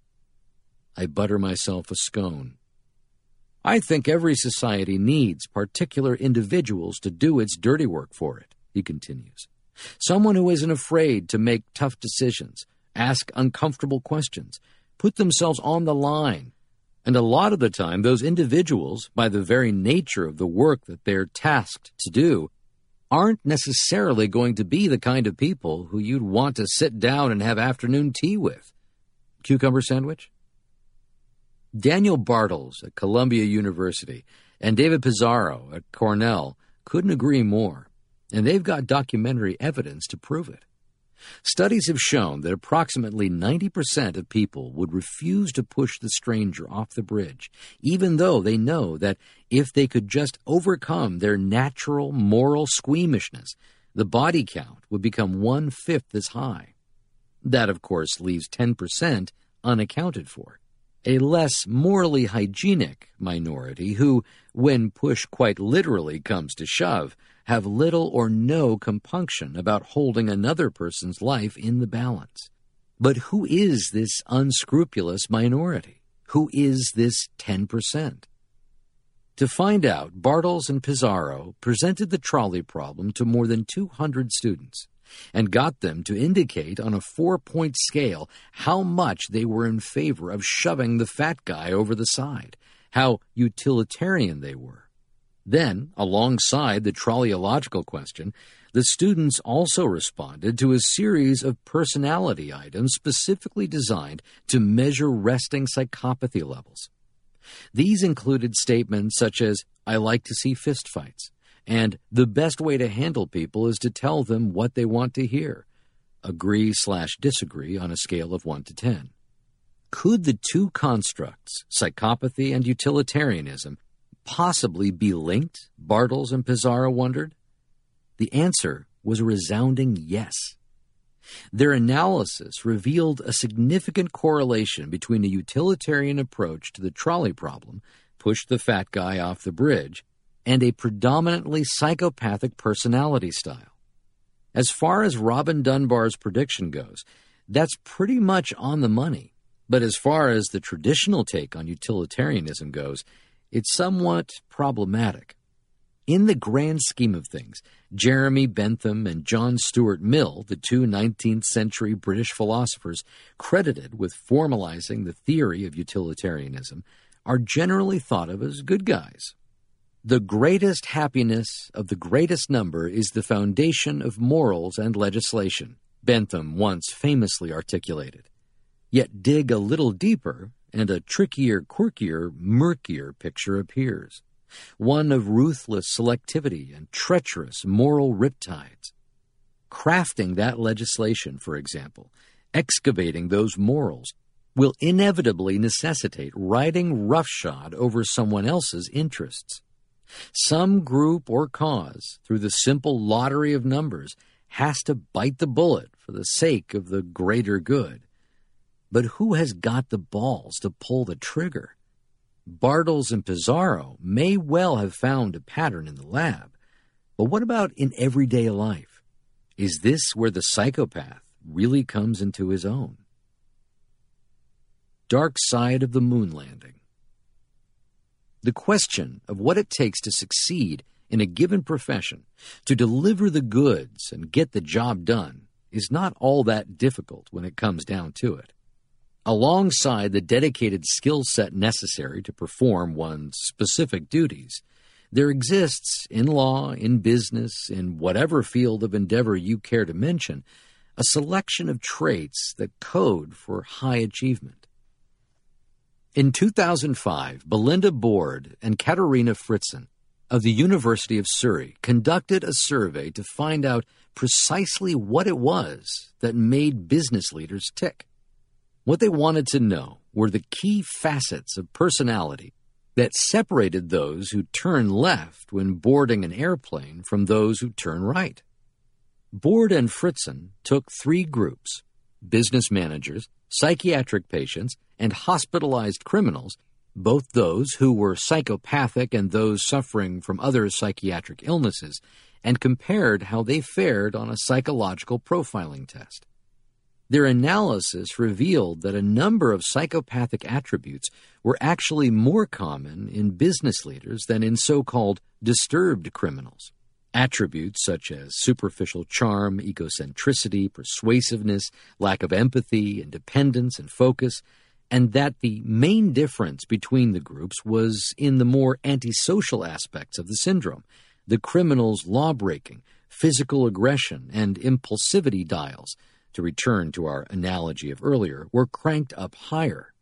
I butter myself a scone. I think every society needs particular individuals to do its dirty work for it, he continues. Someone who isn't afraid to make tough decisions, ask uncomfortable questions, put themselves on the line. And a lot of the time, those individuals, by the very nature of the work that they're tasked to do, aren't necessarily going to be the kind of people who you'd want to sit down and have afternoon tea with. Cucumber sandwich? Daniel Bartels at Columbia University and David Pizarro at Cornell couldn't agree more, and they've got documentary evidence to prove it. Studies have shown that approximately 90% of people would refuse to push the stranger off the bridge, even though they know that if they could just overcome their natural moral squeamishness, the body count would become 1/5 as high. That, of course, leaves 10% unaccounted for. A less morally hygienic minority who, when push quite literally comes to shove, have little or no compunction about holding another person's life in the balance. But who is this unscrupulous minority? Who is this 10%? To find out, Bartels and Pizarro presented the trolley problem to more than 200 students and got them to indicate on a 4-point scale how much they were in favor of shoving the fat guy over the side, how utilitarian they were. Then, alongside the trolleyological question, the students also responded to a series of personality items specifically designed to measure resting psychopathy levels. These included statements such as, "I like to see fistfights," and "the best way to handle people is to tell them what they want to hear." Agree/disagree on a scale of 1 to 10. Could the two constructs, psychopathy and utilitarianism, possibly be linked, Bartels and Pizarro wondered? The answer was a resounding yes. Their analysis revealed a significant correlation between a utilitarian approach to the trolley problem, push the fat guy off the bridge, and a predominantly psychopathic personality style. As far as Robin Dunbar's prediction goes, that's pretty much on the money. But as far as the traditional take on utilitarianism goes, it's somewhat problematic. In the grand scheme of things, Jeremy Bentham and John Stuart Mill, the two 19th century British philosophers credited with formalizing the theory of utilitarianism, are generally thought of as good guys. The greatest happiness of the greatest number is the foundation of morals and legislation, Bentham once famously articulated. Yet dig a little deeper, and a trickier, quirkier, murkier picture appears. One of ruthless selectivity and treacherous moral riptides. Crafting that legislation, for example, excavating those morals, will inevitably necessitate riding roughshod over someone else's interests. Some group or cause, through the simple lottery of numbers, has to bite the bullet for the sake of the greater good. But who has got the balls to pull the trigger? Bartels and Pizarro may well have found a pattern in the lab, but what about in everyday life? Is this where the psychopath really comes into his own? Dark side of the moon landing. The question of what it takes to succeed in a given profession, to deliver the goods and get the job done, is not all that difficult when it comes down to it. Alongside the dedicated skill set necessary to perform one's specific duties, there exists, in law, in business, in whatever field of endeavor you care to mention, a selection of traits that code for high achievement. In 2005, Belinda Board and Katharina Fritzen of the University of Surrey conducted a survey to find out precisely what it was that made business leaders tick. What they wanted to know were the key facets of personality that separated those who turn left when boarding an airplane from those who turn right. Board and Fritzen took 3 groups: business managers, psychiatric patients, and hospitalized criminals, both those who were psychopathic and those suffering from other psychiatric illnesses, and compared how they fared on a psychological profiling test. Their analysis revealed that a number of psychopathic attributes were actually more common in business leaders than in so-called disturbed criminals. Attributes such as superficial charm, egocentricity, persuasiveness, lack of empathy, independence, and focus, and that the main difference between the groups was in the more antisocial aspects of the syndrome. The criminals' law-breaking, physical aggression, and impulsivity dials, to return to our analogy of earlier, were cranked up higher.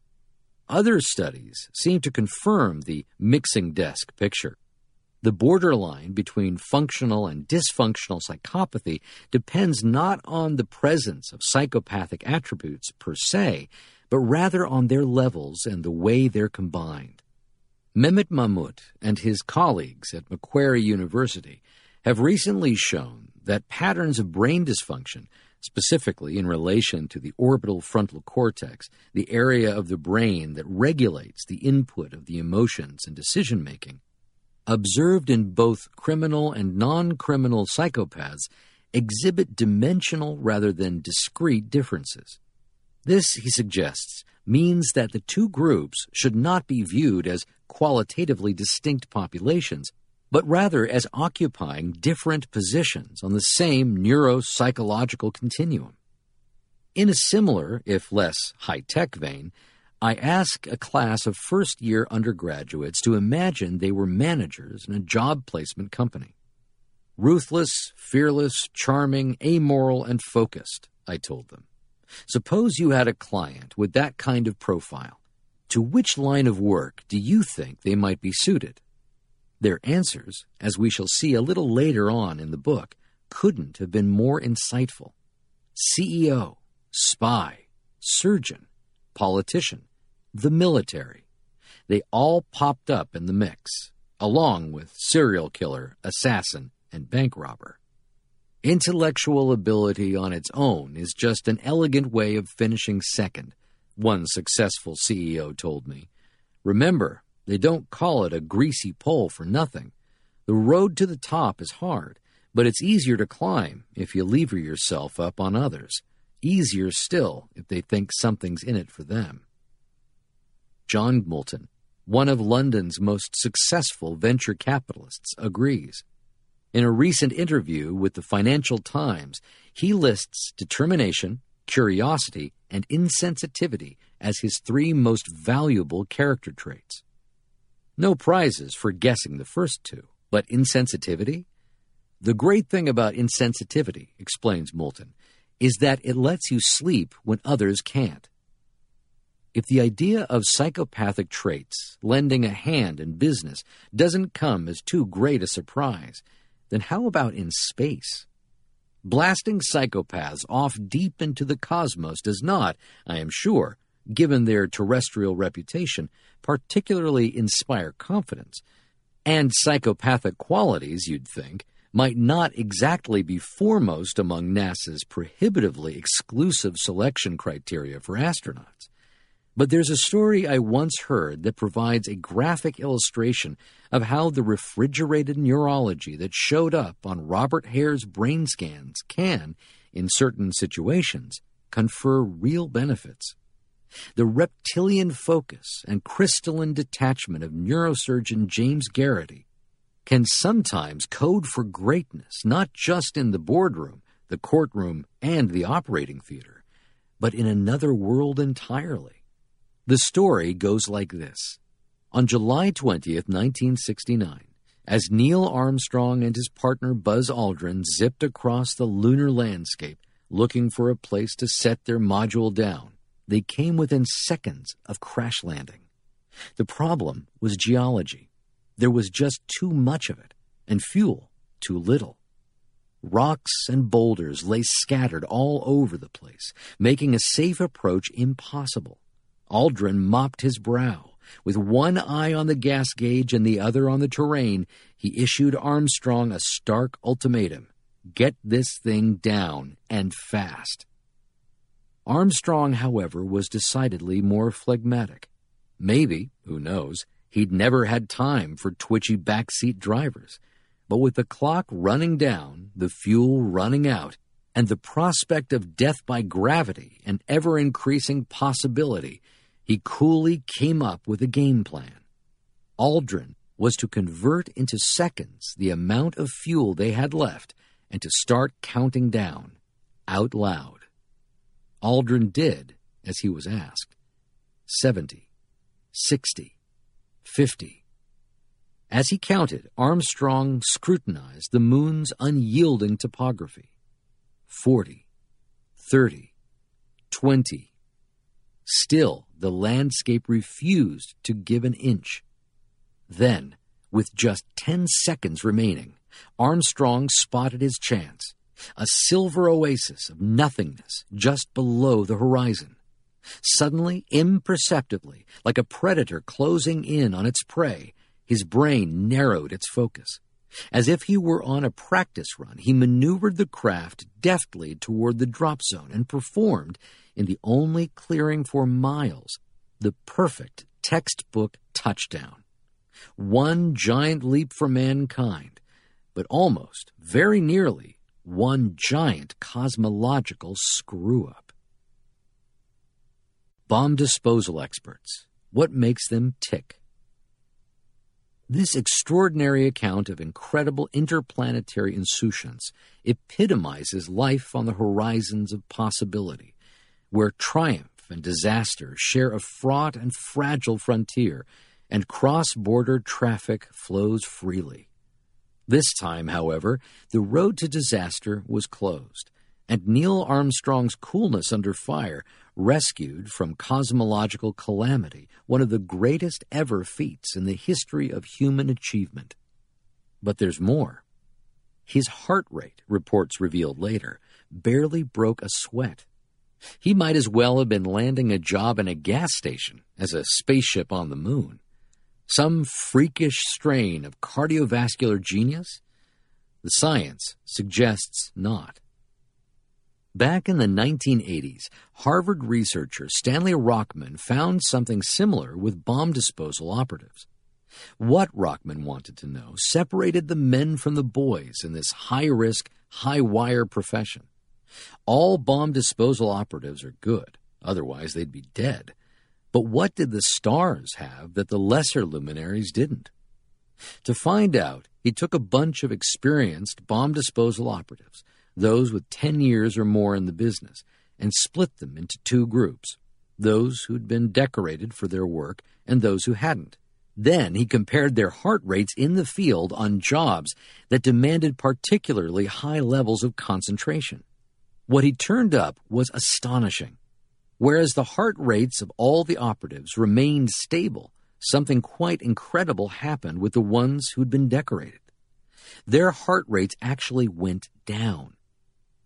Other studies seem to confirm the mixing desk picture. The borderline between functional and dysfunctional psychopathy depends not on the presence of psychopathic attributes per se, but rather on their levels and the way they're combined. Mehmet Mahmut and his colleagues at Macquarie University have recently shown that patterns of brain dysfunction, specifically in relation to the orbital frontal cortex, the area of the brain that regulates the input of the emotions and decision-making, observed in both criminal and non-criminal psychopaths, exhibit dimensional rather than discrete differences. This, he suggests, means that the 2 groups should not be viewed as qualitatively distinct populations, but rather as occupying different positions on the same neuropsychological continuum. In a similar, if less high-tech vein, I ask a class of first-year undergraduates to imagine they were managers in a job placement company. Ruthless, fearless, charming, amoral, and focused, I told them. Suppose you had a client with that kind of profile. To which line of work do you think they might be suited? Their answers, as we shall see a little later on in the book, couldn't have been more insightful. CEO, spy, surgeon, politician, the military. They all popped up in the mix, along with serial killer, assassin, and bank robber. Intellectual ability on its own is just an elegant way of finishing second, one successful CEO told me. Remember, they don't call it a greasy pole for nothing. The road to the top is hard, but it's easier to climb if you lever yourself up on others. Easier still if they think something's in it for them. John Moulton, one of London's most successful venture capitalists, agrees. In a recent interview with the Financial Times, he lists determination, curiosity, and insensitivity as his 3 most valuable character traits. No prizes for guessing the first 2, but insensitivity? The great thing about insensitivity, explains Moulton, is that it lets you sleep when others can't. If the idea of psychopathic traits lending a hand in business doesn't come as too great a surprise, then how about in space? Blasting psychopaths off deep into the cosmos does not, I am sure, given their terrestrial reputation, particularly inspire confidence. And psychopathic qualities, you'd think, might not exactly be foremost among NASA's prohibitively exclusive selection criteria for astronauts. But there's a story I once heard that provides a graphic illustration of how the refrigerated neurology that showed up on Robert Hare's brain scans can, in certain situations, confer real benefits. The reptilian focus and crystalline detachment of neurosurgeon James Garrity can sometimes code for greatness, not just in the boardroom, the courtroom, and the operating theater, but in another world entirely. The story goes like this. On July 20th, 1969, as Neil Armstrong and his partner Buzz Aldrin zipped across the lunar landscape looking for a place to set their module down, they came within seconds of crash landing. The problem was geology. There was just too much of it, and fuel too little. Rocks and boulders lay scattered all over the place, making a safe approach impossible. Aldrin mopped his brow. With one eye on the gas gauge and the other on the terrain, he issued Armstrong a stark ultimatum. Get this thing down, and fast. Armstrong, however, was decidedly more phlegmatic. Maybe, who knows, he'd never had time for twitchy backseat drivers. But with the clock running down, the fuel running out, and the prospect of death by gravity an ever-increasing possibility, he coolly came up with a game plan. Aldrin was to convert into seconds the amount of fuel they had left and to start counting down, out loud. Aldrin did as he was asked. 70, 60, 50. As he counted, Armstrong scrutinized the moon's unyielding topography. 40, 30, 20. Still, the landscape refused to give an inch. Then, with just 10 seconds remaining, Armstrong spotted his chance, a silver oasis of nothingness just below the horizon. Suddenly, imperceptibly, like a predator closing in on its prey, his brain narrowed its focus. As if he were on a practice run, he maneuvered the craft deftly toward the drop zone and performed, in the only clearing for miles, the perfect textbook touchdown. One giant leap for mankind, but almost, very nearly, one giant cosmological screw-up. Bomb disposal experts. What makes them tick? This extraordinary account of incredible interplanetary insouciance epitomizes life on the horizons of possibility, where triumph and disaster share a fraught and fragile frontier, and cross-border traffic flows freely. This time, however, the road to disaster was closed, and Neil Armstrong's coolness under fire rescued from cosmological calamity one of the greatest ever feats in the history of human achievement. But there's more. His heart rate, reports revealed later, barely broke a sweat. He might as well have been landing a job in a gas station as a spaceship on the moon. Some freakish strain of cardiovascular genius? The science suggests not. Back in the 1980s, Harvard researcher Stanley Rockman found something similar with bomb disposal operatives. What Rockman wanted to know separated the men from the boys in this high-risk, high-wire profession. All bomb disposal operatives are good, otherwise they'd be dead. But what did the stars have that the lesser luminaries didn't? To find out, he took a bunch of experienced bomb disposal operatives, those with 10 years or more in the business, and split them into two groups, those who'd been decorated for their work and those who hadn't. Then he compared their heart rates in the field on jobs that demanded particularly high levels of concentration. What he turned up was astonishing. Whereas the heart rates of all the operatives remained stable, something quite incredible happened with the ones who'd been decorated. Their heart rates actually went down.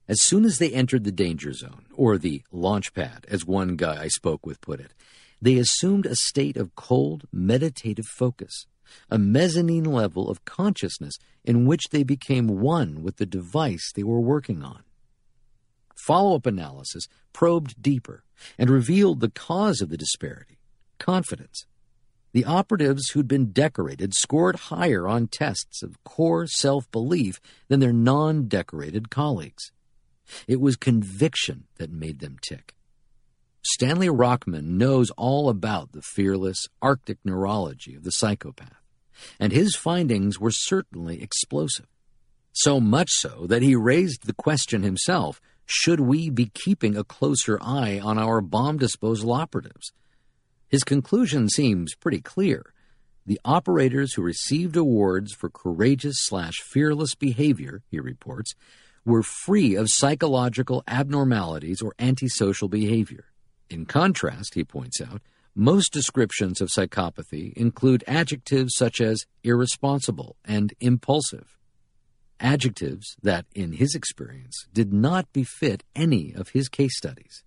As soon as they entered the danger zone, or the launch pad, as one guy I spoke with put it, they assumed a state of cold, meditative focus, a mezzanine level of consciousness in which they became one with the device they were working on. Follow-up analysis probed deeper and revealed the cause of the disparity: confidence. The operatives who'd been decorated scored higher on tests of core self-belief than their non-decorated colleagues. It was conviction that made them tick. Stanley Rockman knows all about the fearless Arctic neurology of the psychopath, and his findings were certainly explosive. So much so that he raised the question himself, should we be keeping a closer eye on our bomb disposal operatives? His conclusion seems pretty clear. The operators who received awards for courageous/fearless behavior, he reports, were free of psychological abnormalities or antisocial behavior. In contrast, he points out, most descriptions of psychopathy include adjectives such as irresponsible and impulsive, adjectives that, in his experience, did not befit any of his case studies.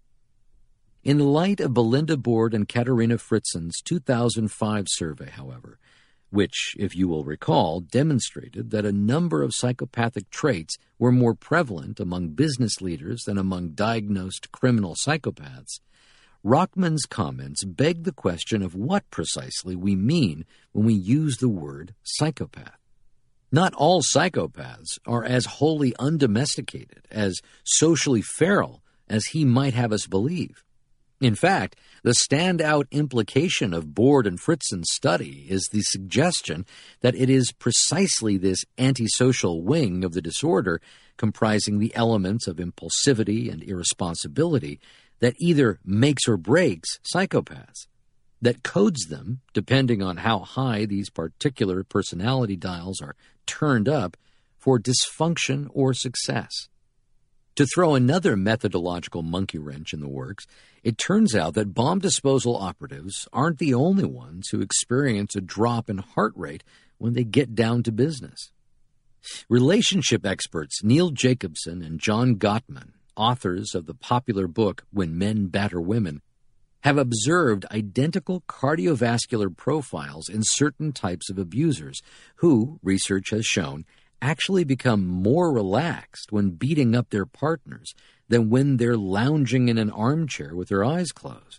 In the light of Belinda Board and Katerina Fritzen's 2005 survey, however, which, if you will recall, demonstrated that a number of psychopathic traits were more prevalent among business leaders than among diagnosed criminal psychopaths, Rockman's comments beg the question of what precisely we mean when we use the word psychopath. Not all psychopaths are as wholly undomesticated, as socially feral as he might have us believe. In fact, the standout implication of Board and Fritzen's study is the suggestion that it is precisely this antisocial wing of the disorder, comprising the elements of impulsivity and irresponsibility, that either makes or breaks psychopaths, that codes them, depending on how high these particular personality dials are turned up, for dysfunction or success. To throw another methodological monkey wrench in the works, it turns out that bomb disposal operatives aren't the only ones who experience a drop in heart rate when they get down to business. Relationship experts Neil Jacobson and John Gottman, authors of the popular book When Men Batter Women, have observed identical cardiovascular profiles in certain types of abusers who, research has shown, actually become more relaxed when beating up their partners than when they're lounging in an armchair with their eyes closed.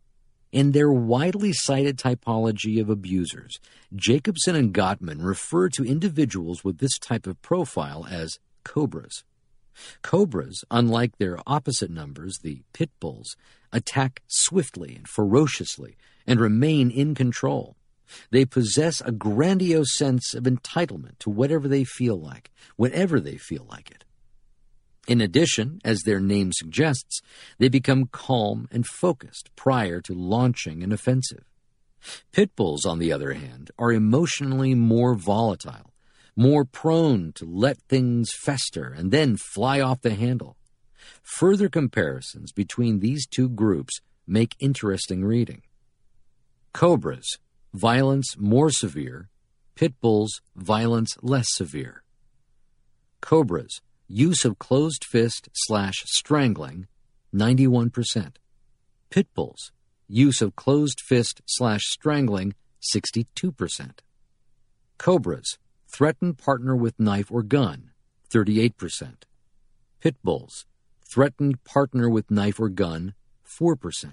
In their widely cited typology of abusers, Jacobson and Gottman refer to individuals with this type of profile as cobras. Cobras, unlike their opposite numbers, the pit bulls, attack swiftly and ferociously and remain in control. They possess a grandiose sense of entitlement to whatever they feel like, whenever they feel like it. In addition, as their name suggests, they become calm and focused prior to launching an offensive. Pit bulls, on the other hand, are emotionally more volatile, more prone to let things fester and then fly off the handle. Further comparisons between these two groups make interesting reading. Cobras, violence more severe. Pit bulls, violence less severe. Cobras, use of closed fist/strangling, 91%. Pit bulls, use of closed fist/strangling, 62%. Cobras, threaten partner with knife or gun, 38%. Pit bulls, threatened partner with knife or gun, 4%.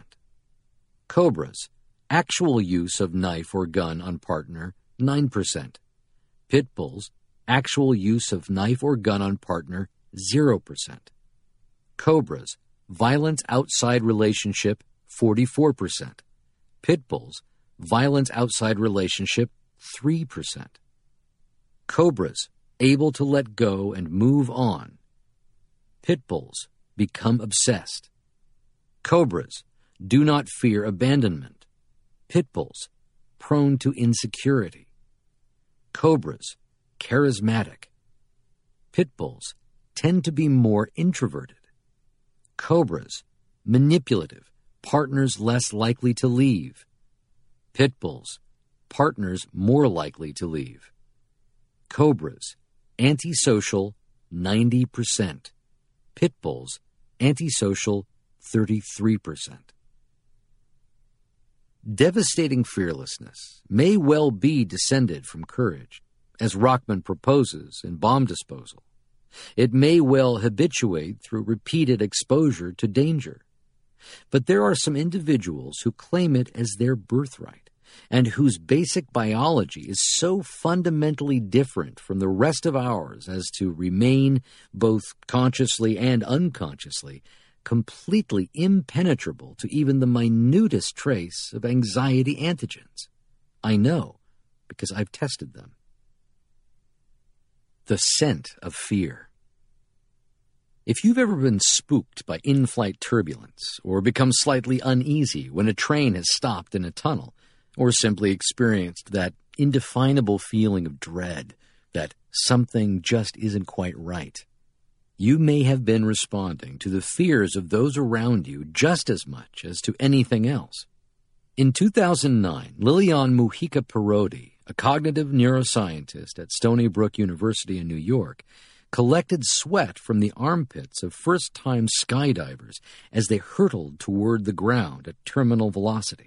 Cobras, actual use of knife or gun on partner, 9%. Pit bulls, actual use of knife or gun on partner, 0%. Cobras, violence outside relationship, 44%. Pit bulls, violence outside relationship, 3%. Cobras, able to let go and move on. Pit bulls, become obsessed. Cobras, do not fear abandonment. Pit bulls, prone to insecurity. Cobras, charismatic. Pit bulls, tend to be more introverted. Cobras, manipulative, partners less likely to leave. Pit bulls, partners more likely to leave. Cobras, antisocial, 90%. pit bulls, antisocial 33%. Devastating fearlessness may well be descended from courage, as Rockman proposes in Bomb Disposal. It may well habituate through repeated exposure to danger. But there are some individuals who claim it as their birthright, and whose basic biology is so fundamentally different from the rest of ours as to remain, both consciously and unconsciously, completely impenetrable to even the minutest trace of anxiety antigens. I know, because I've tested them. The scent of fear. If you've ever been spooked by in-flight turbulence, or become slightly uneasy when a train has stopped in a tunnel, or simply experienced that indefinable feeling of dread that something just isn't quite right, you may have been responding to the fears of those around you just as much as to anything else. In 2009, Lilian Mujica-Parodi, a cognitive neuroscientist at Stony Brook University in New York, collected sweat from the armpits of first-time skydivers as they hurtled toward the ground at terminal velocity.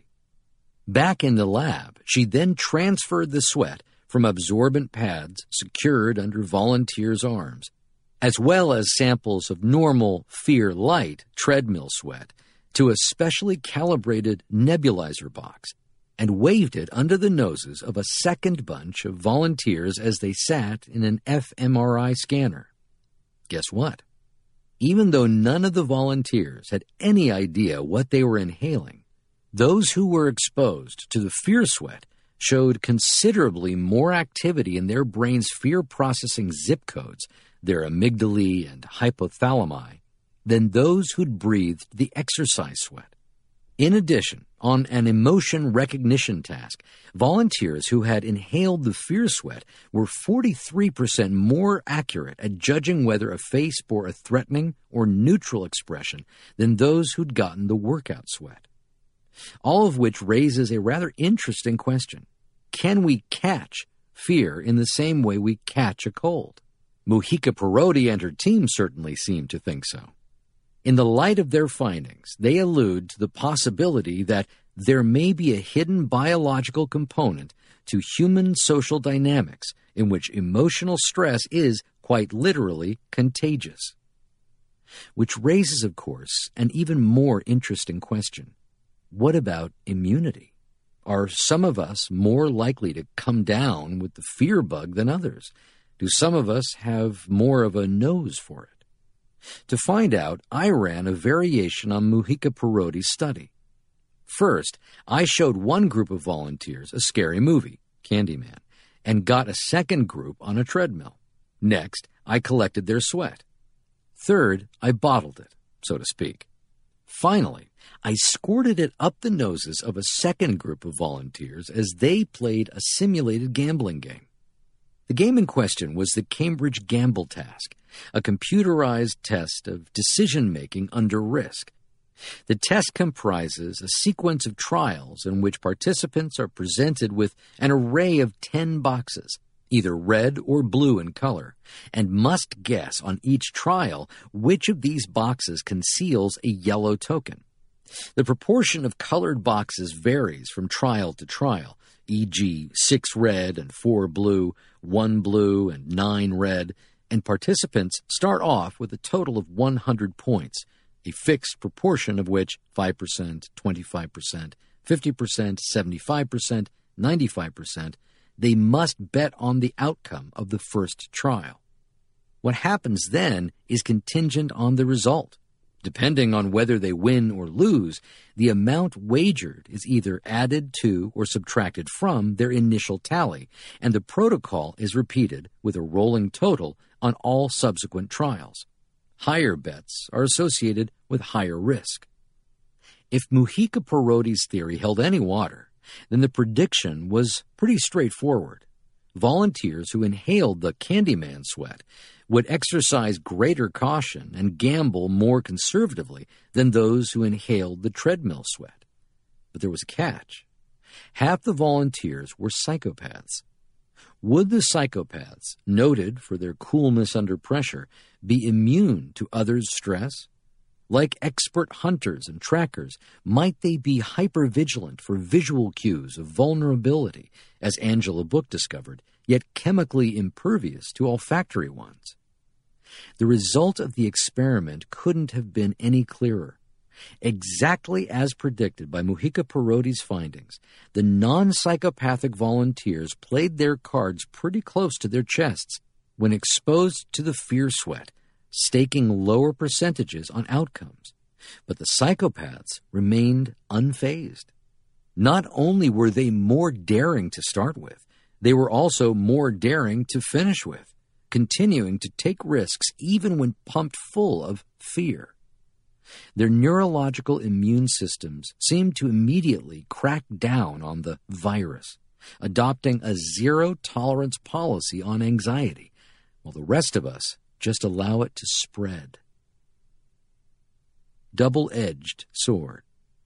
Back in the lab, she then transferred the sweat from absorbent pads secured under volunteers' arms, as well as samples of normal fear-light treadmill sweat, to a specially calibrated nebulizer box, and waved it under the noses of a second bunch of volunteers as they sat in an fMRI scanner. Guess what? Even though none of the volunteers had any idea what they were inhaling, those who were exposed to the fear sweat showed considerably more activity in their brain's fear-processing zip codes, their amygdalae and hypothalami, than those who'd breathed the exercise sweat. In addition, on an emotion recognition task, volunteers who had inhaled the fear sweat were 43% more accurate at judging whether a face bore a threatening or neutral expression than those who'd gotten the workout sweat. All of which raises a rather interesting question. Can we catch fear in the same way we catch a cold? Mujica-Parodi and her team certainly seem to think so. In the light of their findings, they allude to the possibility that there may be a hidden biological component to human social dynamics in which emotional stress is, quite literally, contagious. Which raises, of course, an even more interesting question. What about immunity? Are some of us more likely to come down with the fear bug than others? Do some of us have more of a nose for it? To find out, I ran a variation on Mujica-Parodi's study. First, I showed one group of volunteers a scary movie, Candyman, and got a second group on a treadmill. Next, I collected their sweat. Third, I bottled it, so to speak. Finally, I squirted it up the noses of a second group of volunteers as they played a simulated gambling game. The game in question was the Cambridge Gamble Task, a computerized test of decision-making under risk. The test comprises a sequence of trials in which participants are presented with an array of 10 boxes, either red or blue in color, and must guess on each trial which of these boxes conceals a yellow token. The proportion of colored boxes varies from trial to trial, e.g., 6 red and 4 blue, 1 blue and 9 red, and participants start off with a total of 100 points, a fixed proportion of which 5%, 25%, 50%, 75%, 95%, they must bet on the outcome of the first trial. What happens then is contingent on the result. Depending on whether they win or lose, the amount wagered is either added to or subtracted from their initial tally, and the protocol is repeated with a rolling total on all subsequent trials. Higher bets are associated with higher risk. If Mujica-Parodi's theory held any water, then the prediction was pretty straightforward. Volunteers who inhaled the Candyman sweat would exercise greater caution and gamble more conservatively than those who inhaled the treadmill sweat. But there was a catch. Half the volunteers were psychopaths. Would the psychopaths, noted for their coolness under pressure, be immune to others' stress? Like expert hunters and trackers, might they be hypervigilant for visual cues of vulnerability, as Angela Book discovered, yet chemically impervious to olfactory ones? The result of the experiment couldn't have been any clearer. Exactly as predicted by Mujica Perotti's findings, the non-psychopathic volunteers played their cards pretty close to their chests when exposed to the fear sweat, staking lower percentages on outcomes. But the psychopaths remained unfazed. Not only were they more daring to start with, they were also more daring to finish with, continuing to take risks even when pumped full of fear. Their neurological immune systems seemed to immediately crack down on the virus, adopting a zero-tolerance policy on anxiety, while the rest of us just allow it to spread. Double-edged sword.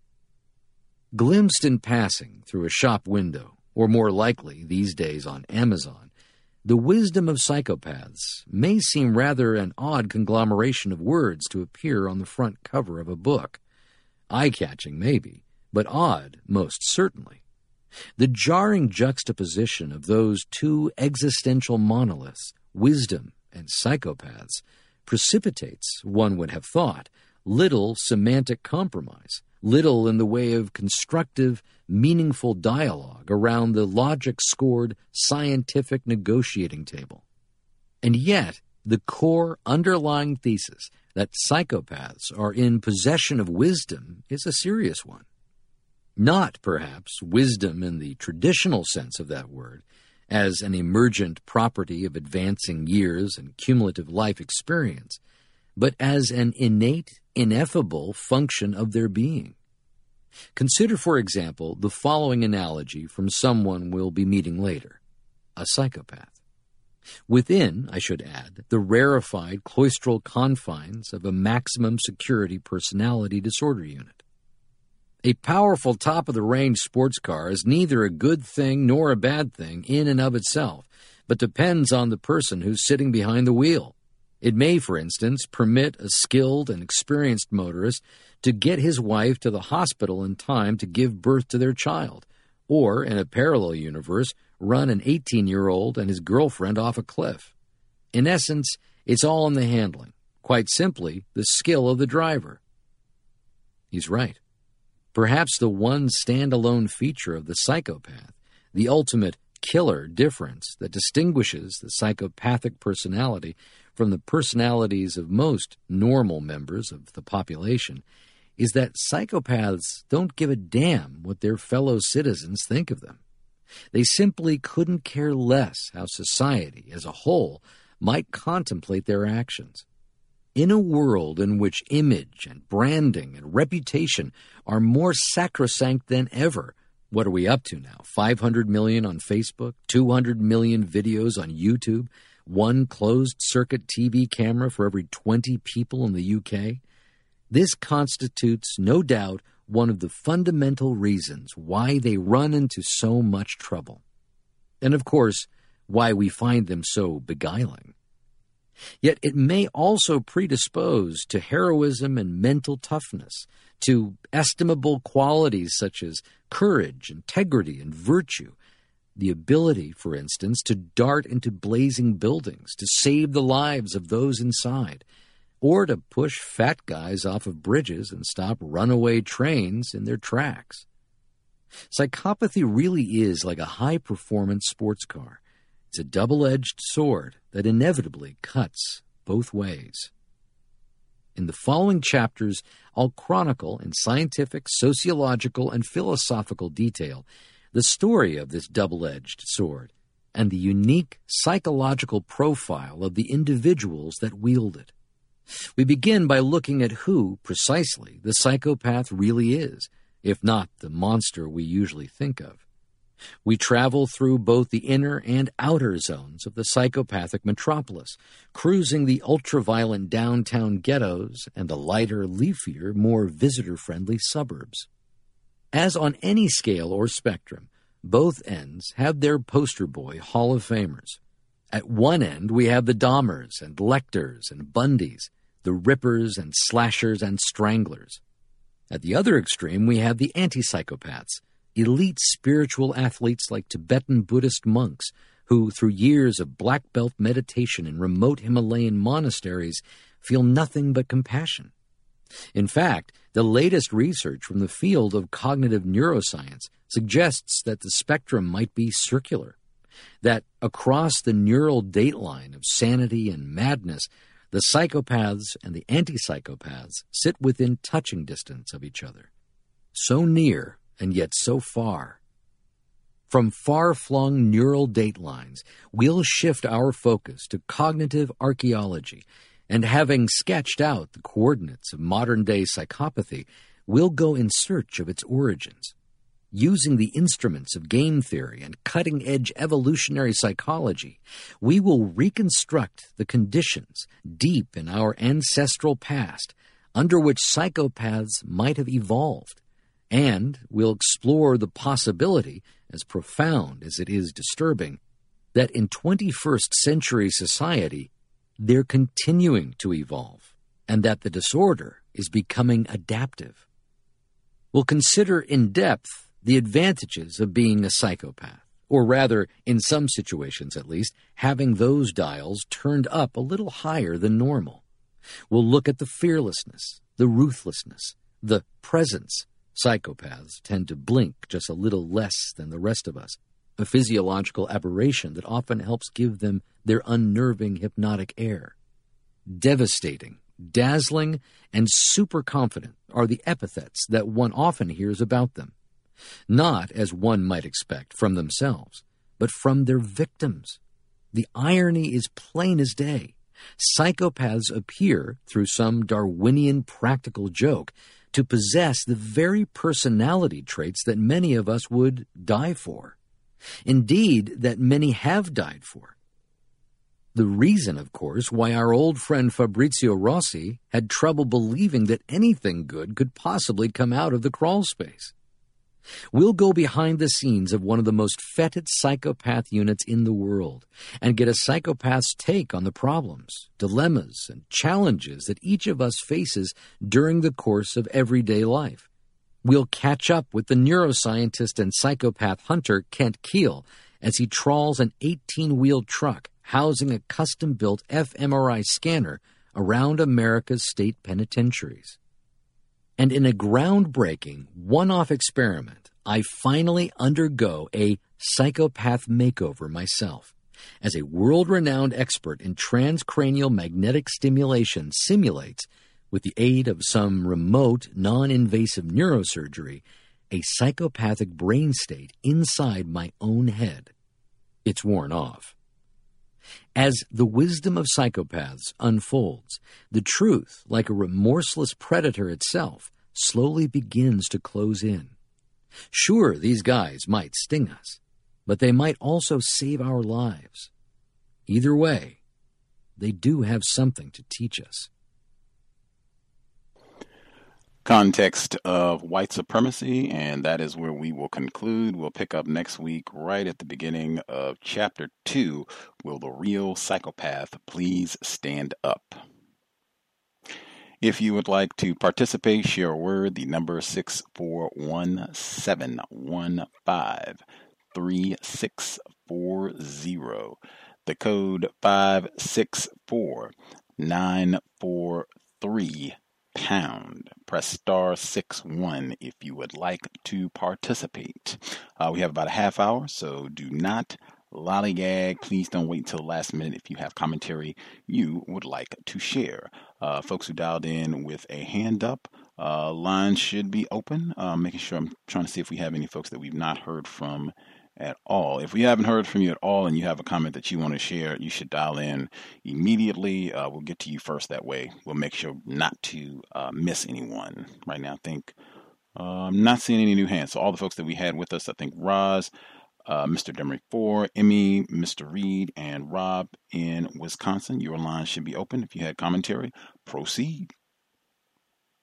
Glimpsed in passing through a shop window, or more likely these days on Amazon, The Wisdom of Psychopaths may seem rather an odd conglomeration of words to appear on the front cover of a book. Eye-catching, maybe, but odd, most certainly. The jarring juxtaposition of those two existential monoliths, wisdom and psychopaths, precipitates, one would have thought, little semantic compromise, little in the way of constructive, meaningful dialogue around the logic-scored scientific negotiating table. And yet, the core underlying thesis that psychopaths are in possession of wisdom is a serious one. Not, perhaps, wisdom in the traditional sense of that word, as an emergent property of advancing years and cumulative life experience, but as an innate, ineffable function of their being. Consider, for example, the following analogy from someone we'll be meeting later, a psychopath. Within, I should add, the rarefied cloistral confines of a maximum security personality disorder unit. A powerful top-of-the-range sports car is neither a good thing nor a bad thing in and of itself, but depends on the person who's sitting behind the wheel. It may, for instance, permit a skilled and experienced motorist to get his wife to the hospital in time to give birth to their child, or, in a parallel universe, run an 18-year-old and his girlfriend off a cliff. In essence, it's all in the handling, quite simply, the skill of the driver. He's right. Perhaps the one standalone feature of the psychopath, the ultimate killer difference that distinguishes the psychopathic personality from the personalities of most normal members of the population, is that psychopaths don't give a damn what their fellow citizens think of them. They simply couldn't care less how society as a whole might contemplate their actions. In a world in which image and branding and reputation are more sacrosanct than ever, what are we up to now? 500 million on Facebook, 200 million videos on YouTube, one closed-circuit TV camera for every 20 people in the UK? This constitutes, no doubt, one of the fundamental reasons why they run into so much trouble. And, of course, why we find them so beguiling. Yet it may also predispose to heroism and mental toughness, to estimable qualities such as courage, integrity, and virtue, the ability, for instance, to dart into blazing buildings to save the lives of those inside, or to push fat guys off of bridges and stop runaway trains in their tracks. Psychopathy really is like a high-performance sports car. It's a double-edged sword that inevitably cuts both ways. In the following chapters, I'll chronicle in scientific, sociological, and philosophical detail the story of this double-edged sword and the unique psychological profile of the individuals that wield it. We begin by looking at who, precisely, the psychopath really is, if not the monster we usually think of. We travel through both the inner and outer zones of the psychopathic metropolis, cruising the ultra-violent downtown ghettos and the lighter, leafier, more visitor-friendly suburbs. As on any scale or spectrum, Both ends have their poster boy Hall of Famers. At one end, we have the Dahmers and Lecters and Bundys, the Rippers and Slashers and Stranglers. At the other extreme, we have the anti-psychopaths, elite spiritual athletes like Tibetan Buddhist monks who, through years of black belt meditation in remote Himalayan monasteries, feel nothing but compassion. In fact, the latest research from the field of cognitive neuroscience suggests that the spectrum might be circular, that across the neural dateline of sanity and madness, the psychopaths and the anti-psychopaths sit within touching distance of each other, so near and yet so far. From far-flung neural datelines, we'll shift our focus to cognitive archaeology, and having sketched out the coordinates of modern-day psychopathy, we'll go in search of its origins. Using the instruments of game theory and cutting-edge evolutionary psychology, we will reconstruct the conditions deep in our ancestral past under which psychopaths might have evolved, and we'll explore the possibility, as profound as it is disturbing, that in 21st century society, they're continuing to evolve, and that the disorder is becoming adaptive. We'll consider in depth the advantages of being a psychopath, or rather, in some situations at least, having those dials turned up a little higher than normal. We'll look at the fearlessness, the ruthlessness, the presence. Psychopaths tend to blink just a little less than the rest of us, a physiological aberration that often helps give them their unnerving hypnotic air. Devastating, dazzling, and super confident are the epithets that one often hears about them. Not, as one might expect, from themselves, but from their victims. The irony is plain as day. Psychopaths appear, through some Darwinian practical joke, to possess the very personality traits that many of us would die for. Indeed, that many have died for. The reason, of course, why our old friend Fabrizio Rossi had trouble believing that anything good could possibly come out of the crawl space. We'll go behind the scenes of one of the most feted psychopath units in the world and get a psychopath's take on the problems, dilemmas, and challenges that each of us faces during the course of everyday life. We'll catch up with the neuroscientist and psychopath hunter Kent Keel as he trawls an 18-wheel truck housing a custom-built fMRI scanner around America's state penitentiaries. And in a groundbreaking, one-off experiment, I finally undergo a psychopath makeover myself, as a world-renowned expert in transcranial magnetic stimulation simulates, with the aid of some remote, non-invasive neurosurgery, a psychopathic brain state inside my own head. It's worn off. As the wisdom of psychopaths unfolds, the truth, like a remorseless predator itself, slowly begins to close in. Sure, these guys might sting us, but they might also save our lives. Either way, they do have something to teach us. Context of white supremacy, and that is where we will conclude. We'll pick up next week right at the beginning of Chapter 2. Will the real psychopath please stand up? If you would like to participate, share a word. The number is 641-715-3640. The code 564-943. Press star 61 if you would like to participate. We have about a half hour, so do not lollygag. Please don't wait until the last minute if you have commentary you would like to share. Folks who dialed in with a hand up, line should be open. Making sure I'm trying to see if we have any folks that we've not heard from at all. If we haven't heard from you at all and you have a comment that you want to share, you should dial in immediately. We'll get to you first. That way we'll make sure not to miss anyone. Right now, I think I'm not seeing any new hands. So all the folks that we had with us, I think Roz, Mr. Demery 4, Emmy, Mr. Reed, and Rob in Wisconsin, your line should be open. If you had commentary, proceed.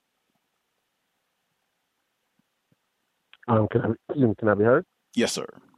Can I be heard? Yes, sir.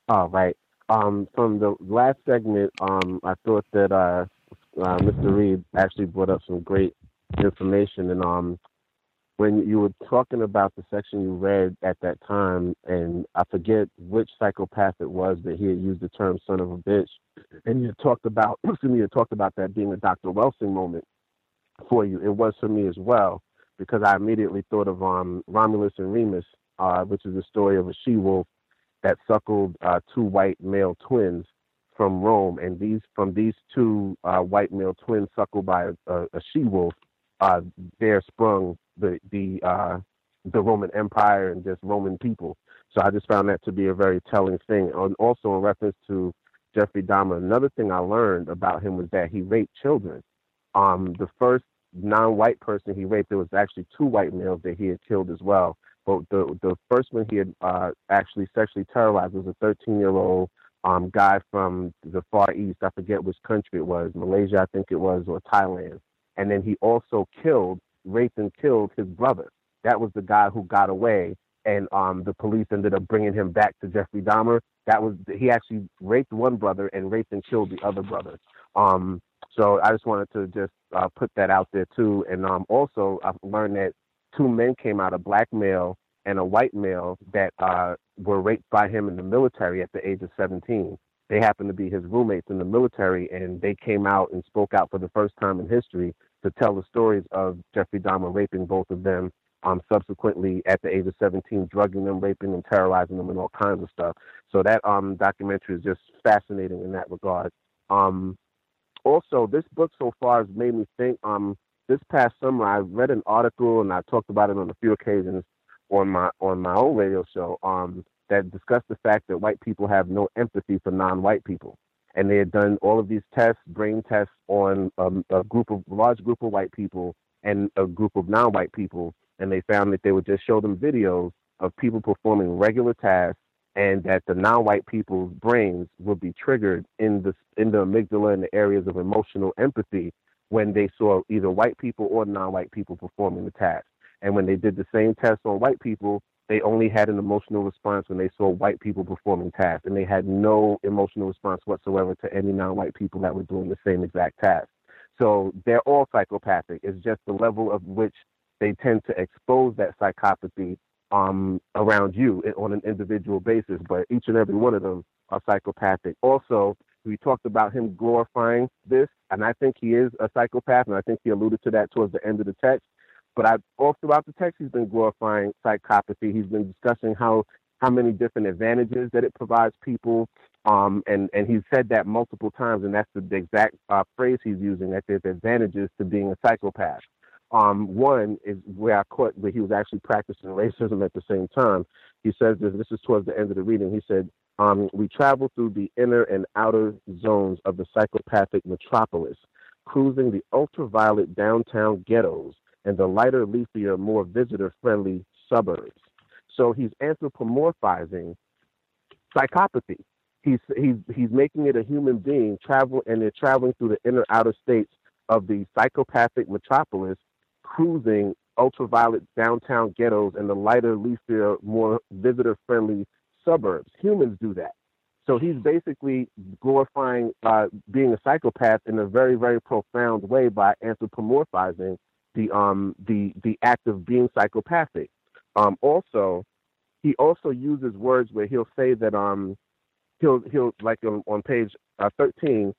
All right. From the last segment, I thought that Mr. Reed actually brought up some great information, and when you were talking about the section you read at that time, and I forget which psychopath it was, but he had used the term "son of a bitch," and you had talked about, you had talked about that being a Dr. Welsing moment for you. It was for me as well, because I immediately thought of Romulus and Remus, which is the story of a she-wolf that suckled two white male twins from Rome, and from these two white male twins suckled by a she-wolf, there sprung the Roman Empire and just Roman people. So I just found that to be a very telling thing. And also in reference to Jeffrey Dahmer, another thing I learned about him was that he raped children. The first non-white person he raped, there was actually two white males that he had killed as well. But the first one he had actually sexually terrorized was a 13-year-old guy from the Far East. I forget which country it was, Malaysia, I think it was, or Thailand. And then he also raped and killed his brother. That was the guy who got away, and the police ended up bringing him back to Jeffrey Dahmer. He actually raped one brother and raped and killed the other brother. So I just wanted to just put that out there too. And also I've learned that two men came out, a black male and a white male, that were raped by him in the military at the age of 17. They happened to be his roommates in the military, and they came out and spoke out for the first time in history to tell the stories of Jeffrey Dahmer raping both of them, subsequently at the age of 17, drugging them, raping and terrorizing them, and all kinds of stuff. So that documentary is just fascinating in that regard. Also, this book so far has made me think. This past summer, I read an article, and I talked about it on a few occasions on my own radio show, that discussed the fact that white people have no empathy for non-white people. And they had done all of these tests, brain tests, on a large group of white people and a group of non-white people, and they found that they would just show them videos of people performing regular tasks, and that the non-white people's brains would be triggered in the amygdala and the areas of emotional empathy when they saw either white people or non-white people performing the task. And when they did the same test on white people, they only had an emotional response when they saw white people performing tasks, and they had no emotional response whatsoever to any non-white people that were doing the same exact task. So they're all psychopathic. It's just the level of which they tend to expose that psychopathy around you on an individual basis, but each and every one of them are psychopathic. Also, we talked about him glorifying this, and I think he is a psychopath, and I think he alluded to that towards the end of the text. But all throughout the text, he's been glorifying psychopathy. He's been discussing how many different advantages that it provides people, and he's said that multiple times, and that's the exact phrase he's using, that there's advantages to being a psychopath. One is where I caught where he was actually practicing racism at the same time. He says this is towards the end of the reading. He said, we travel through the inner and outer zones of the psychopathic metropolis, cruising the ultraviolet downtown ghettos and the lighter, leafier, more visitor-friendly suburbs. So he's anthropomorphizing psychopathy. He's making it a human being and they're traveling through the inner outer states of the psychopathic metropolis, cruising ultraviolet downtown ghettos and the lighter, leafier, more visitor-friendly suburbs. Humans do that. So he's basically glorifying being a psychopath in a very, very profound way by anthropomorphizing the act of being psychopathic. Also, he also uses words where he'll say that he'll like on page 13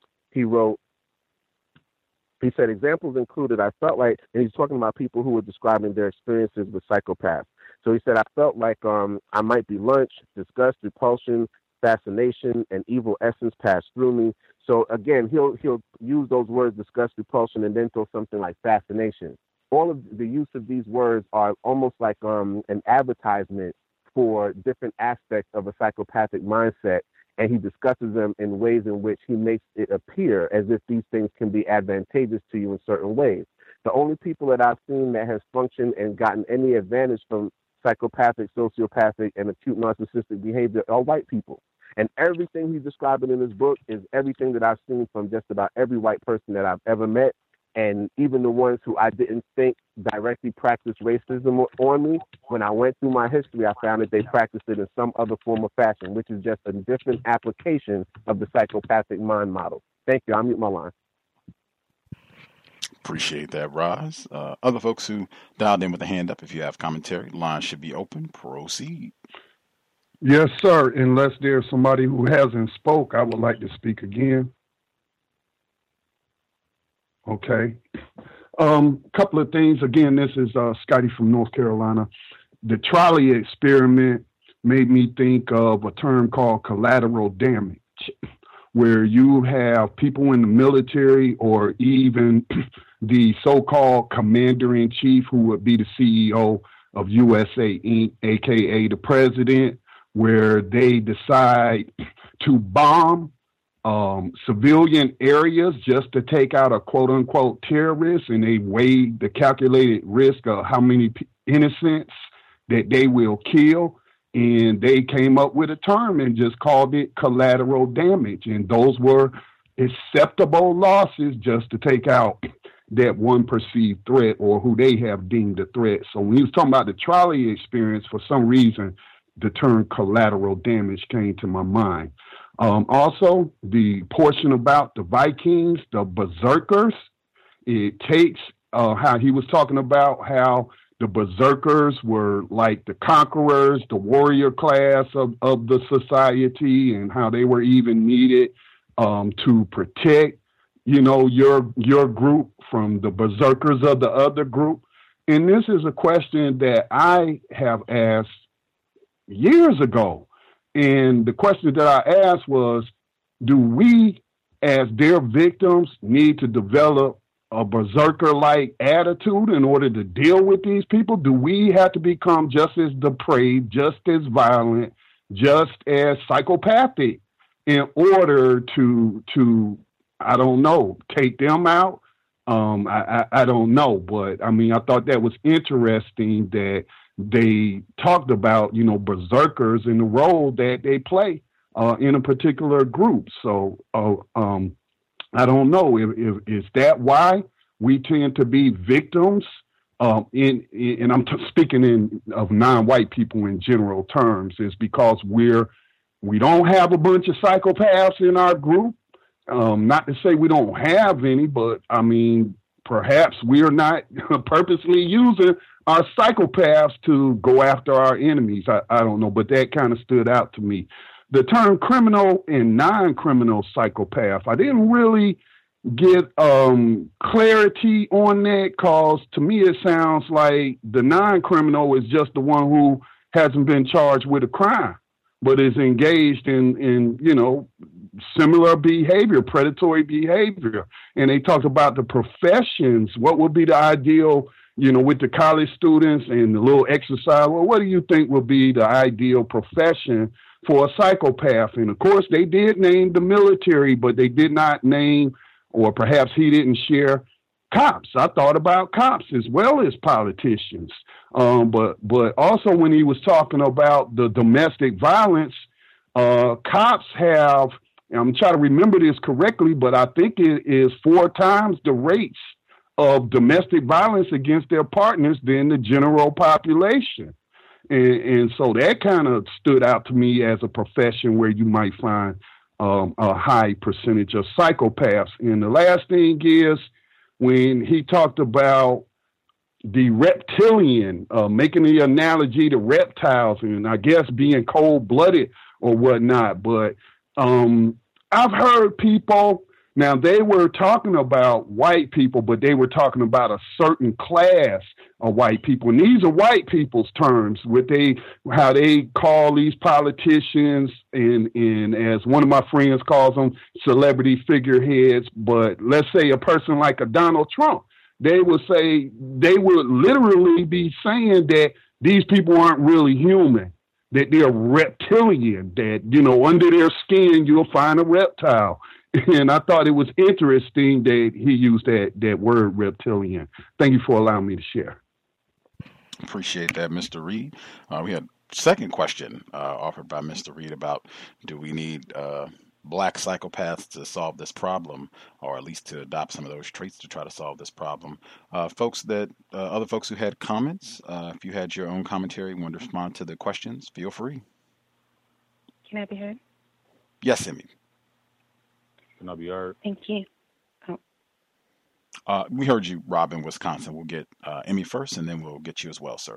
he said examples included, I felt like, and he's talking about people who were describing their experiences with psychopaths. So he said, I felt like I might be lunch, disgust, repulsion, fascination, and evil essence passed through me. So again, he'll use those words, disgust, repulsion, and then throw something like fascination. All of the use of these words are almost like an advertisement for different aspects of a psychopathic mindset, and he discusses them in ways in which he makes it appear as if these things can be advantageous to you in certain ways. The only people that I've seen that has functioned and gotten any advantage from psychopathic, sociopathic, and acute narcissistic behavior are white people. And everything he's describing in his book is everything that I've seen from just about every white person that I've ever met. And even the ones who I didn't think directly practiced racism on me, when I went through my history, I found that they practiced it in some other form or fashion, which is just a different application of the psychopathic mind model. Thank you. I'll mute my line. Appreciate that, Roz. Other folks who dialed in with a hand up, if you have commentary, line should be open. Proceed. Yes, sir. Unless there's somebody who hasn't spoke, I would like to speak again. Okay. Couple of things. Again, this is Scotty from North Carolina. The trolley experiment made me think of a term called collateral damage, where you have people in the military or even the so-called commander-in-chief, who would be the CEO of USA Inc., aka the president, where they decide to bomb civilian areas just to take out a quote-unquote terrorist, and they weigh the calculated risk of how many innocents that they will kill, and they came up with a term and just called it collateral damage, and those were acceptable losses just to take out that one perceived threat or who they have deemed a threat. So when he was talking about the trolley experience, for some reason, the term collateral damage came to my mind. Also, the portion about the Vikings, the berserkers, it takes how he was talking about how the berserkers were like the conquerors, the warrior class of the society, and how they were even needed to protect, your group from the berserkers of the other group. And this is a question that I have asked years ago. And the question that I asked was, do we, as their victims, need to develop a berserker-like attitude in order to deal with these people? Do we have to become just as depraved, just as violent, just as psychopathic in order to I don't know, take them out? I don't know, but I mean, I thought that was interesting that they talked about, berserkers and the role that they play in a particular group. So I don't know if is that why we tend to be victims and I'm speaking of non-white people in general terms, is because we don't have a bunch of psychopaths in our group. Not to say we don't have any, but I mean, perhaps we are not purposely using our psychopaths to go after our enemies. I don't know, but that kind of stood out to me. The term criminal and non-criminal psychopath, I didn't really get clarity on that, because to me it sounds like the non-criminal is just the one who hasn't been charged with a crime, but is engaged in similar behavior, predatory behavior. And they talked about the professions. What would be the ideal, with the college students and the little exercise? Well, what do you think would be the ideal profession for a psychopath? And of course, they did name the military, but they did not name, or perhaps he didn't share, cops. I thought about cops as well as politicians. But also when he was talking about the domestic violence, cops have, I'm trying to remember this correctly, but I think it is 4 times the rates of domestic violence against their partners than the general population. And so that kind of stood out to me as a profession where you might find a high percentage of psychopaths. And the last thing is when he talked about the reptilian, making the analogy to reptiles and I guess being cold-blooded or whatnot. But I've heard people, now they were talking about white people, but they were talking about a certain class of white people. And these are white people's terms, how they call these politicians, and as one of my friends calls them, celebrity figureheads. But let's say a person like a Donald Trump, they would literally be saying that these people aren't really human, that they're reptilian, that, under their skin, you'll find a reptile. And I thought it was interesting that he used that word reptilian. Thank you for allowing me to share. Appreciate that, Mr. Reed. We had a second question offered by Mr. Reed about, do we need black psychopaths to solve this problem, or at least to adopt some of those traits to try to solve this problem. Other folks who had comments, if you had your own commentary, want to respond to the questions, feel free. Can I be heard? Yes, Emmy. Can I be heard? Thank you. We heard you, Rob, in Wisconsin. We'll get Emmy first, and then we'll get you as well, sir.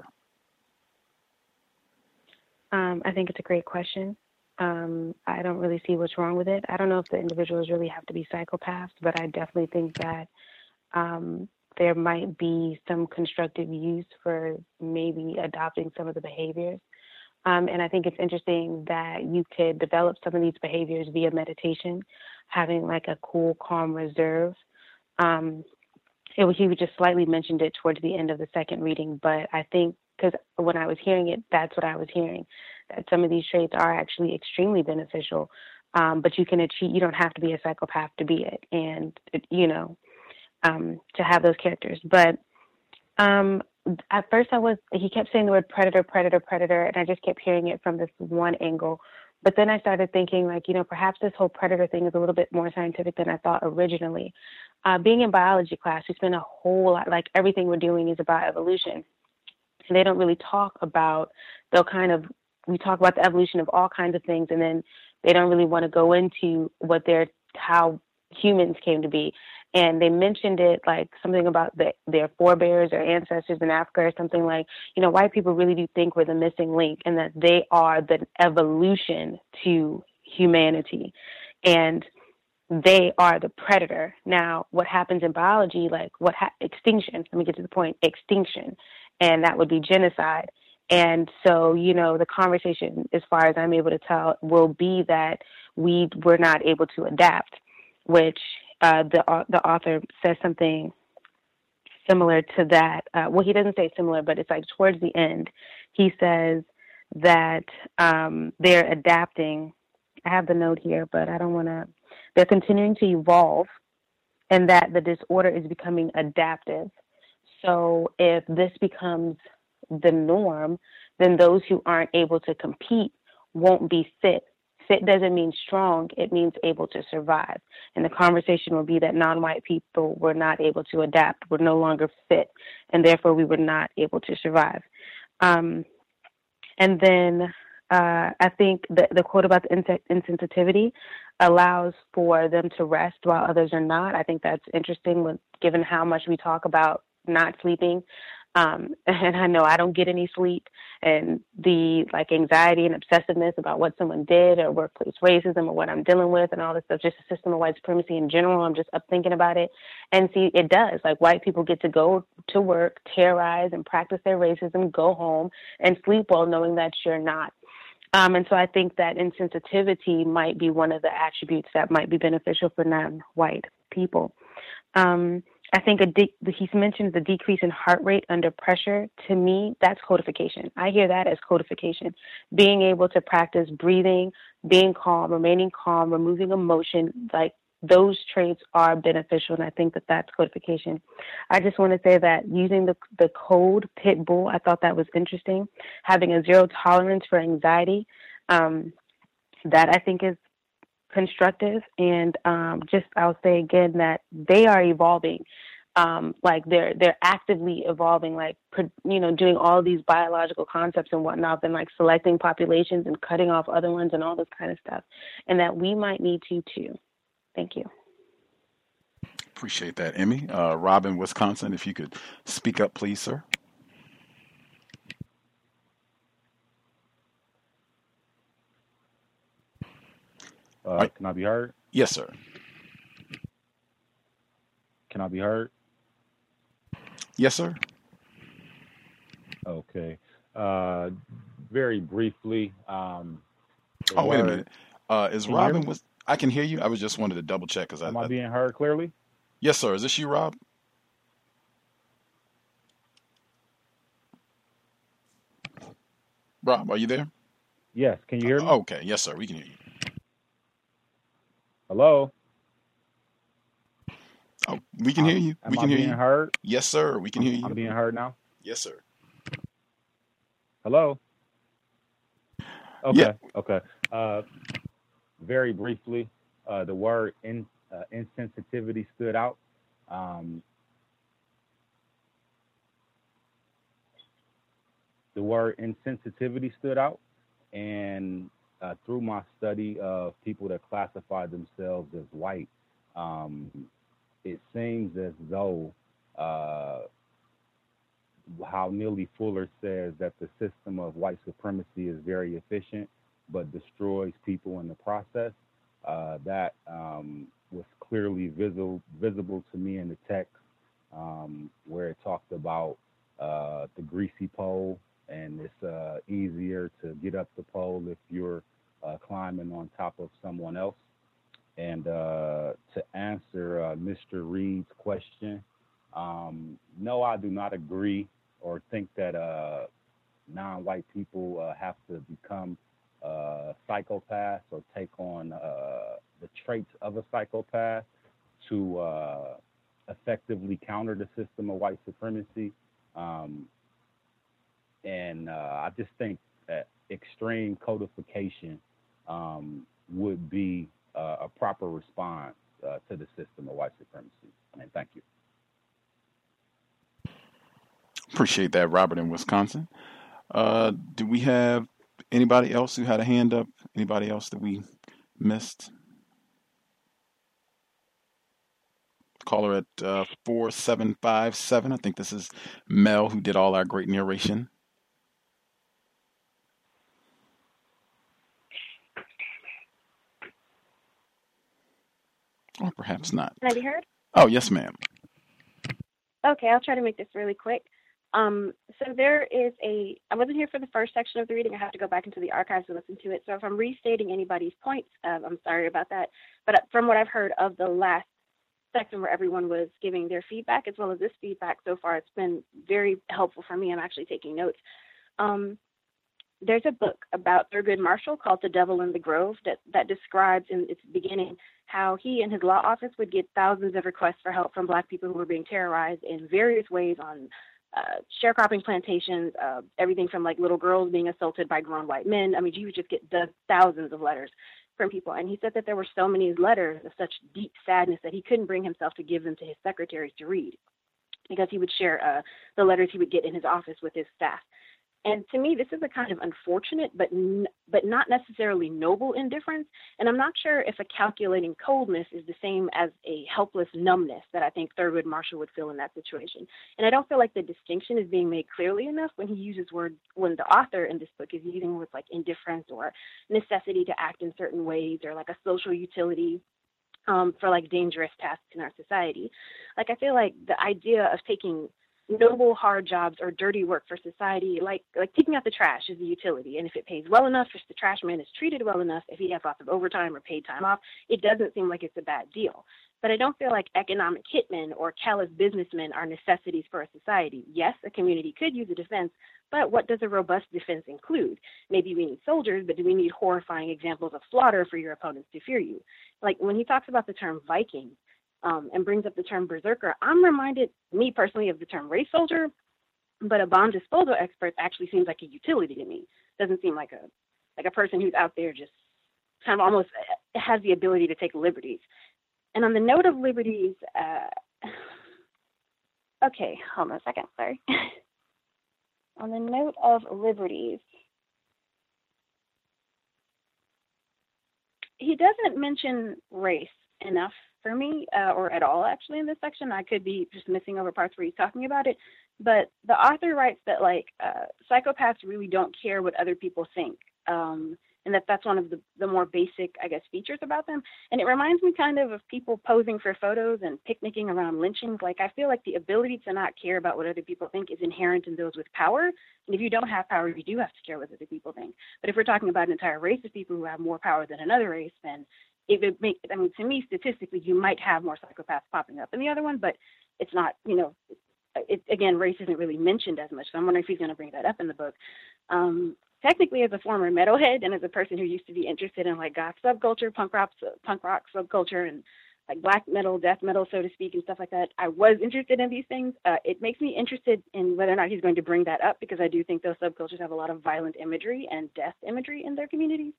I think it's a great question. I don't really see what's wrong with it. I don't know if the individuals really have to be psychopaths, but I definitely think that there might be some constructive use for maybe adopting some of the behaviors. And I think it's interesting that you could develop some of these behaviors via meditation, having like a cool, calm reserve. He just slightly mentioned it towards the end of the second reading, but I think because when I was hearing it, that's what I was hearing, that some of these traits are actually extremely beneficial, but you can achieve, you don't have to be a psychopath to be it, and, to have those characters. But at first he kept saying the word predator, predator, predator, and I just kept hearing it from this one angle. But then I started thinking, perhaps this whole predator thing is a little bit more scientific than I thought originally. Being in biology class, we spend a whole lot, like everything we're doing is about evolution. And they don't really talk about, we talk about the evolution of all kinds of things, and then they don't really want to go into how humans came to be. And they mentioned it like something about their forebears or ancestors in Africa or something like, white people really do think we're the missing link and that they are the evolution to humanity. And they are the predator. Now, what happens in biology, extinction, let me get to the point, extinction, and that would be genocide. And so, the conversation, as far as I'm able to tell, will be that we were not able to adapt, which the author says something similar to that. Well, he doesn't say similar, but it's like towards the end, he says that they're adapting. I have the note here, but I don't want to. They're continuing to evolve, and that the disorder is becoming adaptive. So if this becomes the norm, then those who aren't able to compete won't be fit. Fit doesn't mean strong, it means able to survive. And the conversation will be that non-white people were not able to adapt, were no longer fit, and therefore we were not able to survive. And then I think the quote about the insensitivity allows for them to rest while others are not. I think that's interesting given how much we talk about not sleeping. And I know I don't get any sleep, and the anxiety and obsessiveness about what someone did or workplace racism or what I'm dealing with and all this stuff, just a system of white supremacy in general. I'm just up thinking about it. And see, it does. White people get to go to work, terrorize and practice their racism, go home and sleep well knowing that you're not. And so I think that insensitivity might be one of the attributes that might be beneficial for non-white people. I think he's mentioned the decrease in heart rate under pressure. To me, that's codification. I hear that as codification. Being able to practice breathing, being calm, remaining calm, removing emotion, those traits are beneficial, and I think that that's codification. I just want to say that using the code pit bull, I thought that was interesting. Having a zero tolerance for anxiety, that I think is constructive. And I'll say again that they are evolving. They're actively evolving, doing all these biological concepts and whatnot, and selecting populations and cutting off other ones and all this kind of stuff, and that we might need to too. Thank you. Appreciate that, Emmy. Rob in Wisconsin, if you could speak up, please, sir. Can I be heard? Yes, sir. Can I be heard? Yes, sir. Okay. Very briefly. Wait a minute. Is Robin was? I can hear you. I was just wanted to double check because am I being heard clearly? Yes, sir. Is this you, Rob? Rob, are you there? Yes. Can you hear me? Okay. Yes, sir. We can hear you. Hello. Oh, we can hear you. We can hear you. Am I being heard? Yes, sir. We can hear you. I'm being heard now? Yes, sir. Hello? Okay. Yeah. Okay. Very briefly, The word insensitivity stood out. The word insensitivity stood out, and through my study of people that classify themselves as white, it seems as though how Neely Fuller says that the system of white supremacy is very efficient, but destroys people in the process. That was clearly visible to me in the text, where it talked about the greasy pole, and it's easier to get up the pole if you're climbing on top of someone else. And to answer Mr. Reed's question, no, I do not agree or think that non-white people have to become psychopaths or take on the traits of a psychopath to effectively counter the system of white supremacy. And I just think that extreme codification would be a proper response to the system of white supremacy. And thank you. Appreciate that, Robert in Wisconsin. Do we have anybody else who had a hand up? Anybody else that we missed? Caller at 4757. I think this is Mel, who did all our great narration. Or perhaps not. Can I be heard? Oh, yes, ma'am. Okay, I'll try to make this really quick. So there is I wasn't here for the first section of the reading. I have to go back into the archives to listen to it. So if I'm restating anybody's points, I'm sorry about that. But from what I've heard of the last section where everyone was giving their feedback, as well as this feedback so far, it's been very helpful for me. I'm actually taking notes. There's a book about Thurgood Marshall called The Devil in the Grove that describes in its beginning how he and his law office would get thousands of requests for help from Black people who were being terrorized in various ways on sharecropping plantations, everything from like little girls being assaulted by grown white men. I mean, you would just get thousands of letters from people. And he said that there were so many letters of such deep sadness that he couldn't bring himself to give them to his secretaries to read, because he would share the letters he would get in his office with his staff. And to me, this is a kind of unfortunate, but not necessarily noble indifference. And I'm not sure if a calculating coldness is the same as a helpless numbness that I think Thurgood Marshall would feel in that situation. And I don't feel like the distinction is being made clearly enough when he uses when the author in this book is using words like indifference or necessity to act in certain ways, or like a social utility for like dangerous tasks in our society. Like, I feel like the idea of taking noble, hard jobs or dirty work for society, like taking out the trash, is a utility. And if it pays well enough, if the trash man is treated well enough, if he has lots of overtime or paid time off, it doesn't seem like it's a bad deal. But I don't feel like economic hitmen or callous businessmen are necessities for a society. Yes, a community could use a defense, but what does a robust defense include? Maybe we need soldiers, but do we need horrifying examples of slaughter for your opponents to fear you? Like when he talks about the term Viking, and brings up the term berserker, I'm reminded, me personally, of the term race soldier, but a bomb disposal expert actually seems like a utility to me. Doesn't seem like a person who's out there just kind of almost has the ability to take liberties. And on the note of liberties, okay, hold on a second, sorry. On the note of liberties, he doesn't mention race enough for me, or at all actually in this section. I could be just missing over parts where he's talking about it, but the author writes that psychopaths really don't care what other people think, and that's one of the more basic, I guess, features about them. And it reminds me kind of people posing for photos and picnicking around lynchings. Like, I feel like the ability to not care about what other people think is inherent in those with power, and if you don't have power, you do have to care what other people think. But if we're talking about an entire race of people who have more power than another race, then to me, statistically, you might have more psychopaths popping up in the other one, but it's not, again, race isn't really mentioned as much. So I'm wondering if he's going to bring that up in the book. Technically, as a former metalhead and as a person who used to be interested in like goth subculture, punk rock subculture, and like black metal, death metal, so to speak, and stuff like that, I was interested in these things. It makes me interested in whether or not he's going to bring that up, because I do think those subcultures have a lot of violent imagery and death imagery in their communities.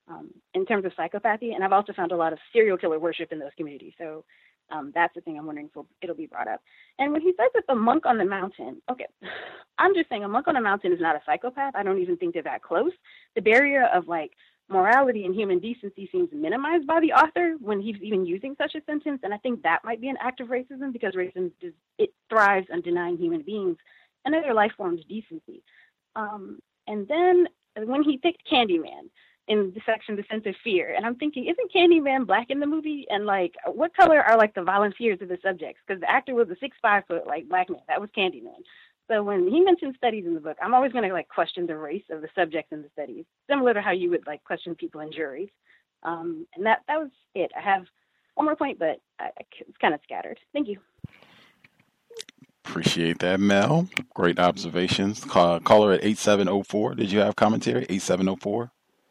in terms of psychopathy. And I've also found a lot of serial killer worship in those communities. So that's the thing I'm wondering if it'll be brought up. And when he says that the monk on the mountain, okay, I'm just saying a monk on a mountain is not a psychopath. I don't even think they're that close. The barrier of like morality and human decency seems minimized by the author when he's even using such a sentence. And I think that might be an act of racism, because racism it thrives on denying human beings and other life forms decency. And then when he picked Candyman in the section, The Sense of Fear, and I'm thinking, isn't Candyman black in the movie? And like, what color are like the volunteers of the subjects? Because the actor was a 6'5" foot like black man. That was Candyman. So when he mentions studies in the book, I'm always going to like question the race of the subjects in the studies, similar to how you would like question people in juries. And that was it. I have one more point, but it's kind of scattered. Thank you. Appreciate that, Mel. Great observations. Caller at 8704. Did you have commentary? 8704.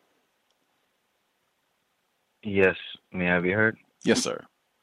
Yes. May I be heard? Yes, sir.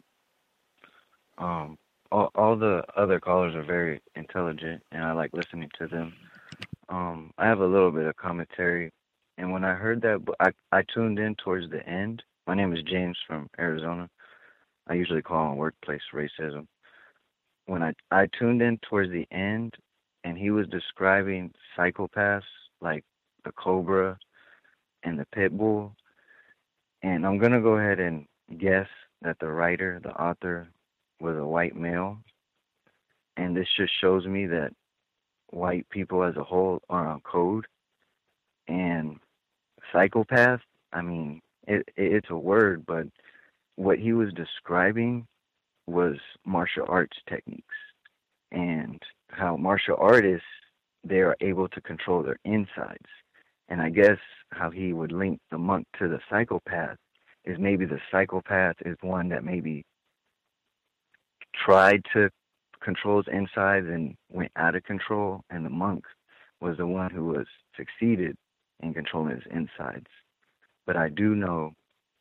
All the other callers are very intelligent, and I like listening to them. I have a little bit of commentary, and when I heard that, I tuned in towards the end. My name is James from Arizona. I usually call on workplace racism. When I tuned in towards the end, and he was describing psychopaths like the Cobra and the Pit Bull, and I'm going to go ahead and guess that the writer, the author, was a white male. And this just shows me that white people as a whole are on code. And psychopath, I mean, it's a word, but what he was describing was martial arts techniques and how martial artists, they are able to control their insides. And I guess how he would link the monk to the psychopath is maybe the psychopath is one that maybe tried to control his insides and went out of control, and the monk was the one who was succeeded in controlling his insides. But I do know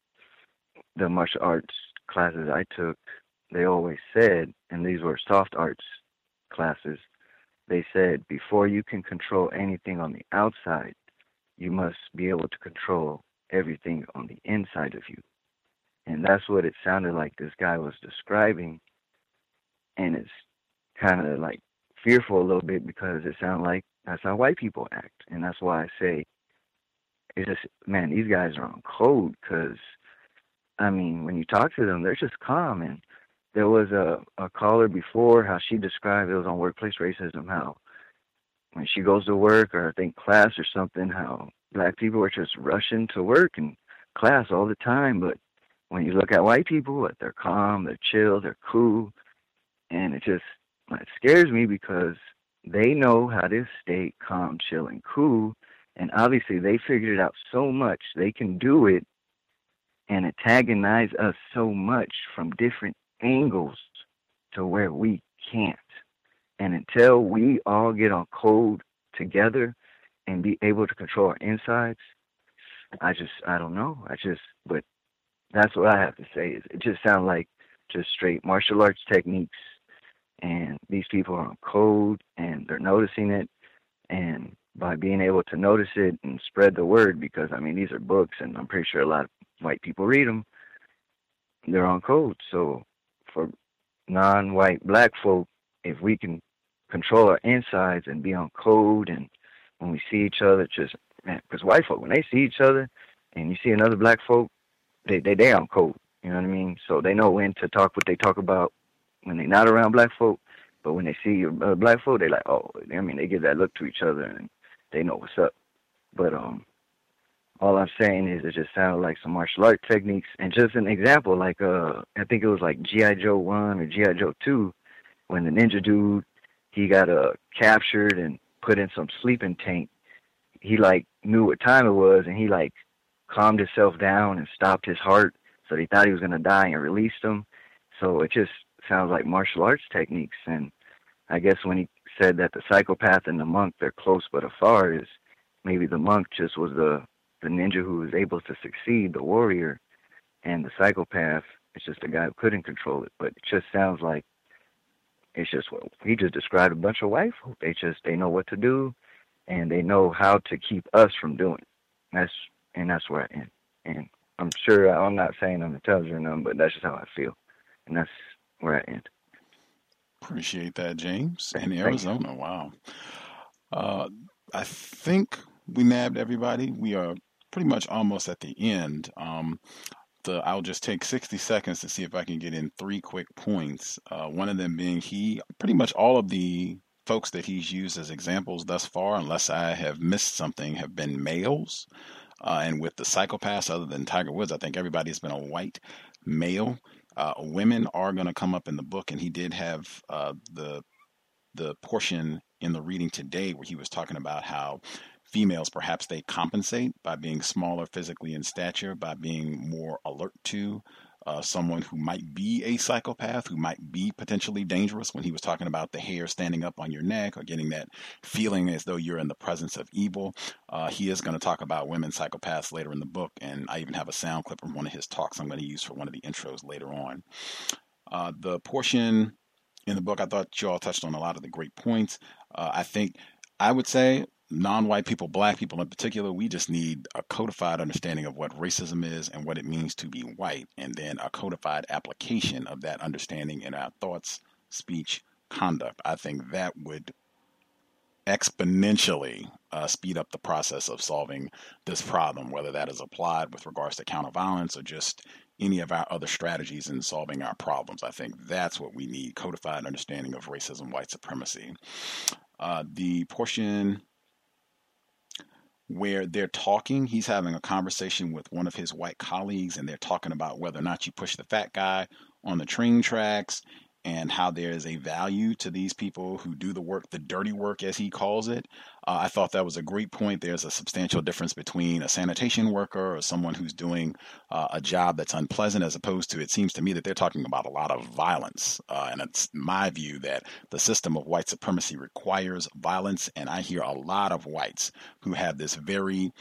the martial arts classes I took, they always said, and these were soft arts classes, they said before you can control anything on the outside, you must be able to control everything on the inside of you. And that's what it sounded like this guy was describing. And it's kind of like fearful a little bit because it sounds like that's how white people act. And that's why I say, it's just, man, these guys are on code because, I mean, when you talk to them, they're just calm. And there was a caller before, how she described, it was on workplace racism, how when she goes to work or I think class or something, how black people are just rushing to work and class all the time. But when you look at white people, they're calm, they're chill, they're cool. And it scares me because they know how to stay calm, chill, and cool. And obviously they figured it out so much, they can do it and antagonize us so much from different angles to where we can't. And until we all get on code together and be able to control our insides, I don't know. But that's what I have to say. It just sounds like just straight martial arts techniques, and these people are on code and they're noticing it. And by being able to notice it and spread the word, because I mean, these are books and I'm pretty sure a lot of white people read them, they're on code. So for non-white black folk, if we can control our insides and be on code, and when we see each other, just, man, because white folk, when they see each other and you see another black folk, they on code, you know what I mean? So they know when to talk what they talk about when they're not around black folk, but when they see black folk, they like, oh, I mean, they give that look to each other and they know what's up. But all I'm saying is it just sounded like some martial art techniques. And just an example, like I think it was like G.I. Joe 1 or G.I. Joe 2, when the ninja dude, he got captured and put in some sleeping tank. He like knew what time it was, and he like calmed himself down and stopped his heart, so he thought he was going to die and released him. So it just sounds like martial arts techniques. And I guess when he said that the psychopath and the monk, they're close but afar, is maybe the monk just was the ninja who was able to succeed, the warrior, and the psychopath is just a guy who couldn't control it. But it just sounds like it's just, well, he just described a bunch of white folk. They know what to do, and they know how to keep us from doing it. That's where I end. And I'm sure I'm not saying I'm intelligent or nothing, but that's just how I feel. And that's where I end. Appreciate that, James. In Thank you. Arizona, wow. I think we nabbed everybody. We are pretty much almost at the end. I'll just take 60 seconds to see if I can get in 3 quick points. One of them being pretty much all of the folks that he's used as examples thus far, unless I have missed something, have been males. And with the psychopaths, other than Tiger Woods, I think everybody's been a white male. Women are going to come up in the book, and he did have the portion in the reading today where he was talking about how females, perhaps they compensate by being smaller physically in stature, by being more alert to someone who might be a psychopath, who might be potentially dangerous, when he was talking about the hair standing up on your neck or getting that feeling as though you're in the presence of evil. He is going to talk about women psychopaths later in the book, and I even have a sound clip from one of his talks I'm going to use for one of the intros later on. The portion in the book, I thought you all touched on a lot of the great points. I would say non-white people, black people in particular, we just need a codified understanding of what racism is and what it means to be white, and then a codified application of that understanding in our thoughts, speech, conduct. I think that would exponentially speed up the process of solving this problem, whether that is applied with regards to counter violence or just any of our other strategies in solving our problems. I think that's what we need, codified understanding of racism, white supremacy. The portion where they're talking, he's having a conversation with one of his white colleagues, and they're talking about whether or not you push the fat guy on the train tracks, and how there is a value to these people who do the work, the dirty work, as he calls it. I thought that was a great point. There's a substantial difference between a sanitation worker or someone who's doing a job that's unpleasant, as opposed to, it seems to me that they're talking about a lot of violence. And it's my view that the system of white supremacy requires violence. And I hear a lot of whites who have this very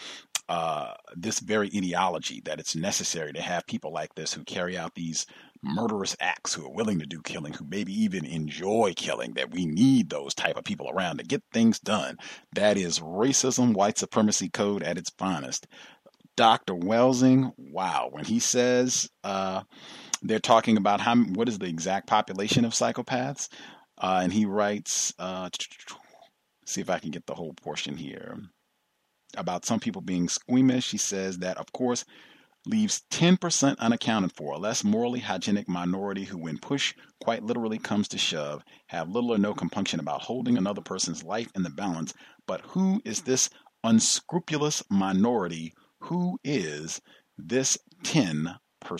ideology that it's necessary to have people like this who carry out these murderous acts, who are willing to do killing, who maybe even enjoy killing, that we need those type of people around to get things done. That is racism, white supremacy code at its finest. Dr. Welsing, wow, when he says they're talking about what is the exact population of psychopaths, and he writes, see if I can get the whole portion here, about some people being squeamish. He says that, of course, leaves 10% unaccounted for, a less morally hygienic minority who, when push quite literally comes to shove, have little or no compunction about holding another person's life in the balance. But who is this unscrupulous minority? Who is this 10%?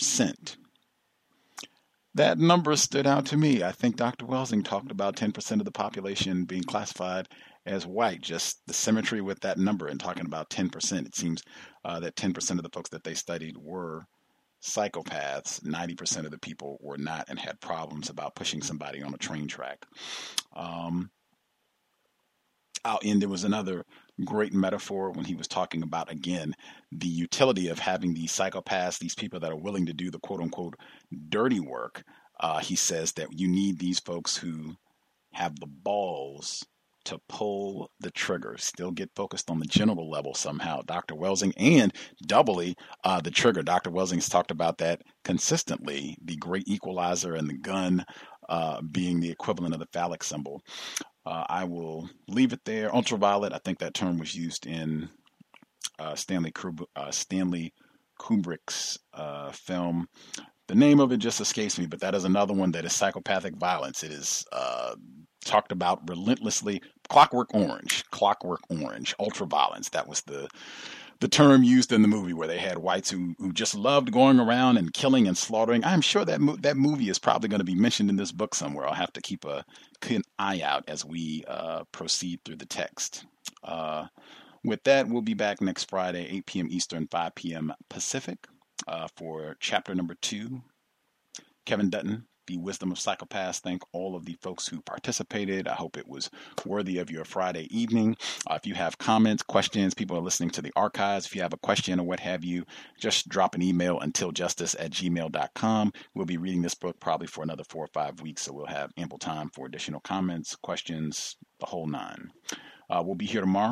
That number stood out to me. I think Dr. Welsing talked about 10% of the population being classified as white, just the symmetry with that number and talking about 10%. It seems that 10% of the folks that they studied were psychopaths. 90% of the people were not and had problems about pushing somebody on a train track. I'll end. There was another great metaphor when he was talking about, again, the utility of having these psychopaths, these people that are willing to do the quote unquote dirty work. He says that you need these folks who have the balls to pull the trigger, still get focused on the general level somehow. Dr. Welsing, and doubly the trigger. Dr. Welsing's talked about that consistently, the great equalizer and the gun being the equivalent of the phallic symbol. I will leave it there. Ultraviolet, I think that term was used in Stanley Kubrick's film. The name of it just escapes me, but that is another one that is psychopathic violence. It is talked about relentlessly. Clockwork Orange, ultraviolence. That was the term used in the movie, where they had whites who just loved going around and killing and slaughtering. I'm sure that that movie is probably going to be mentioned in this book somewhere. I'll have to keep an eye out as we proceed through the text. With that, we'll be back next Friday, 8 p.m. Eastern, 5 p.m. Pacific, for chapter number 2. Kevin Dutton, The Wisdom of Psychopaths. Thank all of the folks who participated. I hope it was worthy of your Friday evening. If you have comments, questions, people are listening to the archives. If you have a question or what have you, just drop an email, untiljustice@gmail.com. We'll be reading this book probably for another 4 or 5 weeks, so we'll have ample time for additional comments, questions, the whole nine. We'll be here tomorrow,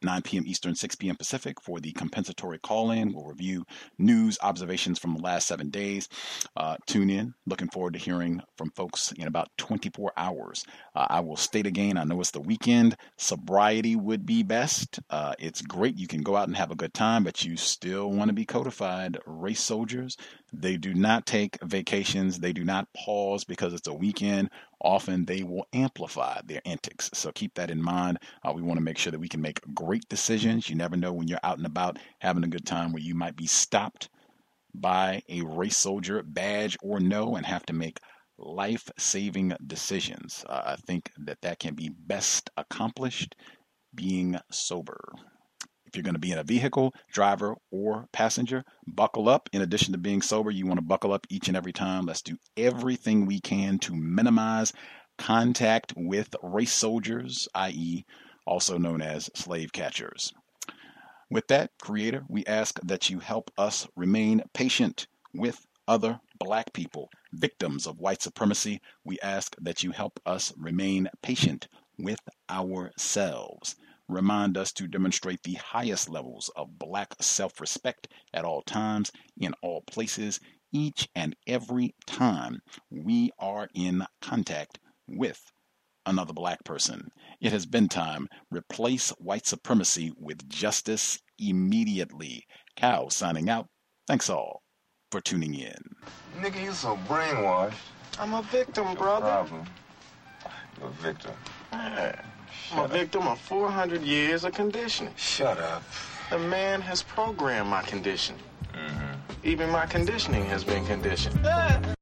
9 p.m. Eastern, 6 p.m. Pacific for the compensatory call-in. We'll review news, observations from the last 7 days. Tune in. Looking forward to hearing from folks in about 24 hours. I will state again, I know it's the weekend. Sobriety would be best. It's great. You can go out and have a good time, but you still want to be codified. Race soldiers, they do not take vacations. They do not pause because it's a weekend. Often they will amplify their antics. So keep that in mind. We want to make sure that we can make great decisions. You never know when you're out and about having a good time where you might be stopped by a race soldier, badge or no, and have to make life-saving decisions. I think that can be best accomplished being sober. If you're going to be in a vehicle, driver, or passenger, buckle up. In addition to being sober, you want to buckle up each and every time. Let's do everything we can to minimize contact with race soldiers, i.e., also known as slave catchers. With that, Creator, we ask that you help us remain patient with other Black people, victims of white supremacy. We ask that you help us remain patient with ourselves. Remind us to demonstrate the highest levels of Black self-respect at all times, in all places, each and every time we are in contact with another Black person. It has been time. Replace white supremacy with justice immediately. Cal signing out. Thanks all for tuning in. Nigga, you so brainwashed. I'm a victim, brother. Problem. You're a victim. Yeah. I'm a victim of 400 years of conditioning. Shut up. The man has programmed my conditioning. Mm-hmm. Even my conditioning has been conditioned.